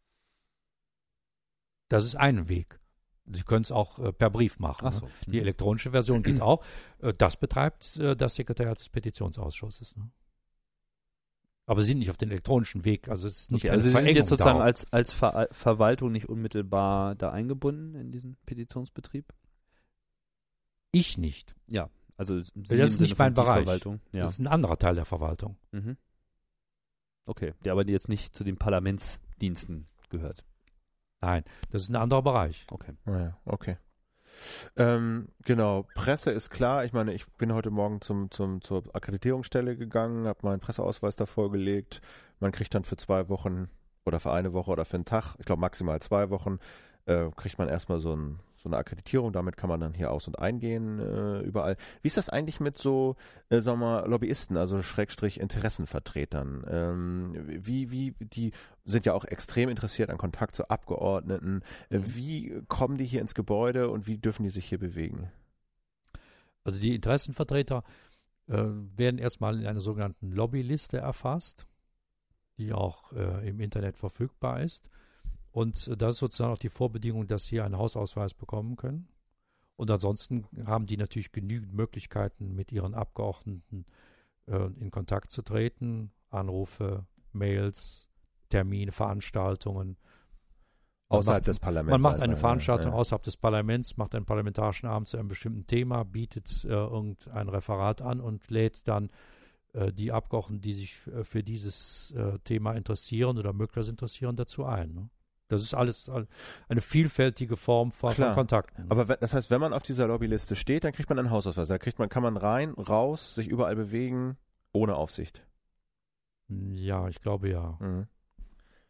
C: Das ist ein Weg. Sie können es auch per Brief machen.
B: Ach so.
C: Ne? Die elektronische Version geht auch. Das betreibt das Sekretariat des Petitionsausschusses. Ne? Aber Sie sind nicht auf den elektronischen Weg. Also es ist nicht
B: also Sie sind jetzt sozusagen
C: darauf.
B: als Verwaltung nicht unmittelbar da eingebunden in diesen Petitionsbetrieb?
C: Ich nicht.
B: Ja, also Sie
C: das ist nicht mein Bereich.
B: Verwaltung. Ja.
C: Das ist ein anderer Teil der Verwaltung.
B: Mhm. Okay, der aber jetzt nicht zu den Parlamentsdiensten gehört.
C: Nein, das ist ein anderer Bereich.
B: Okay.
A: Ja, okay. Genau, Presse ist klar. Ich meine, ich bin heute Morgen zur Akkreditierungsstelle gegangen, habe meinen Presseausweis da vorgelegt. Man kriegt dann für 2 Wochen oder für eine Woche oder für einen Tag, ich glaube maximal 2 Wochen, kriegt man erstmal so eine Akkreditierung. Damit kann man dann hier aus- und eingehen überall. Wie ist das eigentlich mit so, sagen wir mal, Lobbyisten, also Schrägstrich Interessenvertretern? Die sind ja auch extrem interessiert an Kontakt zu Abgeordneten. Wie kommen die hier ins Gebäude und wie dürfen die sich hier bewegen?
C: Also die Interessenvertreter werden erstmal in einer sogenannten Lobbyliste erfasst, die auch im Internet verfügbar ist. Und das ist sozusagen auch die Vorbedingung, dass sie einen Hausausweis bekommen können. Und ansonsten haben die natürlich genügend Möglichkeiten, mit ihren Abgeordneten in Kontakt zu treten. Anrufe, Mails, Termine, Veranstaltungen.
A: Außerhalb des Parlaments.
C: Man macht eine Veranstaltung außerhalb des Parlaments, macht einen parlamentarischen Abend zu einem bestimmten Thema, bietet irgendein Referat an und lädt dann die Abgeordneten, die sich für dieses Thema interessieren oder möglicherweise interessieren, dazu ein. Ne? Das ist alles eine vielfältige Form von Kontakten.
A: Aber das heißt, wenn man auf dieser Lobbyliste steht, dann kriegt man einen Hausausweis. Da kann man rein, raus, sich überall bewegen, ohne Aufsicht.
C: Ja, ich glaube ja.
A: Mhm.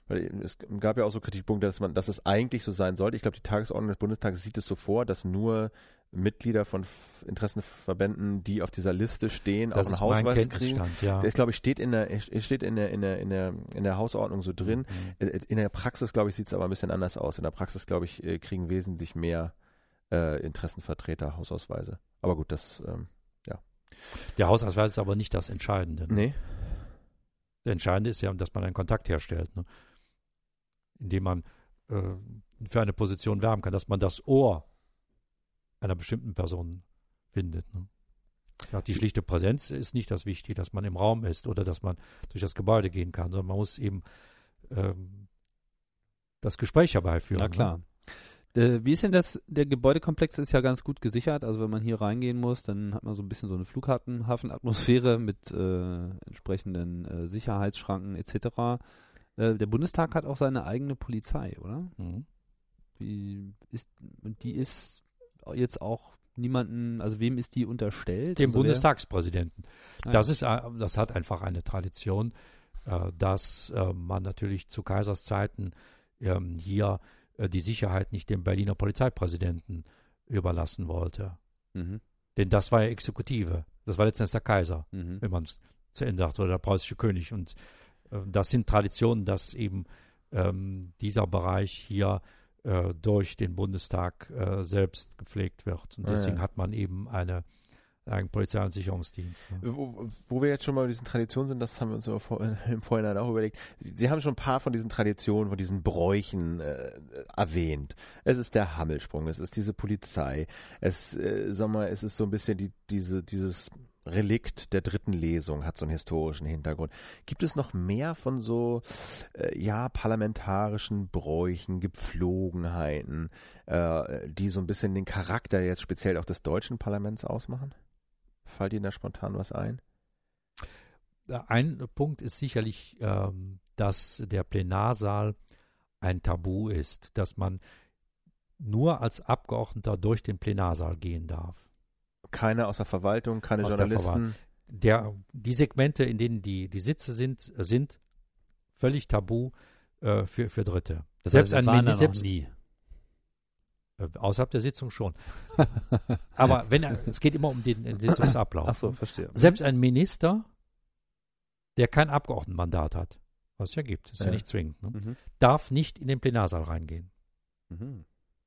A: Weil es gab ja auch so Kritikpunkte, dass es eigentlich so sein sollte. Ich glaube, die Tagesordnung des Bundestages sieht es so vor, dass nur Mitglieder von Interessenverbänden, die auf dieser Liste stehen,
C: Das
A: auch
C: ist
A: einen
C: mein
A: Hausweis kriegen.
C: Kenntnisstand, ja.
A: Das, glaube ich, steht in der Hausordnung so drin. In der Praxis, glaube ich, sieht es aber ein bisschen anders aus. In der Praxis, glaube ich, kriegen wesentlich mehr Interessenvertreter Hausausweise. Aber gut, das,
C: Der Hausausweis ist aber nicht das Entscheidende. Ne?
A: nee.
C: Das Entscheidende ist ja, dass man einen Kontakt herstellt, ne? Indem man für eine Position werben kann, dass man das Ohr einer bestimmten Person findet. Ne? Ja, die schlichte Präsenz ist nicht das Wichtige, dass man im Raum ist oder dass man durch das Gebäude gehen kann, sondern man muss eben das Gespräch herbeiführen.
B: Na klar. Wie ist denn das? Der Gebäudekomplex ist ja ganz gut gesichert. Also wenn man hier reingehen muss, dann hat man so ein bisschen so eine Flughafenatmosphäre mit entsprechenden Sicherheitsschranken etc. Der Bundestag hat auch seine eigene Polizei, oder?
C: Mhm.
B: Und die ist jetzt auch niemanden, also wem ist die unterstellt?
C: Dem
B: Also
C: Bundestagspräsidenten.
B: Ah,
C: Das hat einfach eine Tradition, dass man natürlich zu Kaisers Zeiten hier die Sicherheit nicht dem Berliner Polizeipräsidenten überlassen wollte.
B: Mhm.
C: Denn das war ja Exekutive. Das war letztendlich der Kaiser,
B: Mhm.
C: wenn man es zu Ende sagt, oder der preußische König. Und das sind Traditionen, dass eben dieser Bereich hier durch den Bundestag selbst gepflegt wird. Und deswegen hat man eben einen Polizei- und Sicherungsdienst. Ne?
A: Wo wir jetzt schon mal bei diesen Traditionen sind, das haben wir uns im Vorhinein auch überlegt. Sie haben schon ein paar von diesen Traditionen, von diesen Bräuchen erwähnt. Es ist der Hammelsprung, es ist diese Polizei, es ist so ein bisschen dieses Relikt der dritten Lesung, hat so einen historischen Hintergrund. Gibt es noch mehr von so parlamentarischen Bräuchen, Gepflogenheiten, die so ein bisschen den Charakter jetzt speziell auch des deutschen Parlaments ausmachen? Fällt Ihnen da spontan was ein?
C: Ein Punkt ist sicherlich, dass der Plenarsaal ein Tabu ist, dass man nur als Abgeordneter durch den Plenarsaal gehen darf.
A: Keine aus der Verwaltung, keine
C: Aus der
A: Journalisten.
C: Die Segmente, in denen die Sitze sind völlig tabu für Dritte.
B: Das
C: Selbst
B: heißt,
C: ein
B: waren da noch
C: Minister,
B: nie.
C: außerhalb der Sitzung schon. Aber es geht immer um den Sitzungsablauf.
B: Ach so, verstehe.
C: Selbst ein Minister, der kein Abgeordnetenmandat hat, was es ja gibt, ist ja nicht zwingend, ne?
B: Mhm.
C: darf nicht in den Plenarsaal reingehen.
B: Mhm.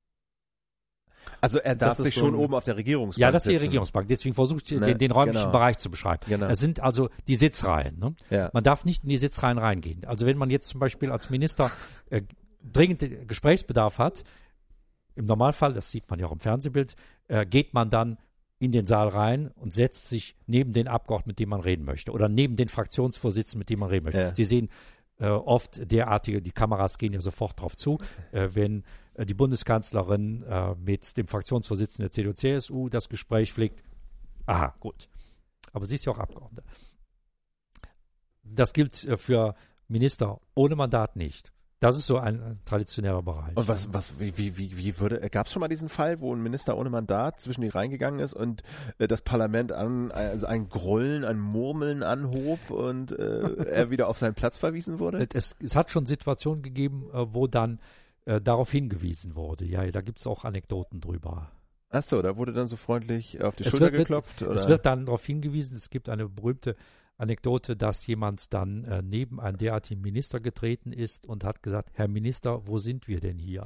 A: Also er darf
B: Das ist
A: sich
B: so
A: schon
B: ein-
A: oben auf der Regierungsbank
C: Ja, das ist die
A: sitzen.
C: Regierungsbank. Deswegen versucht sie
A: Ne,
C: den räumlichen
A: genau.
C: Bereich zu beschreiben.
A: Genau.
C: Es sind also die Sitzreihen. Ne?
A: Ja.
C: Man darf nicht in die Sitzreihen reingehen. Also wenn man jetzt zum Beispiel als Minister dringend Gesprächsbedarf hat, im Normalfall, das sieht man ja auch im Fernsehbild, geht man dann in den Saal rein und setzt sich neben den Abgeordneten, mit dem man reden möchte, oder neben den Fraktionsvorsitzenden, mit dem man reden möchte.
A: Ja.
C: Sie sehen oft die Kameras gehen ja sofort drauf zu, wenn die Bundeskanzlerin mit dem Fraktionsvorsitzenden der CDU-CSU das Gespräch pflegt. Aha, gut. Aber sie ist ja auch Abgeordnete. Das gilt für Minister ohne Mandat nicht. Das ist so ein traditioneller Bereich.
A: Und gab es schon mal diesen Fall, wo ein Minister ohne Mandat zwischen die reingegangen ist und das Parlament ein Grollen, ein Murmeln anhob und er wieder auf seinen Platz verwiesen wurde?
C: Es hat schon Situationen gegeben, wo dann darauf hingewiesen wurde. Ja, da gibt es auch Anekdoten drüber.
A: Achso, da wurde dann so freundlich auf die Schulter geklopft?
C: Es wird dann darauf hingewiesen, es gibt eine berühmte Anekdote, dass jemand dann neben einen derartigen Minister getreten ist und hat gesagt, Herr Minister, wo sind wir denn hier?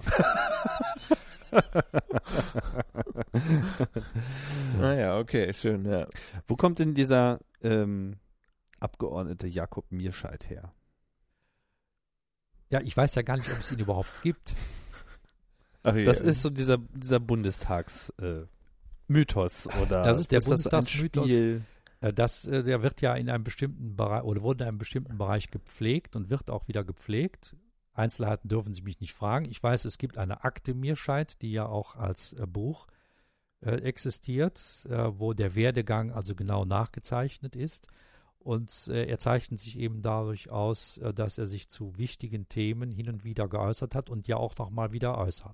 A: Naja, okay, schön, ja.
B: Wo kommt denn dieser Abgeordnete Jakob Mierscheid her?
C: Ja, ich weiß ja gar nicht, ob es ihn überhaupt gibt.
A: Ach, ja.
B: Das ist so dieser Bundestags-Mythos, oder?
C: Das ist der
B: das ein
C: Bundestagsmythos.
B: Spiel?
C: Der wird ja in einem bestimmten Bereich oder wurde in einem bestimmten Bereich gepflegt und wird auch wieder gepflegt. Einzelheiten dürfen Sie mich nicht fragen. Ich weiß, es gibt eine Akte Mierscheid, die ja auch als Buch existiert, wo der Werdegang also genau nachgezeichnet ist. Und er zeichnet sich eben dadurch aus, dass er sich zu wichtigen Themen hin und wieder geäußert hat und ja auch nochmal wieder äußert.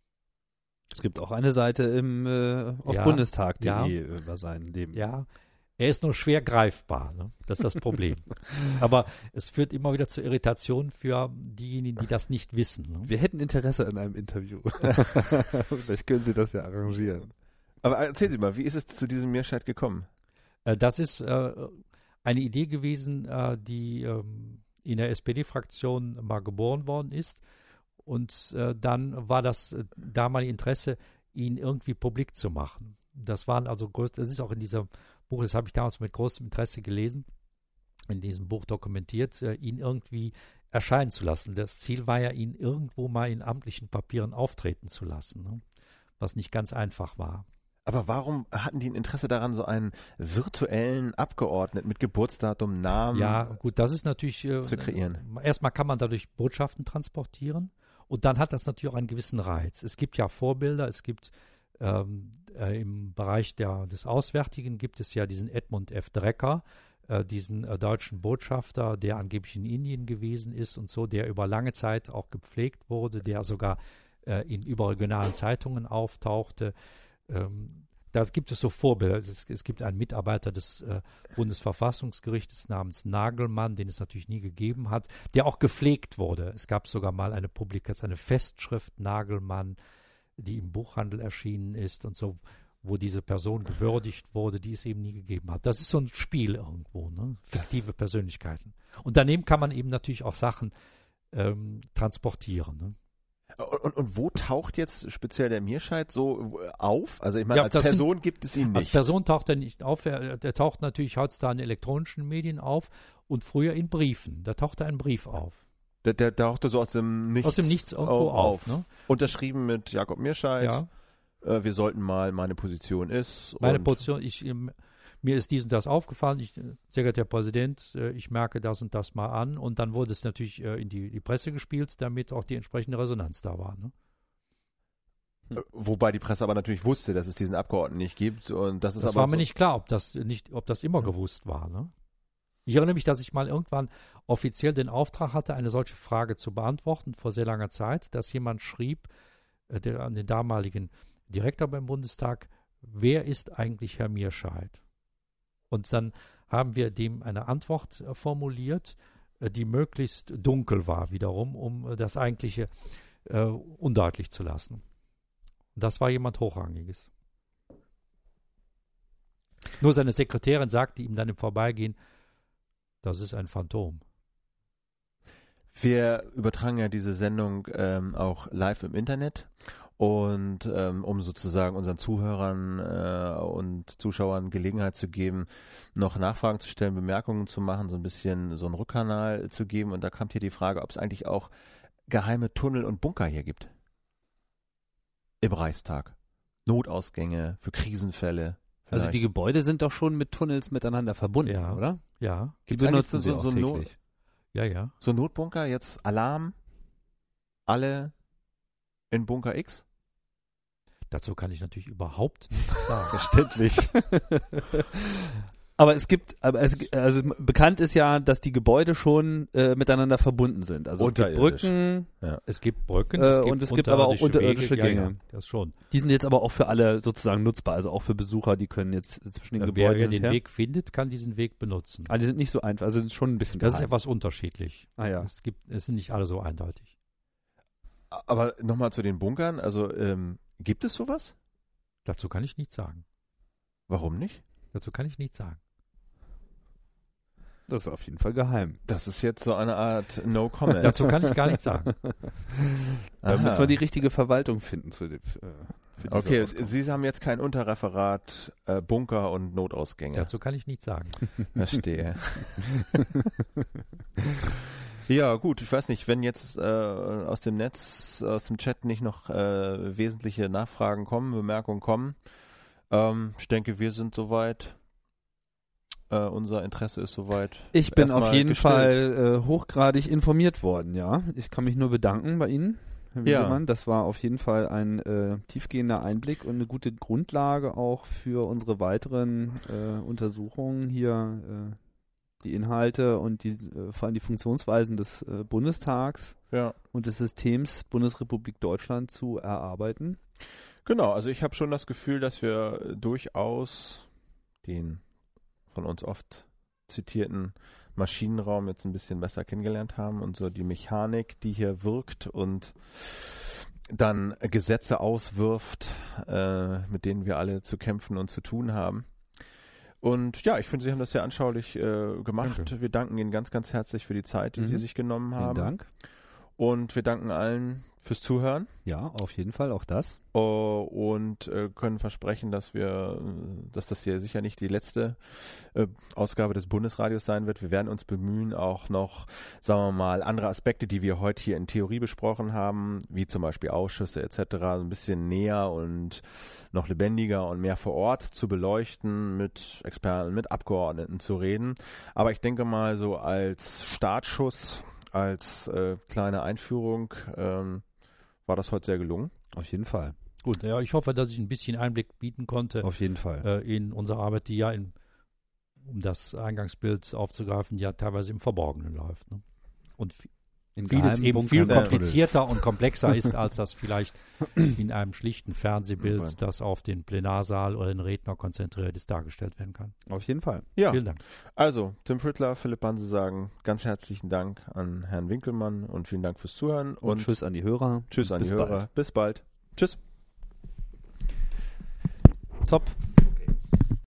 B: Es gibt auch eine Seite auf bundestag.de über sein Leben.
C: Ja, Er ist nur schwer greifbar, ne? Das ist das Problem. Aber es führt immer wieder zu Irritationen für diejenigen, die das nicht wissen. Ne?
B: Wir hätten Interesse an einem Interview. Vielleicht können Sie das ja arrangieren.
A: Aber erzählen Sie mal, wie ist es zu diesem Meerscheid gekommen?
C: Das ist eine Idee gewesen, die in der SPD-Fraktion mal geboren worden ist. Und dann war das damalige Interesse, ihn irgendwie publik zu machen. Das ist auch in diesem Buch, das habe ich damals mit großem Interesse gelesen, in diesem Buch dokumentiert, ihn irgendwie erscheinen zu lassen. Das Ziel war ja, ihn irgendwo mal in amtlichen Papieren auftreten zu lassen, ne? Was nicht ganz einfach war.
A: Aber warum hatten die ein Interesse daran, so einen virtuellen Abgeordneten mit Geburtsdatum, Namen
C: Ja, gut, das ist natürlich
A: zu kreieren?
C: Erstmal kann man dadurch Botschaften transportieren und dann hat das natürlich auch einen gewissen Reiz. Es gibt ja Vorbilder, es gibt im Bereich des Auswärtigen gibt es ja diesen Edmund F. Drecker, diesen deutschen Botschafter, der angeblich in Indien gewesen ist und so, der über lange Zeit auch gepflegt wurde, der sogar in überregionalen Zeitungen auftauchte. Da gibt es so Vorbilder. Es gibt einen Mitarbeiter des Bundesverfassungsgerichtes namens Nagelmann, den es natürlich nie gegeben hat, der auch gepflegt wurde. Es gab sogar mal eine Publikation, eine Festschrift Nagelmann, die im Buchhandel erschienen ist und so, wo diese Person gewürdigt wurde, die es eben nie gegeben hat. Das ist so ein Spiel irgendwo, ne? Fiktive Persönlichkeiten. Und daneben kann man eben natürlich auch Sachen transportieren. Ne?
A: Und wo taucht jetzt speziell der Meerscheid so auf? Also ich meine,
C: Ja,
A: als Person gibt es ihn nicht.
C: Als Person taucht er nicht auf. Er taucht natürlich heutzutage in elektronischen Medien auf und früher in Briefen. Da taucht er einen Brief auf.
A: Der tauchte so aus dem Nichts,
C: irgendwo auf. Ne?
A: Unterschrieben mit Jakob Meerscheid.
C: Ja.
A: Wir sollten mal, meine Position ist.
C: Meine Position, mir ist dies und das aufgefallen, sehr geehrter Herr Präsident, ich merke das und das mal an. Und dann wurde es natürlich in die Presse gespielt, damit auch die entsprechende Resonanz da war. Ne?
A: Wobei die Presse aber natürlich wusste, dass es diesen Abgeordneten nicht gibt. Und das
C: war mir nicht klar, ob das immer gewusst war. Ne? Ich erinnere mich, dass ich mal irgendwann offiziell den Auftrag hatte, eine solche Frage zu beantworten, vor sehr langer Zeit, dass jemand schrieb, an den damaligen Direktor beim Bundestag, wer ist eigentlich Herr Meerscheid? Und dann haben wir dem eine Antwort formuliert, die möglichst dunkel war wiederum, um das Eigentliche undeutlich zu lassen. Und das war jemand Hochrangiges. Nur seine Sekretärin sagte ihm dann im Vorbeigehen, das ist ein Phantom.
A: Wir übertragen ja diese Sendung auch live im Internet und um sozusagen unseren Zuhörern und Zuschauern Gelegenheit zu geben, noch Nachfragen zu stellen, Bemerkungen zu machen, so ein bisschen so einen Rückkanal zu geben. Und da kam hier die Frage, ob es eigentlich auch geheime Tunnel und Bunker hier gibt. Im Reichstag. Notausgänge für Krisenfälle. Vielleicht.
B: Also die Gebäude sind doch schon mit Tunnels miteinander verbunden,
C: Ja.
B: oder?
C: Ja.
B: Die benutzen sie auch
A: so
B: täglich.
C: Ja.
A: So Notbunker, jetzt Alarm, alle in Bunker X?
C: Dazu kann ich natürlich überhaupt nichts sagen.
B: Verständlich. Also bekannt ist ja, dass die Gebäude schon miteinander verbunden sind. Also es gibt Brücken.
A: Ja.
C: Es gibt Brücken,
B: und es gibt aber auch unterirdische Gänge.
C: Ja, das schon.
B: Die sind jetzt aber auch für alle sozusagen nutzbar, also auch für Besucher, die können jetzt zwischen den Gebäuden
C: Wer den Weg findet, kann diesen Weg benutzen.
B: Die sind nicht so einfach, also sind schon ein bisschen
C: Das ist
B: geheim.
C: etwas unterschiedlich.
B: Ah ja.
C: Es sind nicht alle so eindeutig.
A: Aber nochmal zu den Bunkern, also gibt es sowas?
C: Dazu kann ich nichts sagen.
A: Warum nicht?
C: Dazu kann ich nichts sagen.
B: Das ist auf jeden Fall geheim.
A: Das ist jetzt so eine Art No-Comment.
C: Dazu kann ich gar nichts sagen.
B: Da müssen wir die richtige Verwaltung finden für diese
A: Okay,
B: Ausgabe.
A: Sie haben jetzt kein Unterreferat Bunker und Notausgänge.
C: Dazu kann ich nichts sagen.
A: Verstehe. Ja, gut, ich weiß nicht, wenn jetzt aus dem Netz, aus dem Chat nicht noch wesentliche Nachfragen kommen, Bemerkungen kommen. Ich denke, wir sind soweit. Unser Interesse ist soweit.
B: Ich bin auf jeden
A: gestellt.
B: Fall hochgradig informiert worden, ja. Ich kann mich nur bedanken bei Ihnen, Herr Wiedemann. Das war auf jeden Fall ein tiefgehender Einblick und eine gute Grundlage auch für unsere weiteren Untersuchungen hier, die Inhalte und vor allem die Funktionsweisen des Bundestags und des Systems Bundesrepublik Deutschland zu erarbeiten.
A: Genau, also ich habe schon das Gefühl, dass wir durchaus den von uns oft zitierten Maschinenraum jetzt ein bisschen besser kennengelernt haben und so die Mechanik, die hier wirkt und dann Gesetze auswirft, mit denen wir alle zu kämpfen und zu tun haben. Und ja, ich finde, Sie haben das sehr anschaulich gemacht.
C: Danke.
A: Wir danken Ihnen ganz, ganz herzlich für die Zeit, die Sie sich genommen haben.
B: Vielen Dank.
A: Und wir danken allen fürs Zuhören.
B: Ja, auf jeden Fall, auch das.
A: Und können versprechen, dass das hier sicher nicht die letzte Ausgabe des Bundesradios sein wird. Wir werden uns bemühen, auch noch, sagen wir mal, andere Aspekte, die wir heute hier in Theorie besprochen haben, wie zum Beispiel Ausschüsse etc., ein bisschen näher und noch lebendiger und mehr vor Ort zu beleuchten, mit Experten, mit Abgeordneten zu reden. Aber ich denke mal, so als Startschuss, als kleine Einführung war das heute sehr gelungen.
B: Auf jeden Fall.
C: Gut, ja, ich hoffe, dass ich ein bisschen Einblick bieten konnte
B: Auf jeden Fall.
C: in unsere Arbeit, die ja, um das Eingangsbild aufzugreifen, ja teilweise im Verborgenen läuft. Ne? Und
B: In
C: vieles
B: geheimen
C: eben viel
B: Bunkern
C: komplizierter und komplexer ist, als das vielleicht in einem schlichten Fernsehbild, das auf den Plenarsaal oder den Redner konzentriert ist, dargestellt werden kann.
B: Auf jeden Fall.
A: Ja,
C: Vielen Dank.
A: also Tim Prittler, Philipp Banse sagen ganz herzlichen Dank an Herrn Winkelmann und vielen Dank fürs Zuhören.
B: Und tschüss an die Hörer.
A: Tschüss an
B: Bis
A: die Hörer.
B: bald.
A: Bis bald. Tschüss.
B: Top.